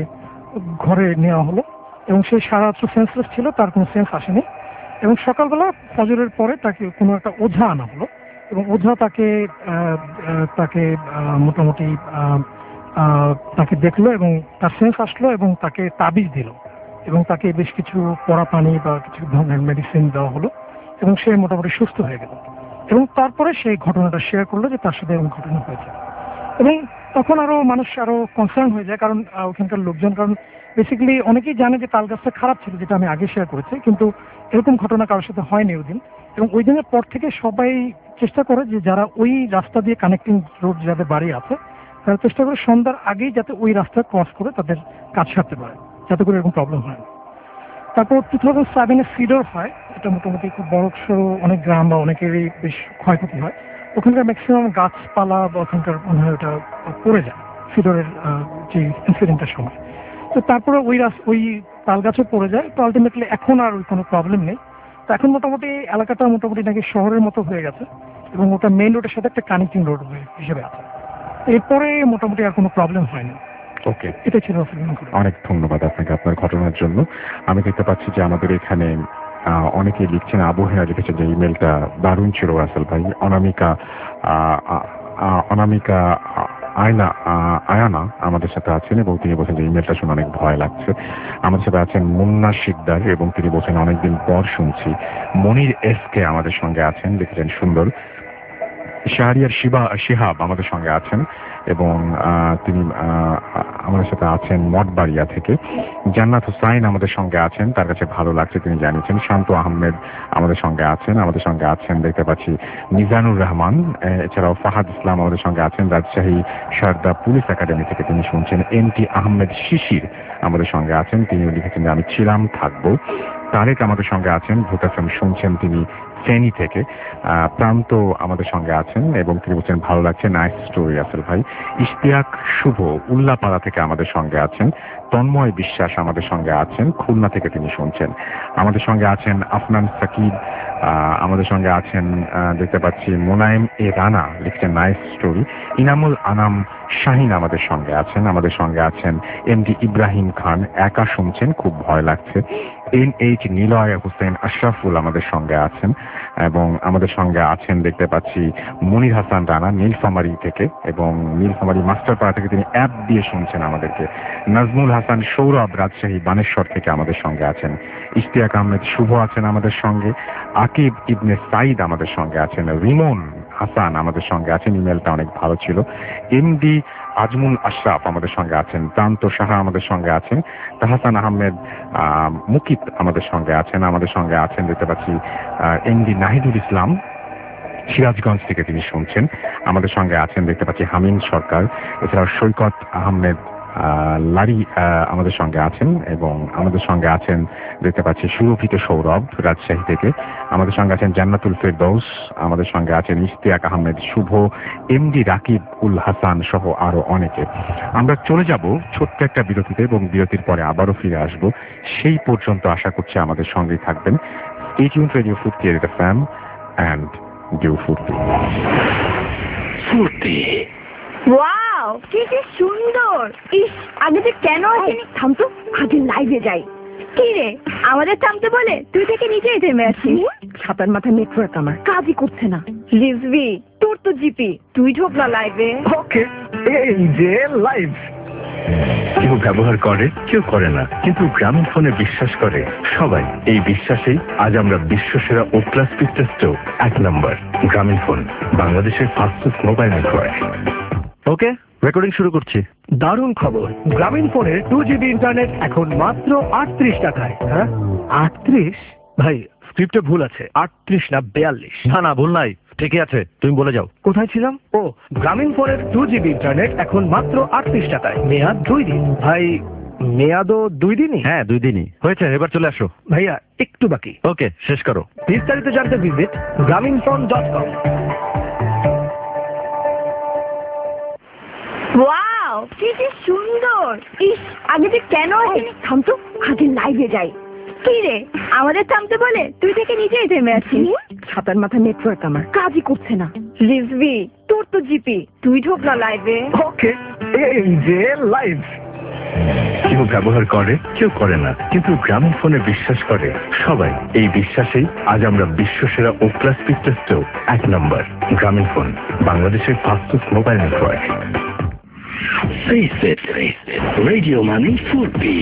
ঘরে নেওয়া হলো এবং সে সারা রাত্র সেন্সলেস ছিল, তার কোনো সেন্স আসেনি এবং সকালবেলা ফজরের পরে তাকে কোনো একটা ওঝা আনা হলো এবং ওঝা তাকে মোটামুটি তাকে দেখলো এবং তার সেন্স আসলো এবং তাকে তাবিজ দিল এবং তাকে বেশ কিছু পড়া পানি বা কিছু ধরনের মেডিসিন দেওয়া হলো এবং সে মোটামুটি সুস্থ হয়ে গেল। এবং তারপরে সেই ঘটনাটা শেয়ার করলো যে তার সাথে এরকম ঘটনা হয়েছে এবং তখন মানুষ আরো কনসার্ন হয়ে যায়, কারণ ওখানকার লোকজন, কারণ বেসিক্যালি অনেকেই জানে যে তাল গাছটা খারাপ ছিল, যেটা আমি আগে শেয়ার করেছি, কিন্তু এরকম ঘটনা কারোর সাথে হয়নি ওই দিন। এবং ওই দিনের পর থেকে সবাই চেষ্টা করে যে যারা ওই রাস্তা দিয়ে কানেক্টিং রোড যাদের বাড়ি আছে তারা চেষ্টা করে সন্ধ্যার আগেই যাতে ওই রাস্তা ক্রস করে তাদের কাজ সারতে পারে, যাতে করে এরকম প্রবলেম হয় না। তারপর 2007 সিডর হয়, এটা মোটামুটি খুব বড় সড়ো, অনেক গ্রাম বা অনেকেরই বেশ ক্ষয়ক্ষতি হয়। ওখানকার ম্যাক্সিমাম গাছপালা বা ওখানকার মনে হয় ওটা পড়ে যায় সিডরের যে ইনসিডেন্টের সময়। তো তারপরে ওই তাল গাছও পড়ে যায়। তো আলটিমেটলি এখন আর ওই কোনো প্রবলেম নেই। তো এখন মোটামুটি এলাকাটা মোটামুটি নাকি শহরের মতো হয়ে গেছে এবং ওটা মেইন রোডের সাথে একটা কানেক্টিং রোড হিসেবে আছে। এরপরে মোটামুটি আর কোনো প্রবলেম হয়নি। ওকে, এটা ছিল। অনেক ধন্যবাদ আপনাকে আপনার ঘটনার জন্য। আমি দেখতে পাচ্ছি যে আমাদের এখানে অনেকেই লিখছেন, আবু হেনা লিখেছেন যে ইমেলটা দারুণ ছিল রাসেল ভাই। অনামিকা আয়ানা আমাদের সাথে আছেন এবং তিনি বলছেন যে ইমেলটা শুনে অনেক ভয় লাগছে। আমাদের সাথে আছেন মুন্না শিকদার এবং তিনি বলছেন অনেকদিন পর শুনছি। মনির এসকে আমাদের সঙ্গে আছেন, লিখেছেন সুন্দর। শাহরিয়ার শিহাব আমাদের সঙ্গে আছেন এবং তিনি আমাদের সাথে আছেন মঠবাড়িয়া থেকে। জান্নাত হুসাইন আমাদের সঙ্গে আছেন, তার কাছে ভালো লাগছে তিনি জানিয়েছেন। শান্ত আহমেদ আমাদের সঙ্গে আছেন দেখতে পাচ্ছি মিজানুর রহমান, এছাড়াও ফাহাদ ইসলাম আমাদের সঙ্গে আছেন রাজশাহী সারদা পুলিশ একাডেমি থেকে, তিনি শুনছেন। এনটি আহমেদ শিশির আমাদের সঙ্গে আছেন, তিনি লিখেছেন যে আমি ছিলাম থাকবো। তারেক আমাদের সঙ্গে আছেন, ভূত এফএম শুনছেন তিনি ফেনী থেকে। প্রান্ত আমাদের সঙ্গে আছেন এবং তিনি বলছেন ভালো লাগছে, নাইস স্টোরি আসল ভাই। ইশতিয়াক শুভ উল্লাপাড়া থেকে আমাদের সঙ্গে আছেন। তন্ময় বিশ্বাস আমাদের সঙ্গে আছেন, খুলনা থেকে তিনি শুনছেন। আমাদের সঙ্গে আছেন আফনান সাকিব, আমাদের সঙ্গে আছেন দেখতে পাচ্ছি মোনায়েম এ রানা, লিখছেন নাইস স্টোরি। ইনামুল আনাম শাহিন আমাদের সঙ্গে আছেন এমডি ইব্রাহিম খান, একা শুনছেন, খুব ভয় লাগছে। NH নিলয় হোসেন আশরাফুল আমাদের সঙ্গে আছেন এবং আমাদের সঙ্গে আছেন দেখতে পাচ্ছি মনির হাসান রানা নীলফামারী থেকে এবং নীলফামারী মাস্টারপাড়া থেকে, তিনি অ্যাপ দিয়ে শুনছেন আমাদেরকে। নাজমুল হাসান সৌরভ রাজশাহী বানেশ্বর থেকে আমাদের সঙ্গে আছেন। ইশতিয়াক আহমেদ শুভ আছেন আমাদের সঙ্গে। আকিব ইবনে সাইদ আমাদের সঙ্গে আছেন। রিমন হাসান আমাদের সঙ্গে আছেন, ইমেলটা অনেক ভালো ছিল। এমডি আজমুল আশরাফ আমাদের সঙ্গে আছেন। প্রান্ত সাহা আমাদের সঙ্গে আছেন। তাহসান আহমেদ মুকিত আমাদের সঙ্গে আছেন দেখতে পাচ্ছি। এমডি নাহিদুল ইসলাম সিরাজগঞ্জ থেকে তিনি শুনছেন। আমাদের সঙ্গে আছেন দেখতে পাচ্ছি হামিম সরকার, এছাড়াও সৈকত আহমেদ লারি আমাদের সঙ্গে আছেন, এবং আমাদের সঙ্গে আছেন দেখতে পাচ্ছি সুরভিত সৌরভ রাজশাহী থেকে। আমাদের সঙ্গে আছেন জান্নাতুল ফেরদৌস, আমাদের সঙ্গে আছেন ইশতিয়াক আহমেদ শুভ, এমডি রাকিব উল হাসান সহ আরো অনেকে। আমরা চলে যাব ছোট্ট একটা বিরতিতে, এবং বিরতির পরে আবারও ফিরে আসব। সেই পর্যন্ত আশা করছি আমাদের সঙ্গেই থাকবেন। Stay tuned to Radio Futi FM and do Futi. Futi. Wow কি কি সুন্দর! ইস, আগে যে কেন আসেনি? থামতো, আগে লাইভে যাই। কি রে, আমাদের থামতে বলে তুই থেকে নিজেই থেমে আছিস। ছাতার মাথায় নেটওয়ার্ক আমার কাজই করছে না। রিজভি, তোর তো জিপি, তুই ঢোক না লাইভে। ওকে, এই যে লাইভ। কেউ ব্যবহার করে, কেউ করে না, কিন্তু গ্রামীণ ফোনে বিশ্বাস করে সবাই। এই বিশ্বাসেই আজ আমরা বিশ্বসেরা ও ক্লাস স্পিড টেস্টেও 1 নম্বর। গ্রামীণ ফোন, বাংলাদেশের fastest mobile network. Okay, recording শুরু করছি। দারুণ খবর, গ্রামীণ ফোনের 2GB ইন্টারনেট এখন মাত্র 38 টাকায়। হ্যাঁ 38? ভাই স্ক্রিপ্টে ভুল আছে, 38 না 42। না ভুল নাই, ঠিকই আছে, তুমি বলে যাও। কোথায় ছিলাম? ও, গ্রামীণ ফোনের 2GB ইন্টারনেট এখন মাত্র 38 টাকায়, মেয়াদ 2 দিন। ভাই মেয়াদও 2 দিনই? হ্যাঁ 2 দিনই হয়েছে, এবার চলে আসো। ভাইয়া একটু বাকি। ওকে, শেষ করো। বিস্তারিত জানতে ভিজিট grameenphone.com। ওয়াও কি কি সুন্দর! ইস, আগে যে কেন আসেনি? থামতো, আগে লাইভে যাই। কি রে, আমাদের থামতে বলে তুই থেকে নিজেই থেমে আছিস। ছাতার মাথায় নেটওয়ার্ক আমার কাজই করছে না। রিজভি, তোর তো জিপি, তুই ঢোক না লাইভে। ওকে, এই যে লাইভ। কেউ ব্যবহার করে, কেউ করে না, কিন্তু গ্রামীণ ফোনে বিশ্বাস করে সবাই। এই বিশ্বাসেই আজ আমরা বিশ্বসেরা ও ক্লাস স্পিড টেস্টেও 1 নম্বর। গ্রামীণ ফোন, বাংলাদেশের fastest mobile network. Face it. Radio Money Futi.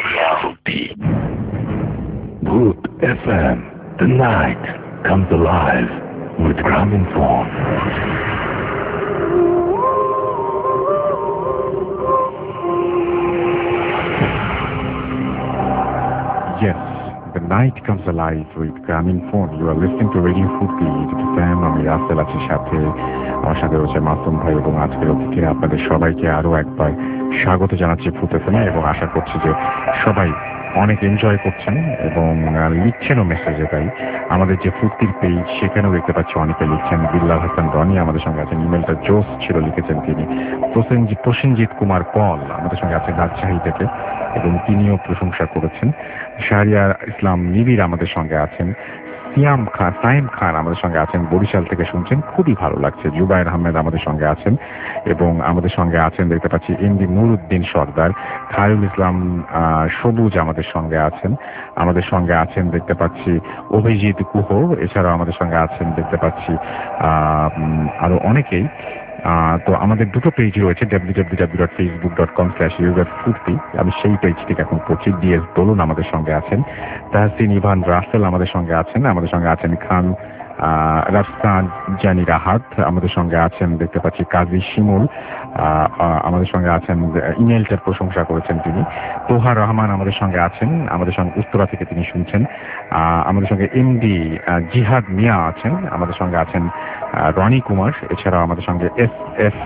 Good FM. The night comes alive with Grameen Phone. Yes, the night comes alive with Grameen Phone. You are listening to Radio Futi FM. আমি রাসেল আছি সাথে, আমার সাথে রয়েছে মাসুম ভাই এবং আজকের অতিথিরা। আপনাদের সবাইকে আরো একবার স্বাগত জানাচ্ছি ফুট এফএমে, এবং আশা করছি যে সবাই অনেক এনজয় করছেন এবং লিখছেনও মেসেজে। তাই আমাদের যে ফুটির পেজ সেখানেও দেখতে পাচ্ছি অনেকে লিখছেন। বিল্লাল হাসান রনি আমাদের সঙ্গে আছেন, ইমেলটা জোস ছিল লিখেছেন তিনি। প্রসেনজিৎ কুমার পল আমাদের সঙ্গে আছেন রাজশাহী থেকে, এবং তিনিও প্রশংসা করেছেন। শাহরিয়ার ইসলাম নিবিড় আমাদের সঙ্গে আছেন। সাইম খান আমাদের সঙ্গে আছেন, বরিশাল থেকে শুনছেন, খুবই ভালো লাগছে। জুবাইর আহমেদ আমাদের সঙ্গে আছেন, এবং আমাদের সঙ্গে আছেন দেখতে পাচ্ছি এমডি নুরুদ্দিন সর্দার। খায়রুল ইসলাম সবুজ আমাদের সঙ্গে আছেন। আমাদের সঙ্গে আছেন দেখতে পাচ্ছি অভিজিৎ গুহ, এছাড়াও আমাদের সঙ্গে আছেন দেখতে পাচ্ছি আরো অনেকেই। তো আমাদের দুটো পেজ রয়েছে, www.facebook.com/userfuti। আমি সেই পেজটিকে এখন পড়ছি। ডিএস দোলন আমাদের সঙ্গে আছেন, তাহসিন ইভান রাসেল আমাদের সঙ্গে আছেন, আমাদের সঙ্গে আছেন খান রাফসান জানি রাহাত, আমাদের সঙ্গে আছেন দেখতে পাচ্ছি কাজী শিমুল, আমাদের সঙ্গে আছেন, ইমেলটার প্রশংসা করেছেন তিনি। তোহার রহমান আমাদের সঙ্গে আছেন, আমাদের সঙ্গে উত্তরা থেকে তিনি শুনছেন। আমাদের সঙ্গে এমডি জিহাদ মিয়া আছেন, আমাদের সঙ্গে আছেন রনি কুমার, এছাড়াও আমাদের সঙ্গে এফ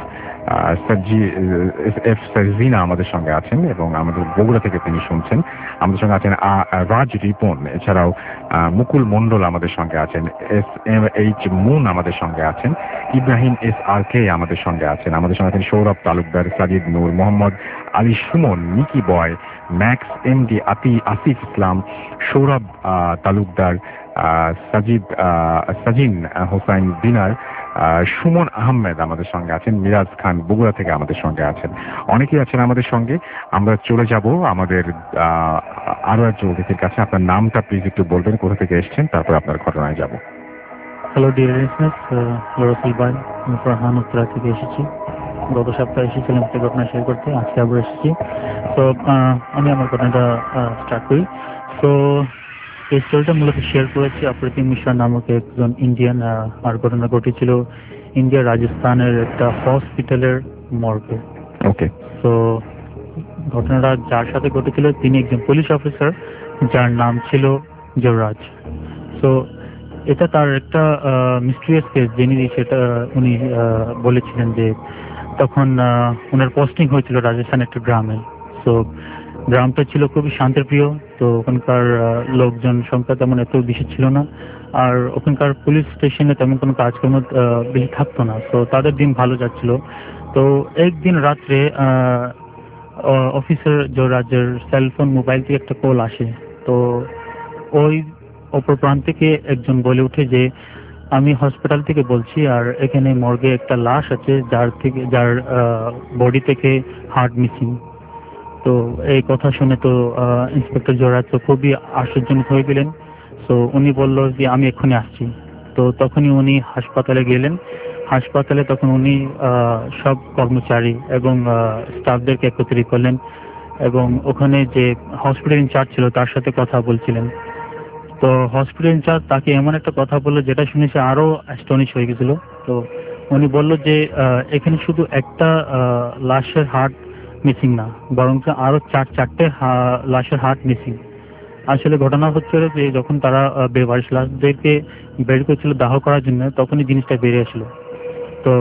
সারজিনা আমাদের সঙ্গে আছেন, এবং আমাদের বগুড়া থেকে তিনি শুনছেন। আমাদের সঙ্গে আছেন রাজ রিপন, এছাড়াও মুকুল মন্ডল আমাদের সঙ্গে আছেন। SMH মুন আমাদের সঙ্গে আছেন। ইব্রাহিম SRK আমাদের সঙ্গে আছেন। আমাদের সঙ্গে আছেন Sourav Talukdar, Sajid Noor, Mohammad Ali Suman, Nicky Boy, Max MD Asif Islam, Sourav Talukdar, Sajin Hossain Dinar, Suman Ahmed আমাদের সঙ্গে আছেন। মিরাজ খান বগুড়া থেকে আমাদের সঙ্গে আছেন। অনেকেই আছেন আমাদের সঙ্গে। আমরা চলে যাব আমাদের আরো একজন অতিথির কাছে। আপনার নামটা প্লিজ একটু বলবেন, কোথা থেকে এসেছেন, তারপর আপনার ঘটনায় যাব। হ্যালো ডিয়ার লিসনার্স, রসুল ভাই, আমি ফরহান উত্তরা থেকে এসেছি। গত সপ্তাহে এসেছিলাম একটা ঘটনা শেয়ার করতে, আজকে আবার এসেছি। তো আমি আমার ঘটনাটা স্টার্ট করি। তো এই স্টোরিটা মূলত শেয়ার করেছি অপ্রতিম মিশ্রা নামক একজন ইন্ডিয়ান। আর ঘটনা ঘটেছিল ইন্ডিয়া রাজস্থানের একটা হসপিটালের মর্গে। ওকে। তো ঘটনাটা যার সাথে ঘটেছিল তিনি একজন পুলিশ অফিসার, যার নাম ছিল যুবরাজ। তো এটা তার একটা মিস্ট্রিয়াস কেস যিনি সেটা উনি বলেছিলেন যে তখন ওনার পোস্টিং হয়েছিল রাজস্থান একটা গ্রামে। তো গ্রামটা ছিল খুবই শান্তিপ্রিয়, তো ওখানকার লোকজন সংখ্যা তেমন এত বেশি ছিল না, আর ওখানকার পুলিশ স্টেশনে তেমন কোনো কাজকর্ম বেশি থাকতো না, তো তাদের দিন ভালো যাচ্ছিল। তো একদিন রাত্রে অফিসার যুবরাজের সেলফোন মোবাইল থেকে একটা কল আসে। তো ওই অপর প্রান্ত থেকে একজন বলে উঠে যে আমি হসপিটাল থেকে বলছি, আর এখানে মর্গে একটা লাশ আছে যার বডি থেকে হার্ট মিসিং। তো এই কথা শুনে তো ইন্সপেক্টর যুবরাজ তো খুবই আশ্চর্যজনক হয়ে গেলেন। তো উনি বলল যে আমি এক্ষুনি আসছি। তো তখনই উনি হাসপাতালে গেলেন। হাসপাতালে তখন উনি সব কর্মচারী এবং স্টাফদেরকে একত্রিত করলেন এবং ওখানে যে হসপিটাল ইনচার্জ ছিল তার সাথে কথা বলছিলেন। তো হসপিটাল ইনচার্জ তাকে এমন একটা কথা বললো যেটা শুনে সে আরো অ্যাস্টনিশ হয়ে গেছিল। তো উনি বলল যে এখানে শুধু একটা লাশের হার্ট মিসিং না, বরং আরো চারটে লাশের হার্ট মিসিং। আসলে ঘটনা হচ্ছিল যে যখন তারা বেবারিশ লাশদেরকে বের করছিল দাহ করার জন্য, তখনই জিনিসটা বেরিয়ে আসলো। তো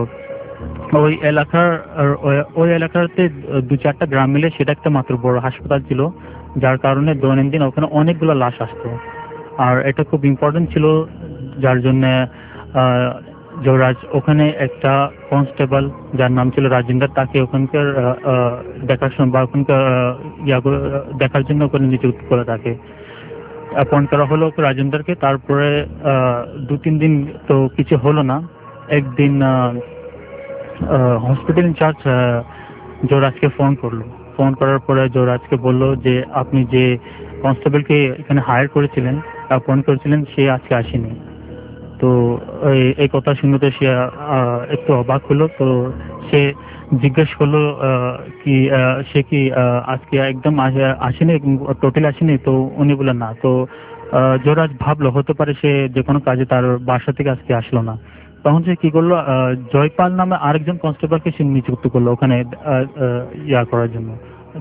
ওই এলাকাতে 2-4টা গ্রাম মিলে সেটা একটা মাত্র বড় হাসপাতাল ছিল, যার কারণে দৈনন্দিন ওখানে অনেকগুলো লাশ আসতো। আর এটা খুব ইম্পর্টেন্ট ছিল, যার জন্য যুবরাজ ওখানে একটা কনস্টেবল যার নাম ছিল রাজেন্দ্র, তাকে ওখানকার দেখাশোনা বা ওখানকার দেখার জন্য ওখানে নিযুক্ত করে তাকে অ্যাপয়েন্ট করা হলো রাজেন্দ্রকে। তারপরে 2-3 দিন তো কিছু হলো না। একদিন হসপিটাল ইনচার্জ যুবরাজকে ফোন করলো। ফোন করার পরে যুবরাজকে বলল যে আপনি যে কনস্টেবলকে এখানে হায়ার করেছিলেন, অ্যাপয়েন্ট করেছিলেন, সে আজকে আসেনি। তো এই কথা শুনতে সে একটু অবাক হলো। তো সে জিজ্ঞেস করলো কি সে কি আজকে একদম আসেনি, টোটালি আসেনি? তো উনি বললেন না। তো যুবরাজ ভাবলো হতে পারে সে যে কোনো কাজে তার বাসা থেকে আজকে আসলো না। তখন সে কি করলো, জয়পাল নামে আরেকজন কনস্টেবলকে সে নিযুক্ত করলো ওখানে করার জন্য,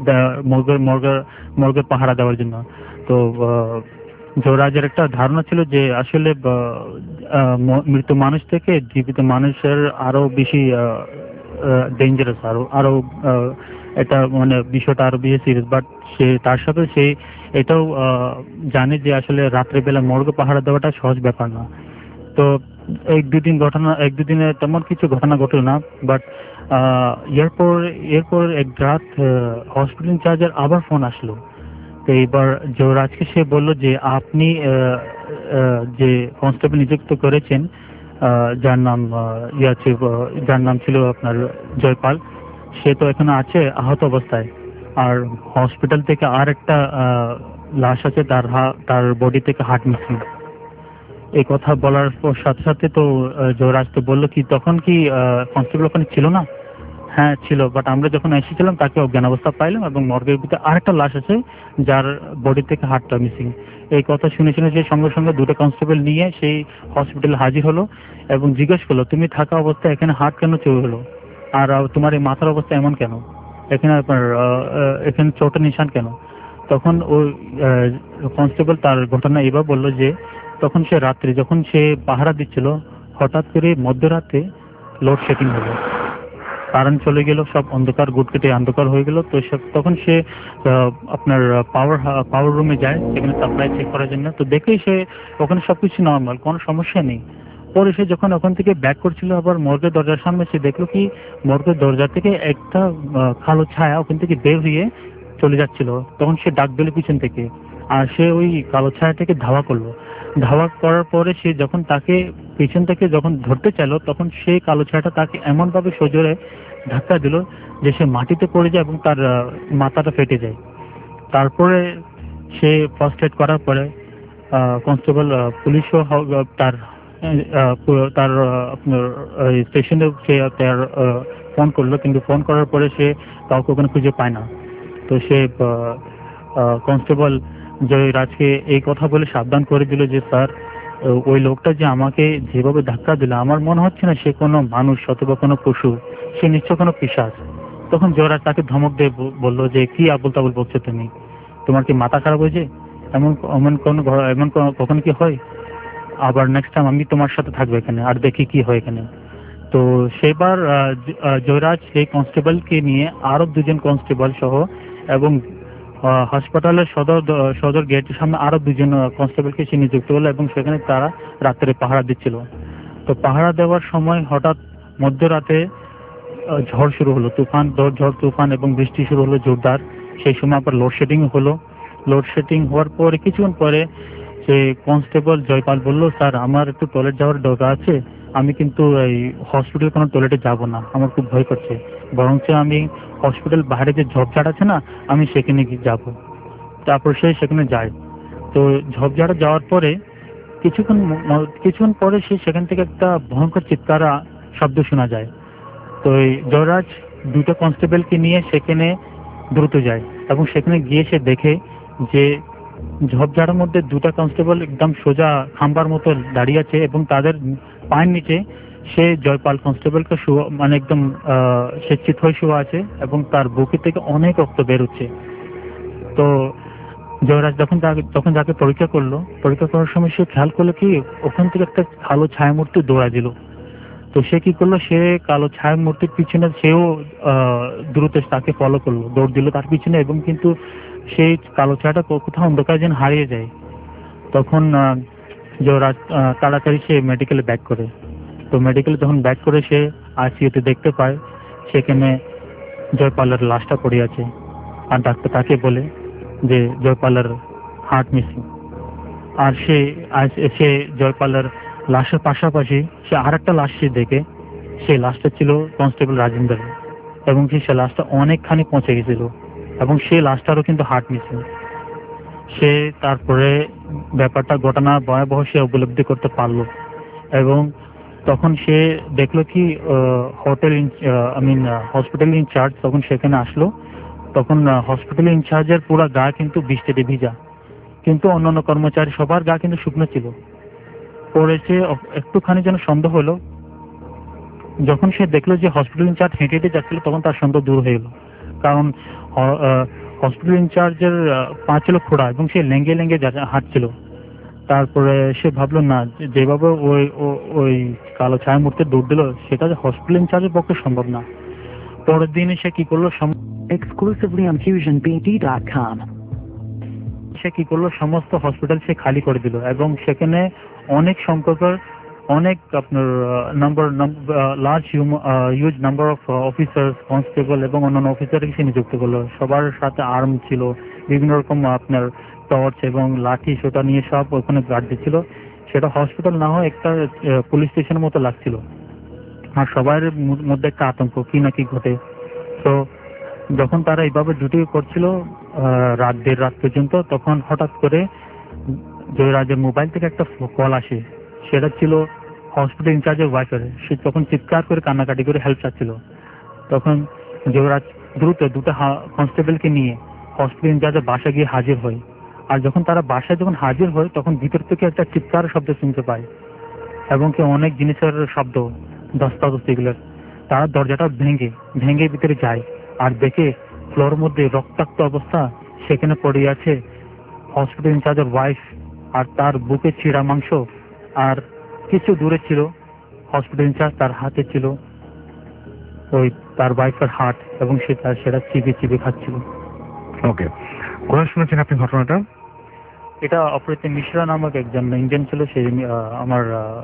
মর্গের পাহারা দেওয়ার জন্য। তো যুবরাজের একটা ধারণা ছিল যে আসলে মৃত মানুষ থেকে জীবিত মানুষের আরো বেশি ডেঞ্জারাস, আরো এটা মানে বিষয়টা আরো বেশি সিরিয়াস। বাট সে তার সাথে সে এটাও জানে যে আসলে রাত্রেবেলা মর্গ পাহারা দেওয়াটা সহজ ব্যাপার না। তো এক দুদিনে তেমন কিছু ঘটনা ঘটল না। বাট এরপর এক রাত হসপিটাল ইনচার্জের আবার ফোন আসলো। তো এইবার যুবরাজকে সে বলল যে আপনি যে কনস্টেবল নিযুক্ত করেছেন, যার নাম ছিল আপনার জয়পাল, সে তো এখনো আছে আহত অবস্থায়। আর হসপিটাল থেকে আর একটা লাশ আছে, তার বডি থেকে হার্ট মিসিং। এই কথা বলার সাথে সাথে তো যুবরাজ তো বললো কি তখন কি কনস্টেবল ওখানে ছিল না? হ্যাঁ ছিল, বাট আমরা যখন এসেছিলাম তাকে অজ্ঞান অবস্থা পাইলাম এবং মর্গের ভিতরে আরেকটা লাশ আছে যার বডি থেকে হার্টটা মিসিং। এই কথা শুনে সে সঙ্গে সঙ্গে 2টা কনস্টেবল নিয়ে সেই হসপিটালে হাজির হলো এবং জিজ্ঞেস করলো তুমি থাকা অবস্থায় এখানে হার্ট কেন চুরি হলো, আর তোমার এই মাথার অবস্থা এমন কেন, এখানে আপনার এখানে চোটের নিশান কেন? তখন ওই কনস্টেবল তার ঘটনা এবার বললো যে তখন সে রাত্রে যখন সে পাহারা দিচ্ছিল, হঠাৎ করে মধ্যরাতে লোডশেডিং হলো, কারেন্ট চলে গেল, সব অন্ধকার গুটকেটে অন্ধকার হয়ে গেল। তো তখন সে আপনার পাওয়ার রুমে যায় সেখানে সাপ্লাই চেক করার জন্য। তো দেখেই সে ওখানে সবকিছু নর্মাল, কোনো সমস্যা নেই। পরে সে যখন ওখান থেকে ব্যাক করছিল আবার মর্গের দরজার সামনে, সে দেখলো কি মর্গের দরজা থেকে একটা কালো ছায়া ওখান থেকে বের হয়ে চলে যাচ্ছিল। তখন সে ডাক দিল পিছন থেকে, আর সে ওই কালো ছায়াটাকে ধাওয়া করলো। ধাওয়া করার পরে সে যখন তাকে পিছন থেকে যখন ধরতে চাইলো, তখন সেই কালো ছায়াটা তাকে এমন ভাবে সজোরে ধাক্কা দিল যে সে মাটিতে পড়ে যায় এবং তার মাথাটা ফেটে যায়। তারপরে সে ফার্স্ট এড করার পরে কনস্টেবল পুলিশও তার আপনার স্টেশনে সে তার ফোন করলো, কিন্তু ফোন করার পরে সে কাউকে ওখানে খুঁজে পায় না। তো সে কনস্টেবল জয়রাজকে এই কথা বলে সাবধান করে দিল যে স্যার, ওই লোকটা যে আমাকে যেভাবে ধাক্কা দিল আমার মনে হচ্ছে না সে কোনো মানুষ অথবা কোনো পশু, সে নিশ্চয় কোনো পিশাচ। তখন জয়রাজ তাকে ধমক দিয়ে বললো যে কি আবুল তাবুল বলছো তুমি, তোমার কি মাথা খারাপ হয়েছে? এমন কখন কি হয়? আবার নেক্সট টাইম আমি তোমার সাথে থাকবো এখানে, আর দেখি কি হয় এখানে। তো সেবার জয়রাজ সেই কনস্টেবলকে নিয়ে আরো 2জন কনস্টেবল সহ এবং হাসপাতালের সদর গেটের সামনে আরো 2জন কনস্টেবলকে সে নিযুক্ত করলো এবং সেখানে তারা রাত্রে পাহারা দিচ্ছিল। তো পাহারা দেওয়ার সময় হঠাৎ মধ্যরাতে ঝড় শুরু হলো, ঝড় তুফান এবং বৃষ্টি শুরু হলো জোরদার। সেই সময় আবার লোডশেডিং হলো। লোডশেডিং হওয়ার পরে কিছুক্ষণ পরে সে কনস্টেবল জয়পাল বলল, স্যার আমার একটু টয়লেট যাওয়ার দরকার আছে, আমি কিন্তু এই হসপিটাল কোনো টয়লেটে যাব না, আমার খুব ভয় করছে, বরঞ্চ আমি হসপিটাল বাইরে যে ঝোপঝাড় আছে না, আমি সেখানে গিয়ে যাব। তারপর সে সেখানে যায়। তো ঝোপঝাড়ে যাওয়ার পরে কিছুক্ষণ পরে সে সেখান থেকে একটা ভয়ঙ্কর চিৎকার শব্দ শোনা যায়। তো এই জয়রাজ 2টা কনস্টেবলকে নিয়ে সেখানে দ্রুত যায় এবং সেখানে গিয়ে সে দেখে যে ঝোপঝাড়ের মধ্যে 2টা কনস্টেবল একদম সোজা খাম্বার মতো দাঁড়িয়ে আছে এবং তাদের পায়ের নিচে সে জয়পাল কনস্টেবলকে মানে একদম সে চিত হয়ে শুয়ে আছে এবং তার বুকে থেকে অনেক রক্ত বেরোচ্ছে। তো জয়রাজ যখন যাকে পরীক্ষা করার সময় সে খেয়াল করলো কি ওখান থেকে একটা কালো ছায়ামূর্তি দৌড়া দিল। তো সে কি করলো, সে কালো ছায়া মূর্তির পিছনে সেও দ্রুত তাকে ফলো করলো, দৌড় দিল তার পিছনে এবং কিন্তু সেই কালো ছায়াটা কোথাও অন্ধকার যেন হারিয়ে যায়। তখন জয়রাজ তাড়াতাড়ি সে মেডিকেলে ব্যাক করে। তো মেডিকেলে যখন ব্যাক করে সে আইসিইউতে দেখতে পায় সেখানে জয়পালের লাশটা পড়ে আছে, আর ডাক্তার তাকে বলে যে জয়পালের হার্ট মিসিং। আর সে জয়পালের লাশের পাশাপাশি সে আর একটা লাশ সে দেখে, সেই লাশটা ছিল কনস্টেবল রাজেন্দ্র এবং সে লাশটা অনেকখানি পৌঁছে গেছিল এবং সেই লাশটারও কিন্তু হার্ট মিসিং। সে তারপরে ব্যাপারটা ঘটনা ভয়াবহ সে উপলব্ধি করতে পারলো এবং তখন সে দেখলো কি হসপিটাল ইনচার্জ তখন সেখানে আসলো। তখন হসপিটাল ইনচার্জের পুরো গা কিন্তু বৃষ্টিতে ভিজা, কিন্তু অন্যান্য কর্মচারী সবার গা কিন্তু শুকনো ছিল। পড়েছে একটুখানি যেন সন্দেহ হলো, যখন সে দেখলো যে হসপিটাল ইনচার্জ হেঁটে হেঁটে যাচ্ছিল তখন তার সন্দেহ দূর হয়ে গেল, কারণ হসপিটাল ইনচার্জের পা ছিল খোড়া এবং সে লেঙ্গে হাঁটছিল। তারপরে সে ভাবলো না যেভাবে ওই কালো ছায়া মূর্তি দৌড় দিল সেটা হসপিটাল ইনচার্জের পক্ষে সম্ভব না। পরের দিনে সে কি করলো, Exclusively on FusionBD.com. সে কি করলো, সমস্ত হসপিটাল সে খালি করে দিল এবং সেখানে অনেক সংখ্যকের আপনার huge number of officer, constable এবং অন্যান্য অফিসারকে সে নিযুক্ত করলো। সবার সাথে আর্ম ছিল, বিভিন্ন রকম আপনার টর্চ এবং লাঠি সেটা নিয়ে সব ওখানে গার্ড দিচ্ছিল। সেটা হসপিটাল না হয় একটা পুলিশ স্টেশনের মতো লাগছিল, আর সবার মধ্যে একটা আতঙ্ক কি না কি ঘটে। তো যখন তারা এইভাবে ডিউটি করছিল দেড় রাত পর্যন্ত, তখন হঠাৎ করে জয়রাজের মোবাইল থেকে একটা কল আসে। সেটা ছিল হসপিটাল ইনচার্জের ওয়াইফের। সে তখন চিৎকার করে কান্নাকাটি করে হেল্প চাচ্ছিল। তখন জয়রাজ দ্রুত 2টা কনস্টেবলকে নিয়ে হসপিটাল ইনচার্জের বাসায় গিয়ে হাজির হয়। আর যখন তারা বাসায় হাজির হয় তখন ভিতর থেকে একটা চিৎকার শব্দ শুনতে পায় এবং কি অনেক জিনিসের শব্দ, দস্তাদস্তিগুলোর। তারা দরজাটা ভেঙে ভিতরে যায় আর দেখে ফ্লোর মধ্যে রক্তাক্ত অবস্থা সেখানে পড়ে আছে হসপিটাল ইনচার্জের ওয়াইফ, আর তার বুকে ছিঁড়া মাংস, আর কিছু দূরে ছিল হসপিটাল ইনচার্জ, তার হাতে ছিল ওই তার ওয়াইফের হার্ট এবং সেটা চিবিয়ে খাচ্ছিল। ওকে, কোথায় শুনেছেন আপনি ঘটনাটা? এটা অপরাধী মিশ্রা নামক একজন ইন্ডিয়ান ছিল, সে আমার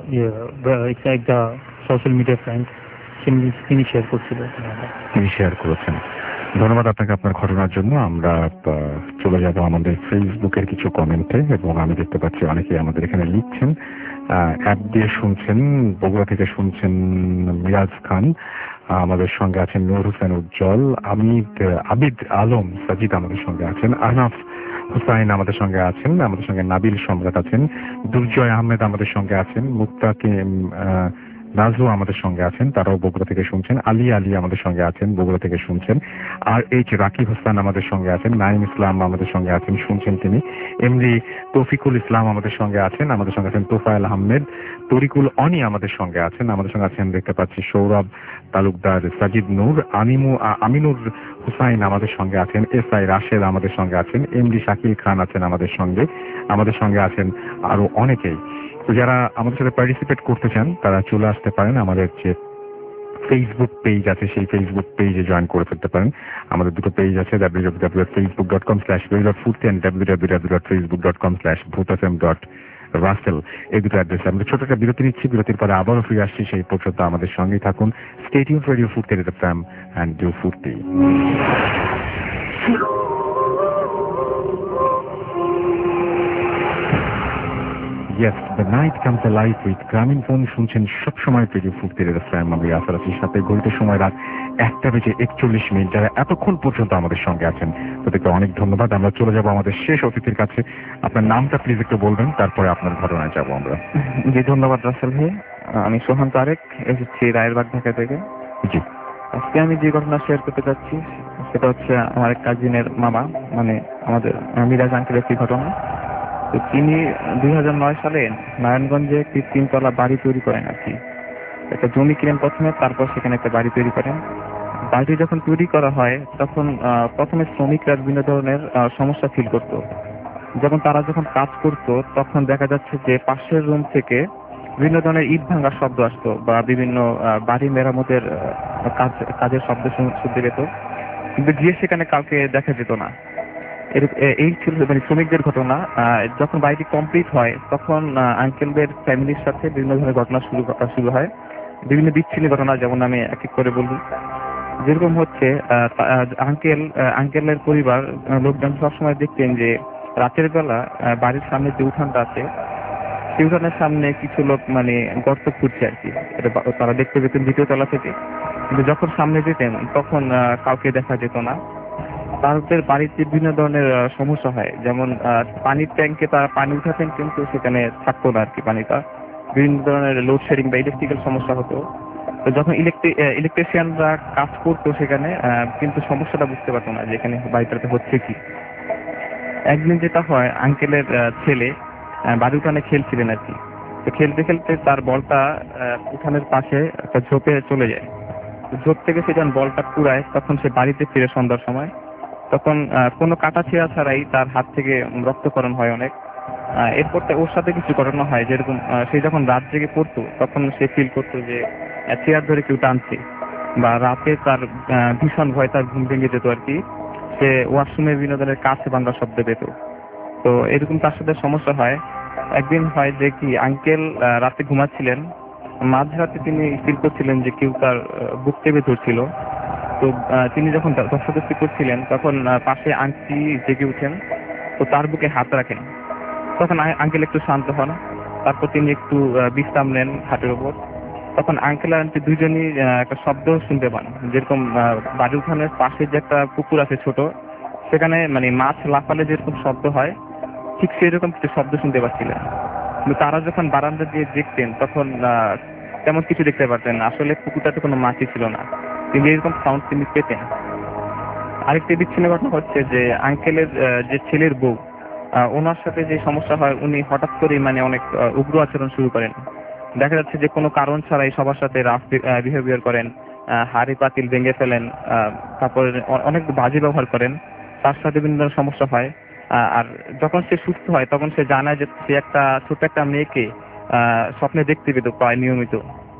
একটা সোশ্যাল মিডিয়া ফ্রেন্ড, তিনি শেয়ার করছিল। তিনি শেয়ার করেছেন। ধন্যবাদ আপনাকে আপনার ঘটনার জন্য। আমরা চলে যাব আমাদের ফেসবুকের কিছু কমেন্টে এবং আমি দেখতে পাচ্ছি অনেকেই আমাদের এখানে লিখছেন, অ্যাপ দিয়ে শুনছেন। বগুড়া থেকে শুনছেন মিরাজ খান, আমাদের সঙ্গে আছেন নূর হোসেন উজ্জ্বল, আবিদ আলম সাজিদ আমাদের সঙ্গে আছেন, আহনাফ হুসাইন আমাদের সঙ্গে আছেন, আমাদের সঙ্গে নাবিল সম্রাট আছেন, দুর্জয় আহমেদ আমাদের সঙ্গে আছেন, মুক্তাকে নাজু আমাদের সঙ্গে আছেন, তারাও বগুড়া থেকে শুনছেন, আলী আমাদের সঙ্গে আছেন, বগুড়া থেকে শুনছেন, আর রাকিব হোসেন আমাদের সঙ্গে আছেন, নাইম ইসলাম আমাদের সঙ্গে আছেন, শুনছেন তিনি, এমডি তৌফিকুল ইসলাম আমাদের সঙ্গে আছেন, আমাদের সঙ্গে আছেন তোফায়েল আহমেদ, তরিকুল অনি আমাদের সঙ্গে আছেন, আমাদের সঙ্গে আছেন দেখতে পাচ্ছি সৌরভ তালুকদার, সাজিদ নূর, আমিনুর হুসাইন আমাদের সঙ্গে আছেন, এসআই রাশেদ আমাদের সঙ্গে আছেন, এমডি শাকিল খান আছেন আমাদের সঙ্গে আছেন আরো অনেকেই। তো যারা আমাদের সাথে পার্টিসিপেট করতে চান তারা চলে আসতে পারেন, আমাদের যে ফেসবুক পেজ আছে সেই ফেসবুক পেজে জয়েন করে ফেলতে পারেন। আমাদের দুটো পেজ আছে, www.facebook.com/radio.foodie and www.facebook.com/bhutfm.russell, এই দুটো অ্যাড্রেসে। আমরা ছোট একটা বিরতি নিচ্ছি, বিরতির পরে আবারও ফিরে আসছি। সেই পর্যন্ত আমাদের সঙ্গেই থাকুন। Stay tune for radio Furti FM and do foodie. Yes, the night comes alive with Grameenphone. শুনছেন সবসময় রেডিও ফুড FM। আমি আসার আছি সাথে ঘড়িতে সময় রাত 1:41। যারা এতক্ষণ পর্যন্ত আমাদের সঙ্গে আছেন তাদেরকে অনেক ধন্যবাদ। আমরা চলে যাব আমাদের শেষ অতিথির কাছে। আপনার নামটা প্লিজ একটু বলবেন, তারপরে আপনার ঘটনায় যাব আমরা। জি ধন্যবাদ রাসেল ভাই। আমি সোহান তারেক, এসেছি রায়েরবাগ ঢাকা থেকে। জি, আজকে আমি যে ঘটনা শেয়ার করতে যাচ্ছি সেটা হচ্ছে আমার এক কাজিনের মামা, মানে আমাদের মিরাজ আঙ্কেল একটি ঘটনা। তো তিনি 2009 সালে নারায়ণগঞ্জে একটি 3তলা বাড়ি তৈরি করেন আর কি। একটা জমি কিনেন প্রথমে, তারপর সেখানে একটা বাড়ি তৈরি করেন। বাড়িটি যখন তৈরি করা হয় তখন প্রথমে শ্রমিকরা বিভিন্ন ধরনের সমস্যা ফিল করত। তারা যখন কাজ করত তখন দেখা যাচ্ছে যে পাশের রুম থেকে বিভিন্ন ধরনের ইট ভাঙার শব্দ আসতো বা বিভিন্ন বাড়ি মেরামতের কাজের শব্দ শুনতে পেত, কিন্তু গিয়ে সেখানে কাউকে দেখা যেত না। এই ছিল মানে শ্রমিকদের ঘটনা। যখন বাড়িটি কমপ্লিট হয় তখন আঙ্কেলদের ফ্যামিলির সাথে বিভিন্ন ধরনের ঘটনা শুরু হয়, বিভিন্ন বিচ্ছিন্ন ঘটনা। যেমন আমি এক এক করে বলি। যেরকম হচ্ছে আঙ্কেলের পরিবার লোকজন সবসময় দেখতেন যে রাতের বেলা বাড়ির সামনে যে উঠানটা আছে সেই উঠানের সামনে কিছু লোক মানে গর্ত খুঁড়ছে আর কি। তারা দেখতে পেতেন 2য় তলা থেকে, কিন্তু যখন সামনে যেতেন তখন কাউকে দেখা যেত না। তাদের বাড়িতে বিভিন্ন ধরনের সমস্যা হয়, যেমন পানির ট্যাঙ্কে তারা পানি উঠাতেন কিন্তু সেখানে থাকতো না আর কি পানিটা। বিভিন্ন ধরনের লোডশেডিং বা ইলেকট্রিক্যাল সমস্যা হতো। তো যখন ইলেকট্রিশিয়ানরা কাজ করতো সেখানে, কিন্তু সমস্যাটা বুঝতে পারতো না যে এখানে বাড়িটাতে হচ্ছে কি। একদিন যেটা হয়, আঙ্কেলের ছেলে বাড়ি উঠানে খেলছিলেন আর কি। তো খেলতে খেলতে তার বলটা উঠানের পাশে একটা ঝোপে চলে যায়। ঝোপ থেকে সে যখন বলটা কুড়ায় তখন সে বাড়িতে ফিরে সন্ধ্যার সময়, তখন কোনো কাটা ছেঁড়া ছাড়াই তার হাত থেকে রক্তক্ষরণ হয় অনেক। এরপর ওর সাথে কিছু ঘটনা হয়, যেরকম সে যখন রাত জেগে পড়তো তখন সে ফিল করতো যে চেয়ার ধরে কেউ টানছে, বা রাতে তার ভীষণ ভয়, তার ঘুম ভেঙে যেত আর কি। সে ওয়াশরুমে বিভিন্ন ধরনের কাছে ভাঙার শব্দ পেত। তো এরকম তার সাথে সমস্যা হয়। একদিন হয় যে কি আঙ্কেল রাতে ঘুমাচ্ছিলেন, মাঝরাতে তিনি ফিল করছিলেন যে কেউ তার বুক টেপে ধরছিল। তো তিনি যখন দস্তাদস্তি করছিলেন তখন পাশে আন্টি জেগে উঠেন, তো তার বুকে হাত রাখেন। তখন আঙ্কেল একটু শান্ত হন, তারপর তিনি একটু বিশ্রাম নেন খাটের উপর। তখন আঙ্কেল আর আন্টি দুজনই একটা শব্দ শুনতে পান, যেরকম বাড়ি উঠানের পাশে যে একটা পুকুর আছে ছোট, সেখানে মানে মাছ লাফালে যেরকম শব্দ হয় ঠিক সেরকম কিছু শব্দ শুনতে পাচ্ছিলেন। কিন্তু তারা যখন বারান্দা দিয়ে দেখতেন তখন তেমন কিছু দেখতে পারতেন না, আসলে পুকুরটাতে কোনো মাছই ছিল না, তিনি এরকম সাউন্ড তিনি পেতেন। আরেকটি বিচ্ছিন্ন ঘটনা হচ্ছে যে আঙ্কেলের যে ছেলের বউ, ওনার সাথে যে সমস্যা হয়, উনি হঠাৎ করেই মানে অনেক উগ্র আচরণ শুরু করেন। দেখা যাচ্ছে যে কোনো কারণ ছাড়াই সবার সাথে রাফ বিহেভিয়ার করেন, হাড়ি পাতিল ভেঙে ফেলেন, তারপরে অনেক বাজে ব্যবহার করেন। তার সাথে বিভিন্ন ধরনের সমস্যা হয়। আর যখন সে সুস্থ হয় তখন সে জানায় যে সে একটা ছোট একটা মেয়েকে স্বপ্নে দেখতে পেত প্রায় নিয়মিত।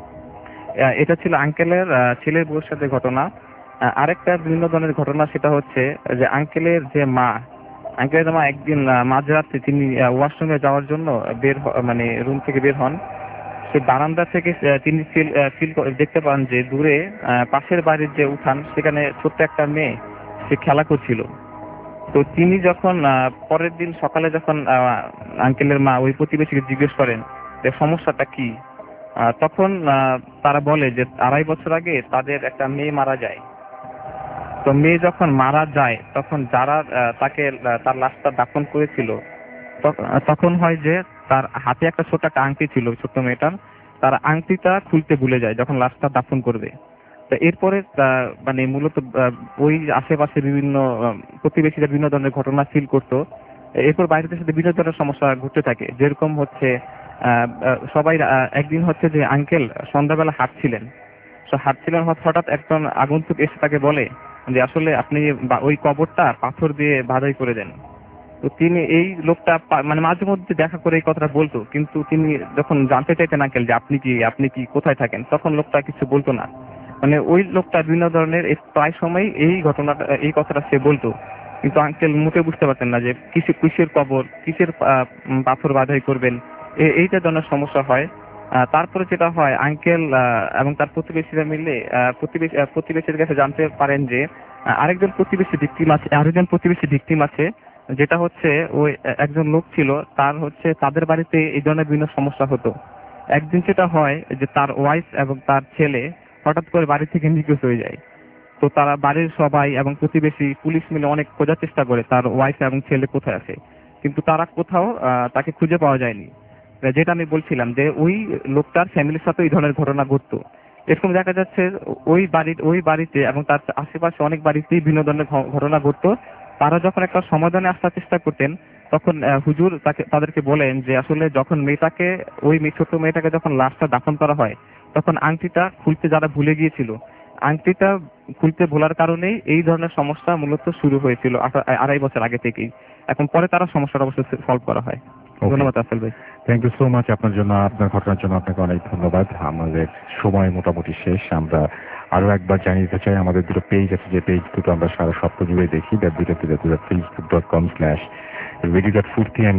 এটা ছিল আঙ্কেলের ছেলের বউর সাথে ঘটনা। আরেকটা বিভিন্ন ধরনের ঘটনা, সেটা হচ্ছে যে আঙ্কেলের মা একদিন মাঝরাতে তিনি ওয়াশরুমে যাওয়ার জন্য মানে রুম থেকে বের হন। সে বারান্দা থেকে তিনি ফিল দেখতে পান যে দূরে পাশের বাড়ির যে উঠান সেখানে ছোট্ট একটা মেয়ে সে খেলা করছিল। তো তিনি যখন পরের দিন সকালে যখন আঙ্কেলের মা ওই প্রতিবেশীকে জিজ্ঞেস করেন যে সমস্যাটা কি, তখন তারা বলে যে 2.5 বছর আগে তাদের একটা মেয়ে মারা যায়। তো মেয়ে যখন মারা যায় তখন যারা তার লাশটা দাফন করেছিল, তখন হয় যে তার হাতে একটা ছোট একটা আংটি ছিল ছোট্ট মেয়েটার, তার আংটিটা খুলতে ভুলে যায় যখন লাশটা দাফন করবে। তো এরপরে মানে মূলত ওই আশেপাশে বিভিন্ন প্রতিবেশীরা বিভিন্ন ধরনের ঘটনা ফিল করতো। এরপর বাইরের সাথে বিভিন্ন ধরনের সমস্যা ঘটতে থাকে, যেরকম হচ্ছে সবাই একদিন হচ্ছে যে আঙ্কেল সন্ধ্যাবেলা হাঁটছিলেন, হঠাৎ একজন আগন্তুক এসে তাকে বলে যে আসলে আপনি ওই কবরটা পাথর দিয়ে বাঁধাই করে দেন। তো তিনি এই লোকটা মানে মাঝে মধ্যে দেখা করে এই কথাটা বলতো, কিন্তু তিনি যখন জানতে চাইতেন আঙ্কেল যে আপনি কি কোথায় থাকেন, তখন লোকটা কিছু বলতো না। মানে ওই লোকটা বিভিন্ন ধরনের প্রায় সময় এই কথাটা সে বলতো, কিন্তু আঙ্কেল মুখে বুঝতে পারতেন না যে কিসের কবর, কিসের পাথর বাধাই করবেন, এইটা ধরনের সমস্যা হয়। তারপরে যেটা হয়, আঙ্কেল এবং তার প্রতিবেশীরা মিলে প্রতিবেশীর কাছে জানতে পারেন যে আরেকজন প্রতিবেশী ভিকটিম আছে, যেটা হচ্ছে ওই একজন লোক ছিল, তাদের বাড়িতে এই ধরনের বিভিন্ন সমস্যা হতো। একদিন যেটা হয় যে তার ওয়াইফ এবং তার ছেলে হঠাৎ করে বাড়ি থেকে নিখোঁজ হয়ে যায়। তো তারা বাড়ির সবাই এবং প্রতিবেশী পুলিশ মিলে অনেক খোঁজার চেষ্টা করে তার ওয়াইফ এবং ছেলে কোথায় আছে, কিন্তু তারা কোথাও তাকে খুঁজে পাওয়া যায়নি। যেটা আমি বলছিলাম যে ওই লোকটার ফ্যামিলির সাথে এই ধরনের ঘটনা ঘটতো। এরকম দেখা যাচ্ছে ওই বাড়িতে এবং তার আশেপাশে অনেক বাড়িতেই ভিন্ন ধরনের ঘটনা ঘটতো। তারা যখন একটা সমাধানে আসার চেষ্টা করতেন, তখন হুজুর তাদেরকে বলেন যে আসলে যখন ছোট মেয়েটাকে যখন লাশটা দাফন করা হয়, তখন আংটিটা খুলতে যারা ভুলে গিয়েছিল, আংটিটা খুলতে ভোলার কারণেই এই ধরনের সমস্যা মূলত শুরু হয়েছিল 2.5 বছর আগে থেকেই। এখন পরে তারা সমস্যাটা অবশ্যই সলভ করা হয়। ধন্যবাদ আসল ভাই। Thank you so much. আপনার ঘটনার জন্য আপনাকে অনেক ধন্যবাদ। আমাদের সময় মোটামুটি শেষ। আমরা আরো একবার জানিয়ে দিতে চাই, আমাদের দুটো পেজ আছে, যে পেজ দুটো আমরা সারা সপ্তাহ জুড়ে দেখি, www.facebook.com/radio.furti and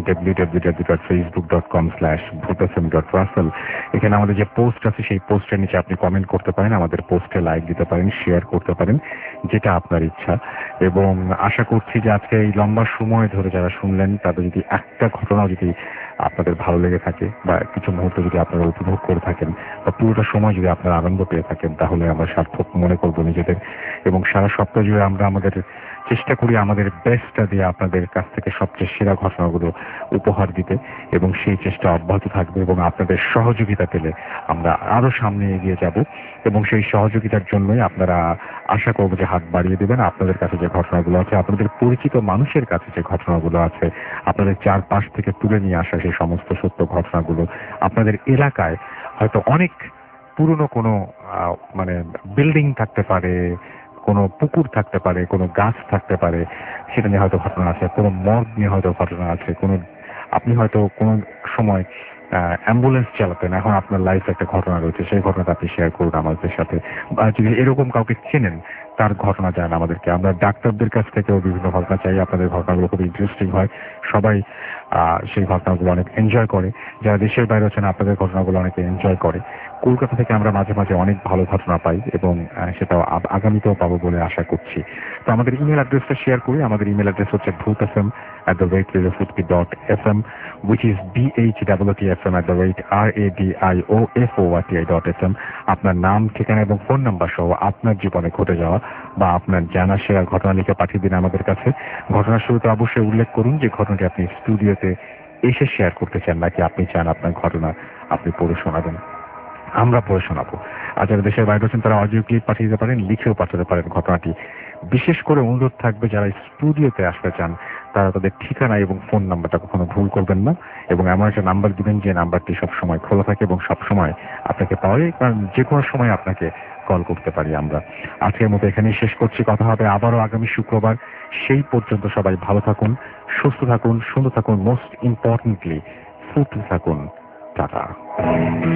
www.facebook.com/bhutfm.russell। এখানে আমাদের যে পোস্ট আছে, সেই পোস্টের নিচে আপনি কমেন্ট করতে পারেন, আমাদের পোস্টে লাইক দিতে পারেন, শেয়ার করতে পারেন, যেটা আপনার ইচ্ছা। এবং আশা করছি যে আজকে এই লম্বা সময় ধরে যারা শুনলেন, তাদের যদি একটা ঘটনাও যদি আপনাদের ভালো লেগে থাকে বা কিছু মুহূর্ত যদি আপনারা উপভোগ করে থাকেন বা পুরোটা সময় যদি আপনারা আনন্দ পেয়ে থাকেন, তাহলে আমরা সার্থক মনে করবো নিজেদের। এবং সারা সপ্তাহ জুড়ে আমরা আমাদের চেষ্টা করি আমাদের বেস্টটা দিয়ে আপনাদের কাছ থেকে সবচেয়ে সেরা ঘটনাগুলো উপহার দিতে, এবং সেই চেষ্টা অব্যাহত থাকবে। এবং আপনাদের সহযোগিতা পেলে আমরা আরো সামনে এগিয়ে যাব, এবং সেই সহযোগিতার জন্যই আপনারা আশা করবো যে হাত বাড়িয়ে দেবেন। আপনাদের কাছে যে ঘটনাগুলো আছে, আপনাদের পরিচিত মানুষের কাছে যে ঘটনাগুলো আছে, আপনাদের চারপাশ থেকে তুলে নিয়ে আসা সেই সমস্ত সত্য ঘটনাগুলো, আপনাদের এলাকায় হয়তো অনেক পুরনো কোনো মানে বিল্ডিং থাকতে পারে, কোনো পুকুর থাকতে পারে, কোনো গাছ থাকতে পারে, সেটা নিয়ে হয়তো ঘটনা আছে, কোনো মর্গ নিয়ে হয়তো ঘটনা আছে, আপনি হয়তো কোনো সময় অ্যাম্বুলেন্স চালাতেন, এখন আপনার লাইফে একটা ঘটনা রয়েছে, সেই ঘটনাটা আপনি শেয়ার করুন আমাদের সাথে। বা যদি এরকম কাউকে চেনেন, তার ঘটনা জানান আমাদেরকে। আমরা ডাক্তারদের কাছ থেকেও বিভিন্ন ঘটনা চাই। আপনাদের ঘটনাগুলো খুব ইন্টারেস্টিং হয়, সবাই সেই ঘটনাগুলো অনেক এনজয় করে। যারা দেশের বাইরে আছেন, আপনাদের ঘটনাগুলো অনেকে এনজয় করে। কলকাতা থেকে আমরা মাঝে মাঝে অনেক ভালো ঘটনা পাই, এবং সেটাও আগামীতেও পাবো বলে আশা করছি। তো আমাদের ইমেল অ্যাড্রেসটা শেয়ার করি। আমাদের ইমেল অ্যাড্রেস হচ্ছে bhutfm@radiofurti.fm, which is bhutfm@radiofurti.fm। আপনার নাম, ঠিকানা এবং ফোন নাম্বার সহ আপনার জীবনে ঘটে যাওয়া বা আপনার জানা সেরা ঘটনা লিখে পাঠিয়ে দিন আমাদের কাছে। ঘটনার শুরুতে অবশ্যই উল্লেখ করুন যে ঘটনাটি আপনি স্টুডিওতে এসে শেয়ার করতে চান, নাকি আপনি চান আপনার ঘটনা আপনি পড়ে শোনাবেন, আমরা পড়ে শোনাবো। আর যারা দেশের বাইরে আছেন, তারা অডিও ক্লিপ পাঠিয়ে দিতে পারেন, লিখেও পাঠাতে পারেন ঘটনাটি। বিশেষ করে অনুরোধ থাকবে, যারা স্টুডিওতে আসতে চান, তারা তাদের ঠিকানা এবং ফোন নাম্বারটা কখনো ভুল করবেন না, এবং এমন একটা নাম্বার দিবেন যে নাম্বারটি সবসময় খোলা থাকে এবং সবসময় আপনাকে পাওয়া যায়, কারণ যে কোনো সময় আপনাকে কল করতে পারি আমরা। আজকের মতো এখানেই শেষ করছি। কথা হবে আবারও আগামী শুক্রবার। সেই পর্যন্ত সবাই ভালো থাকুন, সুস্থ থাকুন, সুন্দর থাকুন, মোস্ট ইম্পর্টেন্টলি ফুর্তি থাকুন। টাটা।